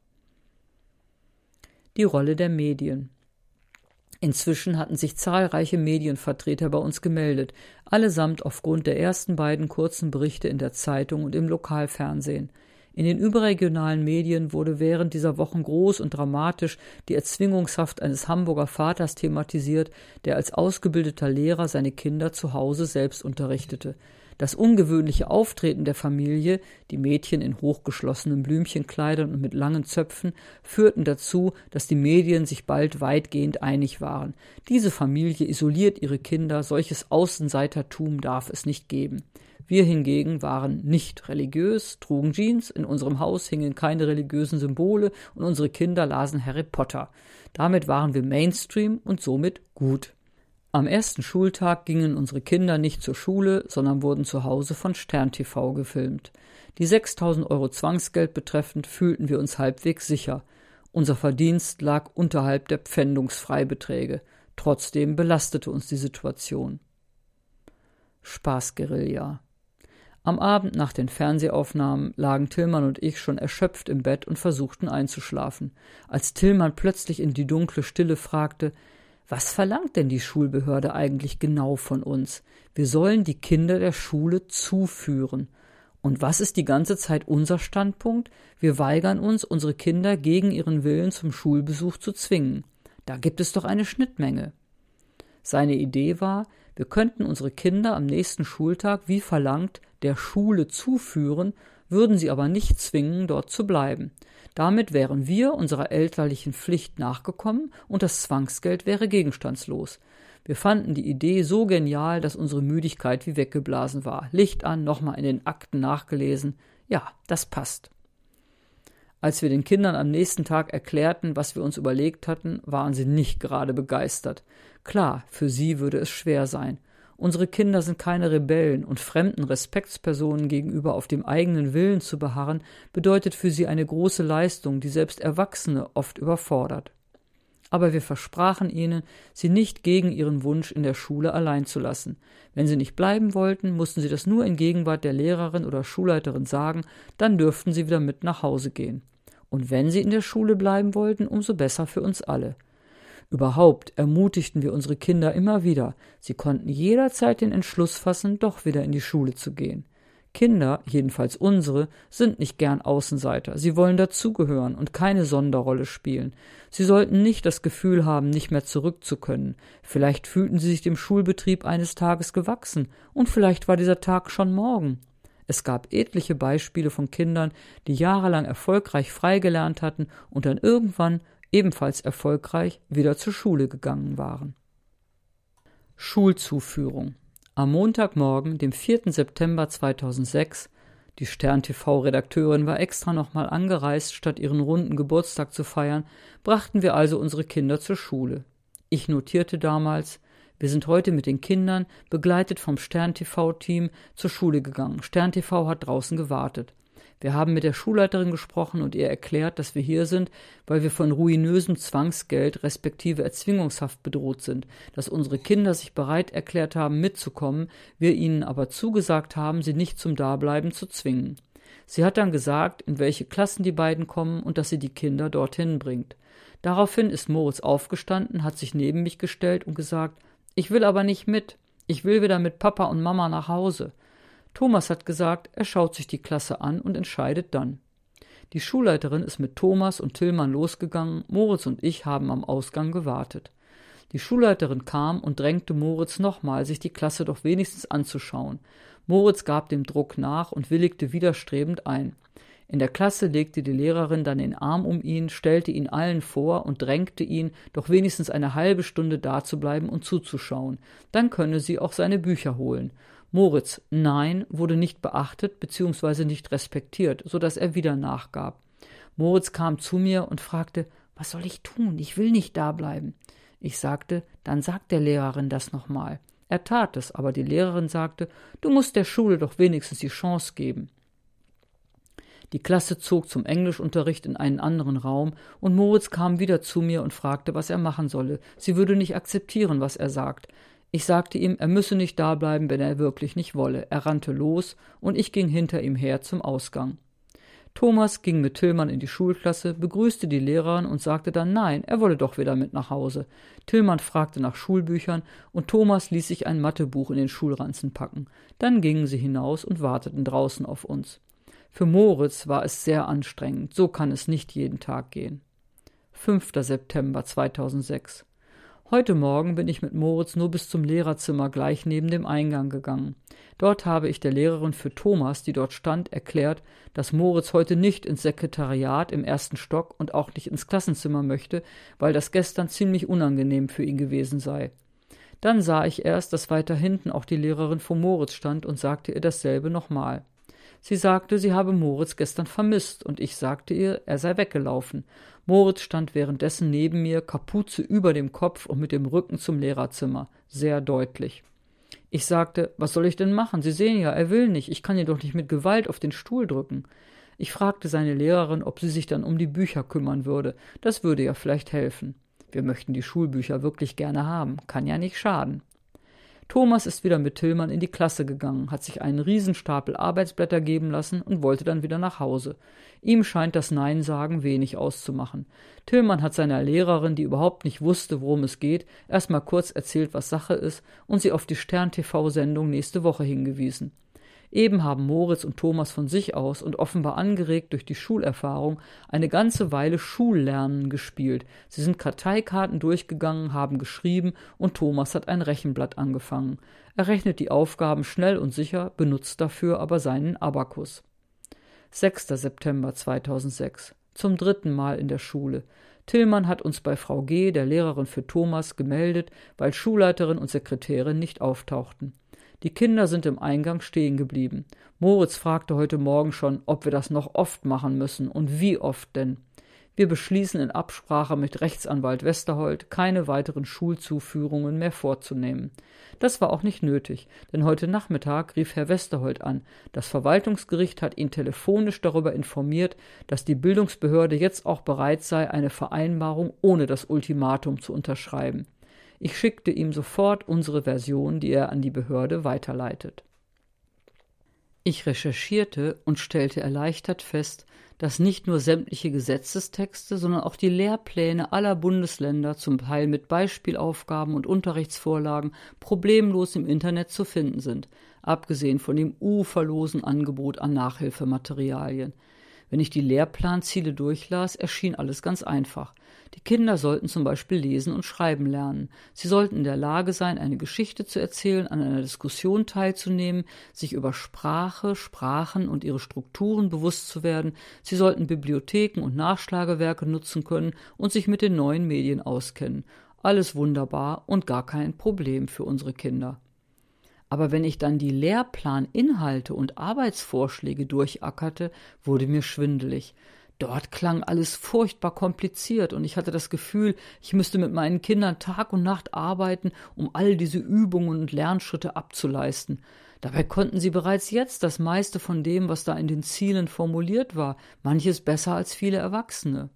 S1: Die Rolle der Medien. Inzwischen hatten sich zahlreiche Medienvertreter bei uns gemeldet, allesamt aufgrund der ersten beiden kurzen Berichte in der Zeitung und im Lokalfernsehen. In den überregionalen Medien wurde während dieser Wochen groß und dramatisch die Erzwingungshaft eines Hamburger Vaters thematisiert, der als ausgebildeter Lehrer seine Kinder zu Hause selbst unterrichtete. Das ungewöhnliche Auftreten der Familie, die Mädchen in hochgeschlossenen Blümchenkleidern und mit langen Zöpfen, führten dazu, dass die Medien sich bald weitgehend einig waren. Diese Familie isoliert ihre Kinder, solches Außenseitertum darf es nicht geben. Wir hingegen waren nicht religiös, trugen Jeans, in unserem Haus hingen keine religiösen Symbole und unsere Kinder lasen Harry Potter. Damit waren wir Mainstream und somit gut. Am ersten Schultag gingen unsere Kinder nicht zur Schule, sondern wurden zu Hause von Stern T V gefilmt. Die sechstausend Euro Zwangsgeld betreffend fühlten wir uns halbwegs sicher. Unser Verdienst lag unterhalb der Pfändungsfreibeträge. Trotzdem belastete uns die Situation. Spaßguerilla. Am Abend nach den Fernsehaufnahmen lagen Tillmann und ich schon erschöpft im Bett und versuchten einzuschlafen, als Tillmann plötzlich in die dunkle Stille fragte: Was verlangt denn die Schulbehörde eigentlich genau von uns? Wir sollen die Kinder der Schule zuführen. Und was ist die ganze Zeit unser Standpunkt? Wir weigern uns, unsere Kinder gegen ihren Willen zum Schulbesuch zu zwingen. Da gibt es doch eine Schnittmenge. Seine Idee war, wir könnten unsere Kinder am nächsten Schultag wie verlangt der Schule zuführen, würden sie aber nicht zwingen, dort zu bleiben. Damit wären wir unserer elterlichen Pflicht nachgekommen und das Zwangsgeld wäre gegenstandslos. Wir fanden die Idee so genial, dass unsere Müdigkeit wie weggeblasen war. Licht an, nochmal in den Akten nachgelesen. Ja, das passt. Als wir den Kindern am nächsten Tag erklärten, was wir uns überlegt hatten, waren sie nicht gerade begeistert. Klar, für sie würde es schwer sein. Unsere Kinder sind keine Rebellen und fremden Respektspersonen gegenüber auf dem eigenen Willen zu beharren, bedeutet für sie eine große Leistung, die selbst Erwachsene oft überfordert. Aber wir versprachen ihnen, sie nicht gegen ihren Wunsch in der Schule allein zu lassen. Wenn sie nicht bleiben wollten, mussten sie das nur in Gegenwart der Lehrerin oder Schulleiterin sagen, dann dürften sie wieder mit nach Hause gehen. Und wenn sie in der Schule bleiben wollten, umso besser für uns alle. Überhaupt ermutigten wir unsere Kinder immer wieder. Sie konnten jederzeit den Entschluss fassen, doch wieder in die Schule zu gehen. Kinder, jedenfalls unsere, sind nicht gern Außenseiter. Sie wollen dazugehören und keine Sonderrolle spielen. Sie sollten nicht das Gefühl haben, nicht mehr zurück zu können. Vielleicht fühlten sie sich dem Schulbetrieb eines Tages gewachsen und vielleicht war dieser Tag schon morgen. Es gab etliche Beispiele von Kindern, die jahrelang erfolgreich frei gelernt hatten und dann irgendwann ebenfalls erfolgreich wieder zur Schule gegangen waren. Schulzuführung. Am Montagmorgen, dem vierten September zweitausendsechs, die Stern-T V-Redakteurin war extra nochmal angereist, statt ihren runden Geburtstag zu feiern, brachten wir also unsere Kinder zur Schule. Ich notierte damals, wir sind heute mit den Kindern, begleitet vom Stern-T V-Team, zur Schule gegangen. Stern-T V hat draußen gewartet. Wir haben mit der Schulleiterin gesprochen und ihr erklärt, dass wir hier sind, weil wir von ruinösem Zwangsgeld respektive Erzwingungshaft bedroht sind, dass unsere Kinder sich bereit erklärt haben, mitzukommen, wir ihnen aber zugesagt haben, sie nicht zum Dableiben zu zwingen. Sie hat dann gesagt, in welche Klassen die beiden kommen und dass sie die Kinder dorthin bringt. Daraufhin ist Moritz aufgestanden, hat sich neben mich gestellt und gesagt, ich will aber nicht mit, ich will wieder mit Papa und Mama nach Hause. Thomas hat gesagt, er schaut sich die Klasse an und entscheidet dann. Die Schulleiterin ist mit Thomas und Tillmann losgegangen, Moritz und ich haben am Ausgang gewartet. Die Schulleiterin kam und drängte Moritz nochmal, sich die Klasse doch wenigstens anzuschauen. Moritz gab dem Druck nach und willigte widerstrebend ein. In der Klasse legte die Lehrerin dann den Arm um ihn, stellte ihn allen vor und drängte ihn, doch wenigstens eine halbe Stunde dazubleiben und zuzuschauen. Dann könne sie auch seine Bücher holen. Moritz, nein, wurde nicht beachtet bzw. nicht respektiert, so dass er wieder nachgab. Moritz kam zu mir und fragte, was soll ich tun? Ich will nicht da bleiben. Ich sagte, dann sag der Lehrerin das nochmal. Er tat es, aber die Lehrerin sagte, du musst der Schule doch wenigstens die Chance geben. Die Klasse zog zum Englischunterricht in einen anderen Raum und Moritz kam wieder zu mir und fragte, was er machen solle. Sie würde nicht akzeptieren, was er sagt. Ich sagte ihm, er müsse nicht dableiben, wenn er wirklich nicht wolle. Er rannte los und ich ging hinter ihm her zum Ausgang. Thomas ging mit Tillmann in die Schulklasse, begrüßte die Lehrerin und sagte dann nein, er wolle doch wieder mit nach Hause. Tillmann fragte nach Schulbüchern und Thomas ließ sich ein Mathebuch in den Schulranzen packen. Dann gingen sie hinaus und warteten draußen auf uns. Für Moritz war es sehr anstrengend, so kann es nicht jeden Tag gehen. fünfter September zweitausendsechs. Heute Morgen bin ich mit Moritz nur bis zum Lehrerzimmer gleich neben dem Eingang gegangen. Dort habe ich der Lehrerin für Thomas, die dort stand, erklärt, dass Moritz heute nicht ins Sekretariat im ersten Stock und auch nicht ins Klassenzimmer möchte, weil das gestern ziemlich unangenehm für ihn gewesen sei. Dann sah ich erst, dass weiter hinten auch die Lehrerin vor Moritz stand und sagte ihr dasselbe nochmal. Sie sagte, sie habe Moritz gestern vermisst und ich sagte ihr, er sei weggelaufen. Moritz stand währenddessen neben mir, Kapuze über dem Kopf und mit dem Rücken zum Lehrerzimmer, sehr deutlich. Ich sagte, was soll ich denn machen? Sie sehen ja, er will nicht, ich kann ihn doch nicht mit Gewalt auf den Stuhl drücken. Ich fragte seine Lehrerin, ob sie sich dann um die Bücher kümmern würde, das würde ja vielleicht helfen. Wir möchten die Schulbücher wirklich gerne haben, kann ja nicht schaden. Thomas ist wieder mit Tillmann in die Klasse gegangen, hat sich einen Riesenstapel Arbeitsblätter geben lassen und wollte dann wieder nach Hause. Ihm scheint das Nein-Sagen wenig auszumachen. Tillmann hat seiner Lehrerin, die überhaupt nicht wusste, worum es geht, erst mal kurz erzählt, was Sache ist und sie auf die Stern-T V-Sendung nächste Woche hingewiesen. Eben haben Moritz und Thomas von sich aus und offenbar angeregt durch die Schulerfahrung eine ganze Weile Schullernen gespielt. Sie sind Karteikarten durchgegangen, haben geschrieben und Thomas hat ein Rechenblatt angefangen. Er rechnet die Aufgaben schnell und sicher, benutzt dafür aber seinen Abakus. sechster September zweitausendsechs. Zum dritten Mal in der Schule. Tillmann hat uns bei Frau G., der Lehrerin für Thomas, gemeldet, weil Schulleiterin und Sekretärin nicht auftauchten. Die Kinder sind im Eingang stehen geblieben. Moritz fragte heute Morgen schon, ob wir das noch oft machen müssen und wie oft denn. Wir beschließen in Absprache mit Rechtsanwalt Westerholt, keine weiteren Schulzuführungen mehr vorzunehmen. Das war auch nicht nötig, denn heute Nachmittag rief Herr Westerholt an. Das Verwaltungsgericht hat ihn telefonisch darüber informiert, dass die Bildungsbehörde jetzt auch bereit sei, eine Vereinbarung ohne das Ultimatum zu unterschreiben. Ich schickte ihm sofort unsere Version, die er an die Behörde weiterleitet. Ich recherchierte und stellte erleichtert fest, dass nicht nur sämtliche Gesetzestexte, sondern auch die Lehrpläne aller Bundesländer, zum Teil mit Beispielaufgaben und Unterrichtsvorlagen, problemlos im Internet zu finden sind, abgesehen von dem uferlosen Angebot an Nachhilfematerialien. Wenn ich die Lehrplanziele durchlas, erschien alles ganz einfach. Die Kinder sollten zum Beispiel lesen und schreiben lernen. Sie sollten in der Lage sein, eine Geschichte zu erzählen, an einer Diskussion teilzunehmen, sich über Sprache, Sprachen und ihre Strukturen bewusst zu werden. Sie sollten Bibliotheken und Nachschlagewerke nutzen können und sich mit den neuen Medien auskennen. Alles wunderbar und gar kein Problem für unsere Kinder. Aber wenn ich dann die Lehrplaninhalte und Arbeitsvorschläge durchackerte, wurde mir schwindelig. Dort klang alles furchtbar kompliziert und ich hatte das Gefühl, ich müsste mit meinen Kindern Tag und Nacht arbeiten, um all diese Übungen und Lernschritte abzuleisten. Dabei konnten sie bereits jetzt das meiste von dem, was da in den Zielen formuliert war, manches besser als viele Erwachsene.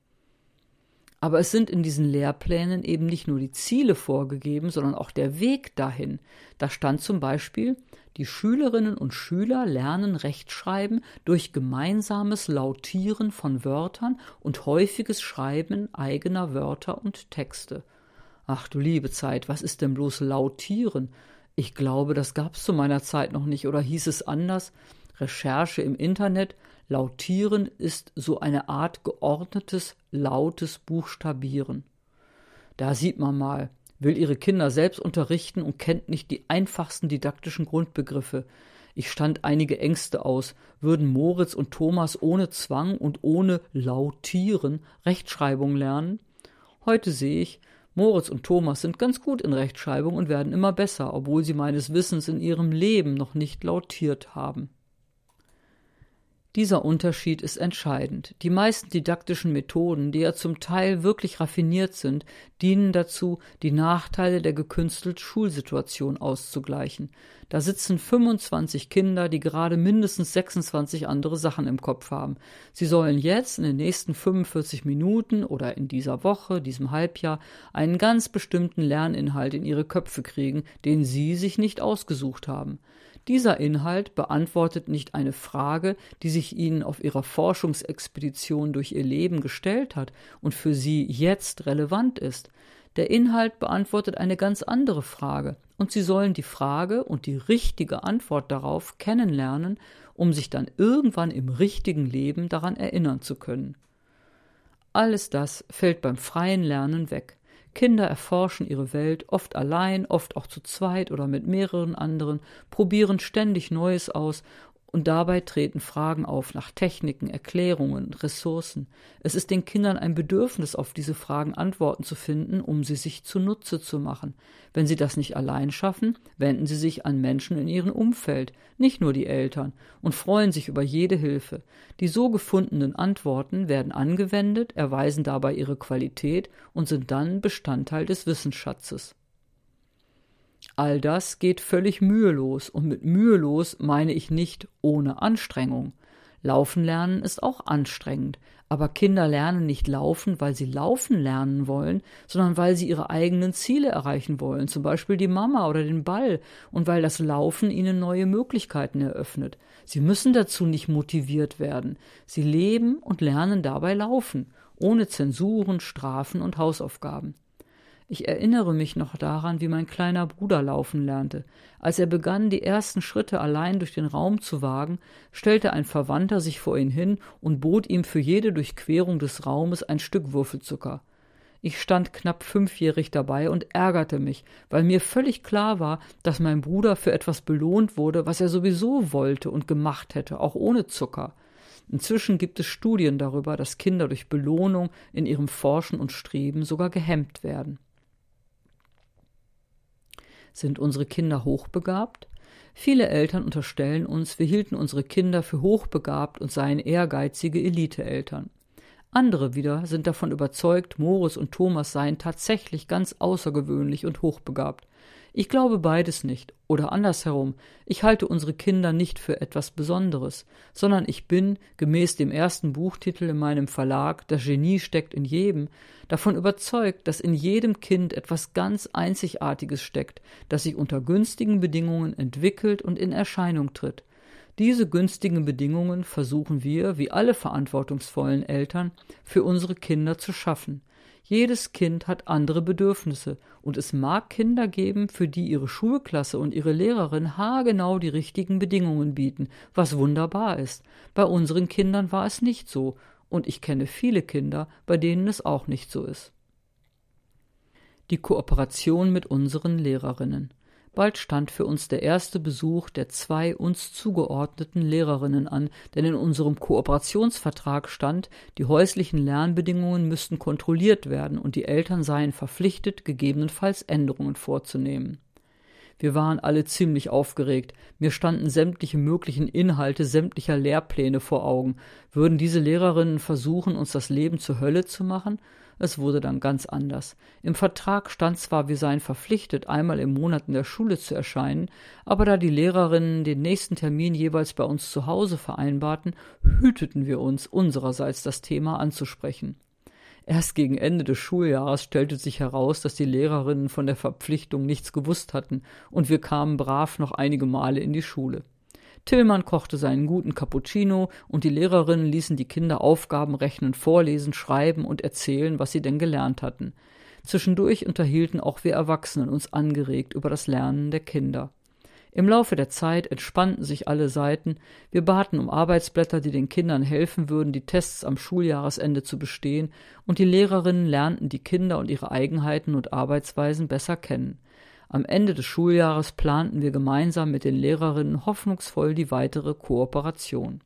S1: Aber es sind in diesen Lehrplänen eben nicht nur die Ziele vorgegeben, sondern auch der Weg dahin. Da stand zum Beispiel, die Schülerinnen und Schüler lernen Rechtschreiben durch gemeinsames Lautieren von Wörtern und häufiges Schreiben eigener Wörter und Texte. Ach du liebe Zeit, was ist denn bloß Lautieren? Ich glaube, das gab's zu meiner Zeit noch nicht, oder hieß es anders? Recherche im Internet. Lautieren ist so eine Art geordnetes, lautes Buchstabieren. Da sieht man mal, will ihre Kinder selbst unterrichten und kennt nicht die einfachsten didaktischen Grundbegriffe. Ich stand einige Ängste aus, würden Moritz und Thomas ohne Zwang und ohne Lautieren Rechtschreibung lernen? Heute sehe ich, Moritz und Thomas sind ganz gut in Rechtschreibung und werden immer besser, obwohl sie meines Wissens in ihrem Leben noch nicht lautiert haben. Dieser Unterschied ist entscheidend. Die meisten didaktischen Methoden, die ja zum Teil wirklich raffiniert sind, dienen dazu, die Nachteile der gekünstelten Schulsituation auszugleichen. Da sitzen fünfundzwanzig Kinder, die gerade mindestens sechsundzwanzig andere Sachen im Kopf haben. Sie sollen jetzt in den nächsten fünfundvierzig Minuten oder in dieser Woche, diesem Halbjahr, einen ganz bestimmten Lerninhalt in ihre Köpfe kriegen, den sie sich nicht ausgesucht haben. Dieser Inhalt beantwortet nicht eine Frage, die sich ihnen auf ihrer Forschungsexpedition durch ihr Leben gestellt hat und für sie jetzt relevant ist. Der Inhalt beantwortet eine ganz andere Frage, und sie sollen die Frage und die richtige Antwort darauf kennenlernen, um sich dann irgendwann im richtigen Leben daran erinnern zu können. Alles das fällt beim freien Lernen weg. Kinder erforschen ihre Welt, oft allein, oft auch zu zweit oder mit mehreren anderen, probieren ständig Neues aus und dabei treten Fragen auf nach Techniken, Erklärungen, Ressourcen. Es ist den Kindern ein Bedürfnis, auf diese Fragen Antworten zu finden, um sie sich zunutze zu machen. Wenn sie das nicht allein schaffen, wenden sie sich an Menschen in ihrem Umfeld, nicht nur die Eltern, und freuen sich über jede Hilfe. Die so gefundenen Antworten werden angewendet, erweisen dabei ihre Qualität und sind dann Bestandteil des Wissensschatzes. All das geht völlig mühelos, und mit mühelos meine ich nicht ohne Anstrengung. Laufen lernen ist auch anstrengend, aber Kinder lernen nicht laufen, weil sie laufen lernen wollen, sondern weil sie ihre eigenen Ziele erreichen wollen, zum Beispiel die Mama oder den Ball, und weil das Laufen ihnen neue Möglichkeiten eröffnet. Sie müssen dazu nicht motiviert werden. Sie leben und lernen dabei laufen, ohne Zensuren, Strafen und Hausaufgaben. Ich erinnere mich noch daran, wie mein kleiner Bruder laufen lernte. Als er begann, die ersten Schritte allein durch den Raum zu wagen, stellte ein Verwandter sich vor ihn hin und bot ihm für jede Durchquerung des Raumes ein Stück Würfelzucker. Ich stand knapp fünfjährig dabei und ärgerte mich, weil mir völlig klar war, dass mein Bruder für etwas belohnt wurde, was er sowieso wollte und gemacht hätte, auch ohne Zucker. Inzwischen gibt es Studien darüber, dass Kinder durch Belohnung in ihrem Forschen und Streben sogar gehemmt werden. Sind unsere Kinder hochbegabt? Viele Eltern unterstellen uns, wir hielten unsere Kinder für hochbegabt und seien ehrgeizige Eliteeltern. Andere wieder sind davon überzeugt, Moritz und Thomas seien tatsächlich ganz außergewöhnlich und hochbegabt. Ich glaube beides nicht. Oder andersherum, ich halte unsere Kinder nicht für etwas Besonderes, sondern ich bin, gemäß dem ersten Buchtitel in meinem Verlag, Das Genie steckt in jedem, davon überzeugt, dass in jedem Kind etwas ganz Einzigartiges steckt, das sich unter günstigen Bedingungen entwickelt und in Erscheinung tritt. Diese günstigen Bedingungen versuchen wir, wie alle verantwortungsvollen Eltern, für unsere Kinder zu schaffen. Jedes Kind hat andere Bedürfnisse und es mag Kinder geben, für die ihre Schulklasse und ihre Lehrerin haargenau die richtigen Bedingungen bieten, was wunderbar ist. Bei unseren Kindern war es nicht so und ich kenne viele Kinder, bei denen es auch nicht so ist. Die Kooperation mit unseren Lehrerinnen. Bald stand für uns der erste Besuch der zwei uns zugeordneten Lehrerinnen an, denn in unserem Kooperationsvertrag stand, die häuslichen Lernbedingungen müssten kontrolliert werden und die Eltern seien verpflichtet, gegebenenfalls Änderungen vorzunehmen. Wir waren alle ziemlich aufgeregt. Mir standen sämtliche möglichen Inhalte sämtlicher Lehrpläne vor Augen. Würden diese Lehrerinnen versuchen, uns das Leben zur Hölle zu machen? Es wurde dann ganz anders. Im Vertrag stand zwar, wir seien verpflichtet, einmal im Monat in der Schule zu erscheinen, aber da die Lehrerinnen den nächsten Termin jeweils bei uns zu Hause vereinbarten, hüteten wir uns, unsererseits das Thema anzusprechen. Erst gegen Ende des Schuljahres stellte sich heraus, dass die Lehrerinnen von der Verpflichtung nichts gewusst hatten, und wir kamen brav noch einige Male in die Schule. Tillmann kochte seinen guten Cappuccino und die Lehrerinnen ließen die Kinder Aufgaben rechnen, vorlesen, schreiben und erzählen, was sie denn gelernt hatten. Zwischendurch unterhielten auch wir Erwachsenen uns angeregt über das Lernen der Kinder. Im Laufe der Zeit entspannten sich alle Seiten. Wir baten um Arbeitsblätter, die den Kindern helfen würden, die Tests am Schuljahresende zu bestehen, und die Lehrerinnen lernten die Kinder und ihre Eigenheiten und Arbeitsweisen besser kennen. Am Ende des Schuljahres planten wir gemeinsam mit den Lehrerinnen hoffnungsvoll die weitere Kooperation.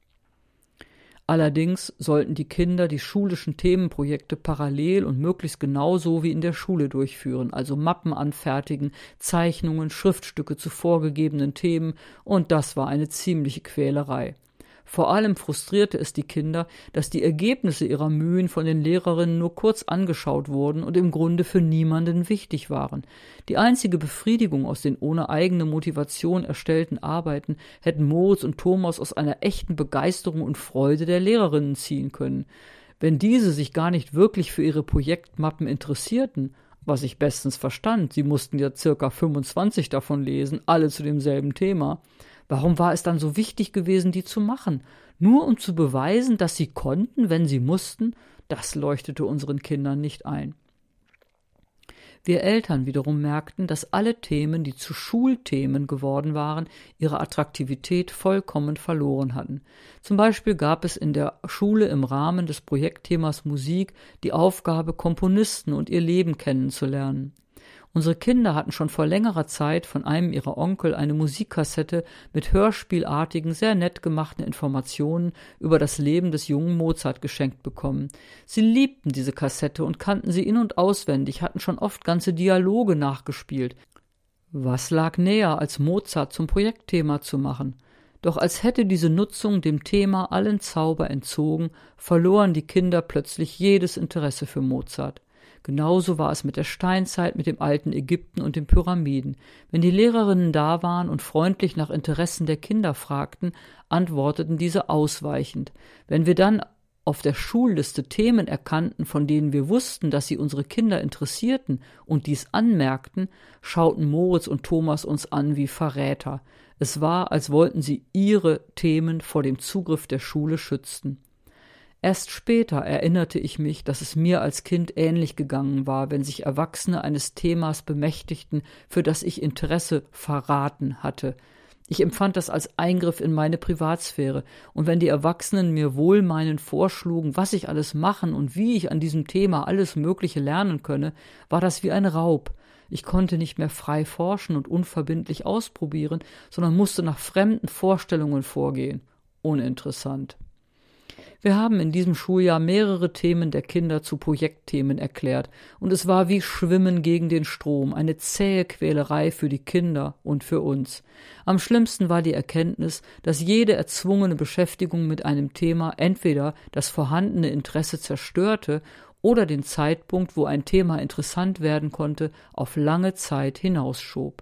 S1: Allerdings sollten die Kinder die schulischen Themenprojekte parallel und möglichst genauso wie in der Schule durchführen, also Mappen anfertigen, Zeichnungen, Schriftstücke zu vorgegebenen Themen, und das war eine ziemliche Quälerei. Vor allem frustrierte es die Kinder, dass die Ergebnisse ihrer Mühen von den Lehrerinnen nur kurz angeschaut wurden und im Grunde für niemanden wichtig waren. Die einzige Befriedigung aus den ohne eigene Motivation erstellten Arbeiten hätten Moritz und Thomas aus einer echten Begeisterung und Freude der Lehrerinnen ziehen können. Wenn diese sich gar nicht wirklich für ihre Projektmappen interessierten, was ich bestens verstand, sie mussten ja circa fünfundzwanzig davon lesen, alle zu demselben Thema. Warum war es dann so wichtig gewesen, die zu machen? Nur um zu beweisen, dass sie konnten, wenn sie mussten? Das leuchtete unseren Kindern nicht ein. Wir Eltern wiederum merkten, dass alle Themen, die zu Schulthemen geworden waren, ihre Attraktivität vollkommen verloren hatten. Zum Beispiel gab es in der Schule im Rahmen des Projektthemas Musik die Aufgabe, Komponisten und ihr Leben kennenzulernen. Unsere Kinder hatten schon vor längerer Zeit von einem ihrer Onkel eine Musikkassette mit hörspielartigen, sehr nett gemachten Informationen über das Leben des jungen Mozart geschenkt bekommen. Sie liebten diese Kassette und kannten sie in- und auswendig, hatten schon oft ganze Dialoge nachgespielt. Was lag näher, als Mozart zum Projektthema zu machen? Doch als hätte diese Nutzung dem Thema allen Zauber entzogen, verloren die Kinder plötzlich jedes Interesse für Mozart. Genauso war es mit der Steinzeit, mit dem alten Ägypten und den Pyramiden. Wenn die Lehrerinnen da waren und freundlich nach Interessen der Kinder fragten, antworteten diese ausweichend. Wenn wir dann auf der Schulliste Themen erkannten, von denen wir wussten, dass sie unsere Kinder interessierten und dies anmerkten, schauten Moritz und Thomas uns an wie Verräter. Es war, als wollten sie ihre Themen vor dem Zugriff der Schule schützen. Erst später erinnerte ich mich, dass es mir als Kind ähnlich gegangen war, wenn sich Erwachsene eines Themas bemächtigten, für das ich Interesse verraten hatte. Ich empfand das als Eingriff in meine Privatsphäre, und wenn die Erwachsenen mir wohlmeinend vorschlugen, was ich alles machen und wie ich an diesem Thema alles Mögliche lernen könne, war das wie ein Raub. Ich konnte nicht mehr frei forschen und unverbindlich ausprobieren, sondern musste nach fremden Vorstellungen vorgehen. Uninteressant. Wir haben in diesem Schuljahr mehrere Themen der Kinder zu Projektthemen erklärt, und es war wie Schwimmen gegen den Strom, eine zähe Quälerei für die Kinder und für uns. Am schlimmsten war die Erkenntnis, dass jede erzwungene Beschäftigung mit einem Thema entweder das vorhandene Interesse zerstörte oder den Zeitpunkt, wo ein Thema interessant werden konnte, auf lange Zeit hinausschob.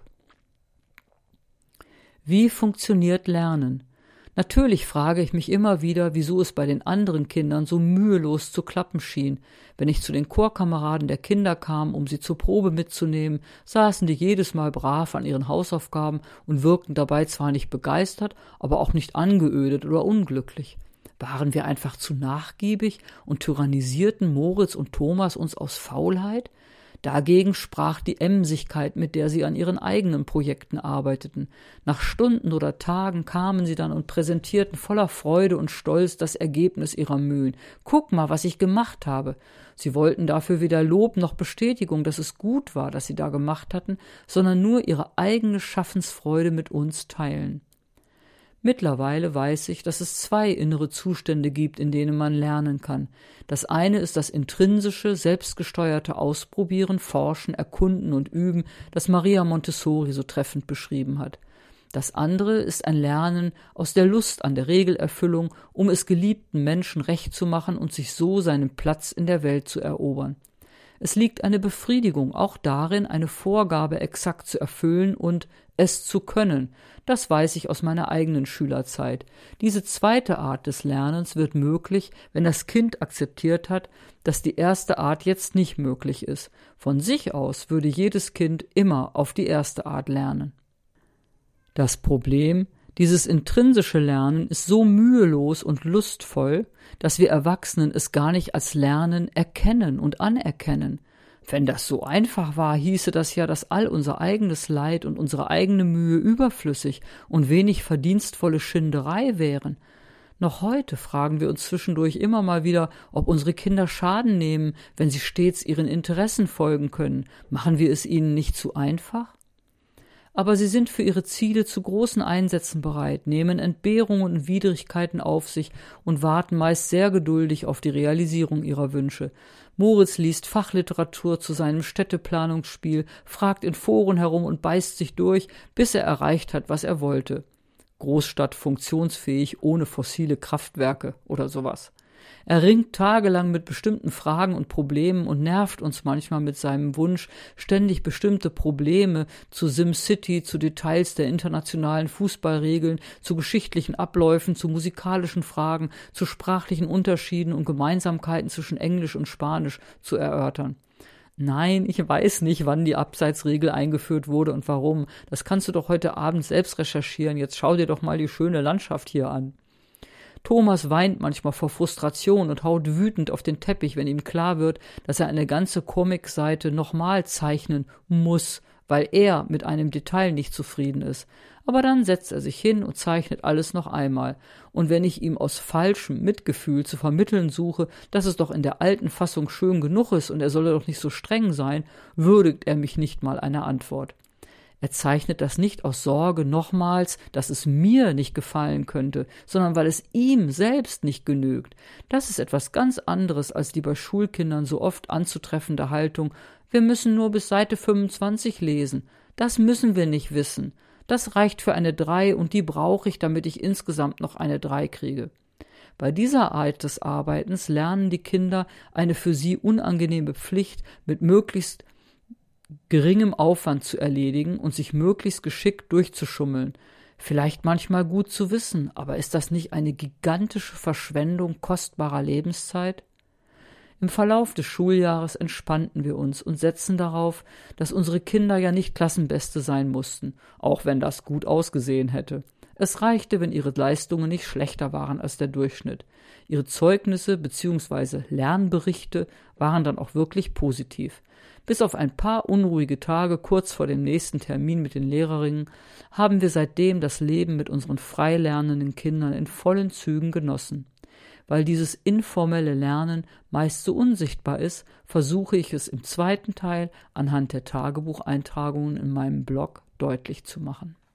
S1: Wie funktioniert Lernen? Natürlich frage ich mich immer wieder, wieso es bei den anderen Kindern so mühelos zu klappen schien. Wenn ich zu den Chorkameraden der Kinder kam, um sie zur Probe mitzunehmen, saßen die jedes Mal brav an ihren Hausaufgaben und wirkten dabei zwar nicht begeistert, aber auch nicht angeödet oder unglücklich. Waren wir einfach zu nachgiebig und tyrannisierten Moritz und Thomas uns aus Faulheit? Dagegen sprach die Emsigkeit, mit der sie an ihren eigenen Projekten arbeiteten. Nach Stunden oder Tagen kamen sie dann und präsentierten voller Freude und Stolz das Ergebnis ihrer Mühen. »Guck mal, was ich gemacht habe!« Sie wollten dafür weder Lob noch Bestätigung, dass es gut war, was sie da gemacht hatten, sondern nur ihre eigene Schaffensfreude mit uns teilen. Mittlerweile weiß ich, dass es zwei innere Zustände gibt, in denen man lernen kann. Das eine ist das intrinsische, selbstgesteuerte Ausprobieren, Forschen, Erkunden und Üben, das Maria Montessori so treffend beschrieben hat. Das andere ist ein Lernen aus der Lust an der Regelerfüllung, um es geliebten Menschen recht zu machen und sich so seinen Platz in der Welt zu erobern. Es liegt eine Befriedigung auch darin, eine Vorgabe exakt zu erfüllen und es zu können. Das weiß ich aus meiner eigenen Schülerzeit. Diese zweite Art des Lernens wird möglich, wenn das Kind akzeptiert hat, dass die erste Art jetzt nicht möglich ist. Von sich aus würde jedes Kind immer auf die erste Art lernen. Das Problem: Dieses intrinsische Lernen ist so mühelos und lustvoll, dass wir Erwachsenen es gar nicht als Lernen erkennen und anerkennen. Wenn das so einfach war, hieße das ja, dass all unser eigenes Leid und unsere eigene Mühe überflüssig und wenig verdienstvolle Schinderei wären. Noch heute fragen wir uns zwischendurch immer mal wieder, ob unsere Kinder Schaden nehmen, wenn sie stets ihren Interessen folgen können. Machen wir es ihnen nicht zu einfach? Aber sie sind für ihre Ziele zu großen Einsätzen bereit, nehmen Entbehrungen und Widrigkeiten auf sich und warten meist sehr geduldig auf die Realisierung ihrer Wünsche. Moritz liest Fachliteratur zu seinem Städteplanungsspiel, fragt in Foren herum und beißt sich durch, bis er erreicht hat, was er wollte. Großstadt funktionsfähig, ohne fossile Kraftwerke oder sowas. Er ringt tagelang mit bestimmten Fragen und Problemen und nervt uns manchmal mit seinem Wunsch, ständig bestimmte Probleme zu SimCity, zu Details der internationalen Fußballregeln, zu geschichtlichen Abläufen, zu musikalischen Fragen, zu sprachlichen Unterschieden und Gemeinsamkeiten zwischen Englisch und Spanisch zu erörtern. Nein, ich weiß nicht, wann die Abseitsregel eingeführt wurde und warum. Das kannst du doch heute Abend selbst recherchieren. Jetzt schau dir doch mal die schöne Landschaft hier an. Thomas weint manchmal vor Frustration und haut wütend auf den Teppich, wenn ihm klar wird, dass er eine ganze Comicseite nochmal zeichnen muss, weil er mit einem Detail nicht zufrieden ist. Aber dann setzt er sich hin und zeichnet alles noch einmal. Und wenn ich ihm aus falschem Mitgefühl zu vermitteln suche, dass es doch in der alten Fassung schön genug ist und er solle doch nicht so streng sein, würdigt er mich nicht mal einer Antwort. Er zeichnet das nicht aus Sorge nochmals, dass es mir nicht gefallen könnte, sondern weil es ihm selbst nicht genügt. Das ist etwas ganz anderes als die bei Schulkindern so oft anzutreffende Haltung: Wir müssen nur bis Seite fünfundzwanzig lesen. Das müssen wir nicht wissen. Das reicht für eine drei und die brauche ich, damit ich insgesamt noch eine drei kriege. Bei dieser Art des Arbeitens lernen die Kinder eine für sie unangenehme Pflicht mit möglichst geringem Aufwand zu erledigen und sich möglichst geschickt durchzuschummeln. Vielleicht manchmal gut zu wissen, aber ist das nicht eine gigantische Verschwendung kostbarer Lebenszeit? Im Verlauf des Schuljahres entspannten wir uns und setzten darauf, dass unsere Kinder ja nicht Klassenbeste sein mussten, auch wenn das gut ausgesehen hätte. Es reichte, wenn ihre Leistungen nicht schlechter waren als der Durchschnitt. Ihre Zeugnisse bzw. Lernberichte waren dann auch wirklich positiv. Bis auf ein paar unruhige Tage kurz vor dem nächsten Termin mit den Lehrerinnen haben wir seitdem das Leben mit unseren frei lernenden Kindern in vollen Zügen genossen. Weil dieses informelle Lernen meist so unsichtbar ist, versuche ich es im zweiten Teil anhand der Tagebucheintragungen in meinem Blog deutlich zu machen.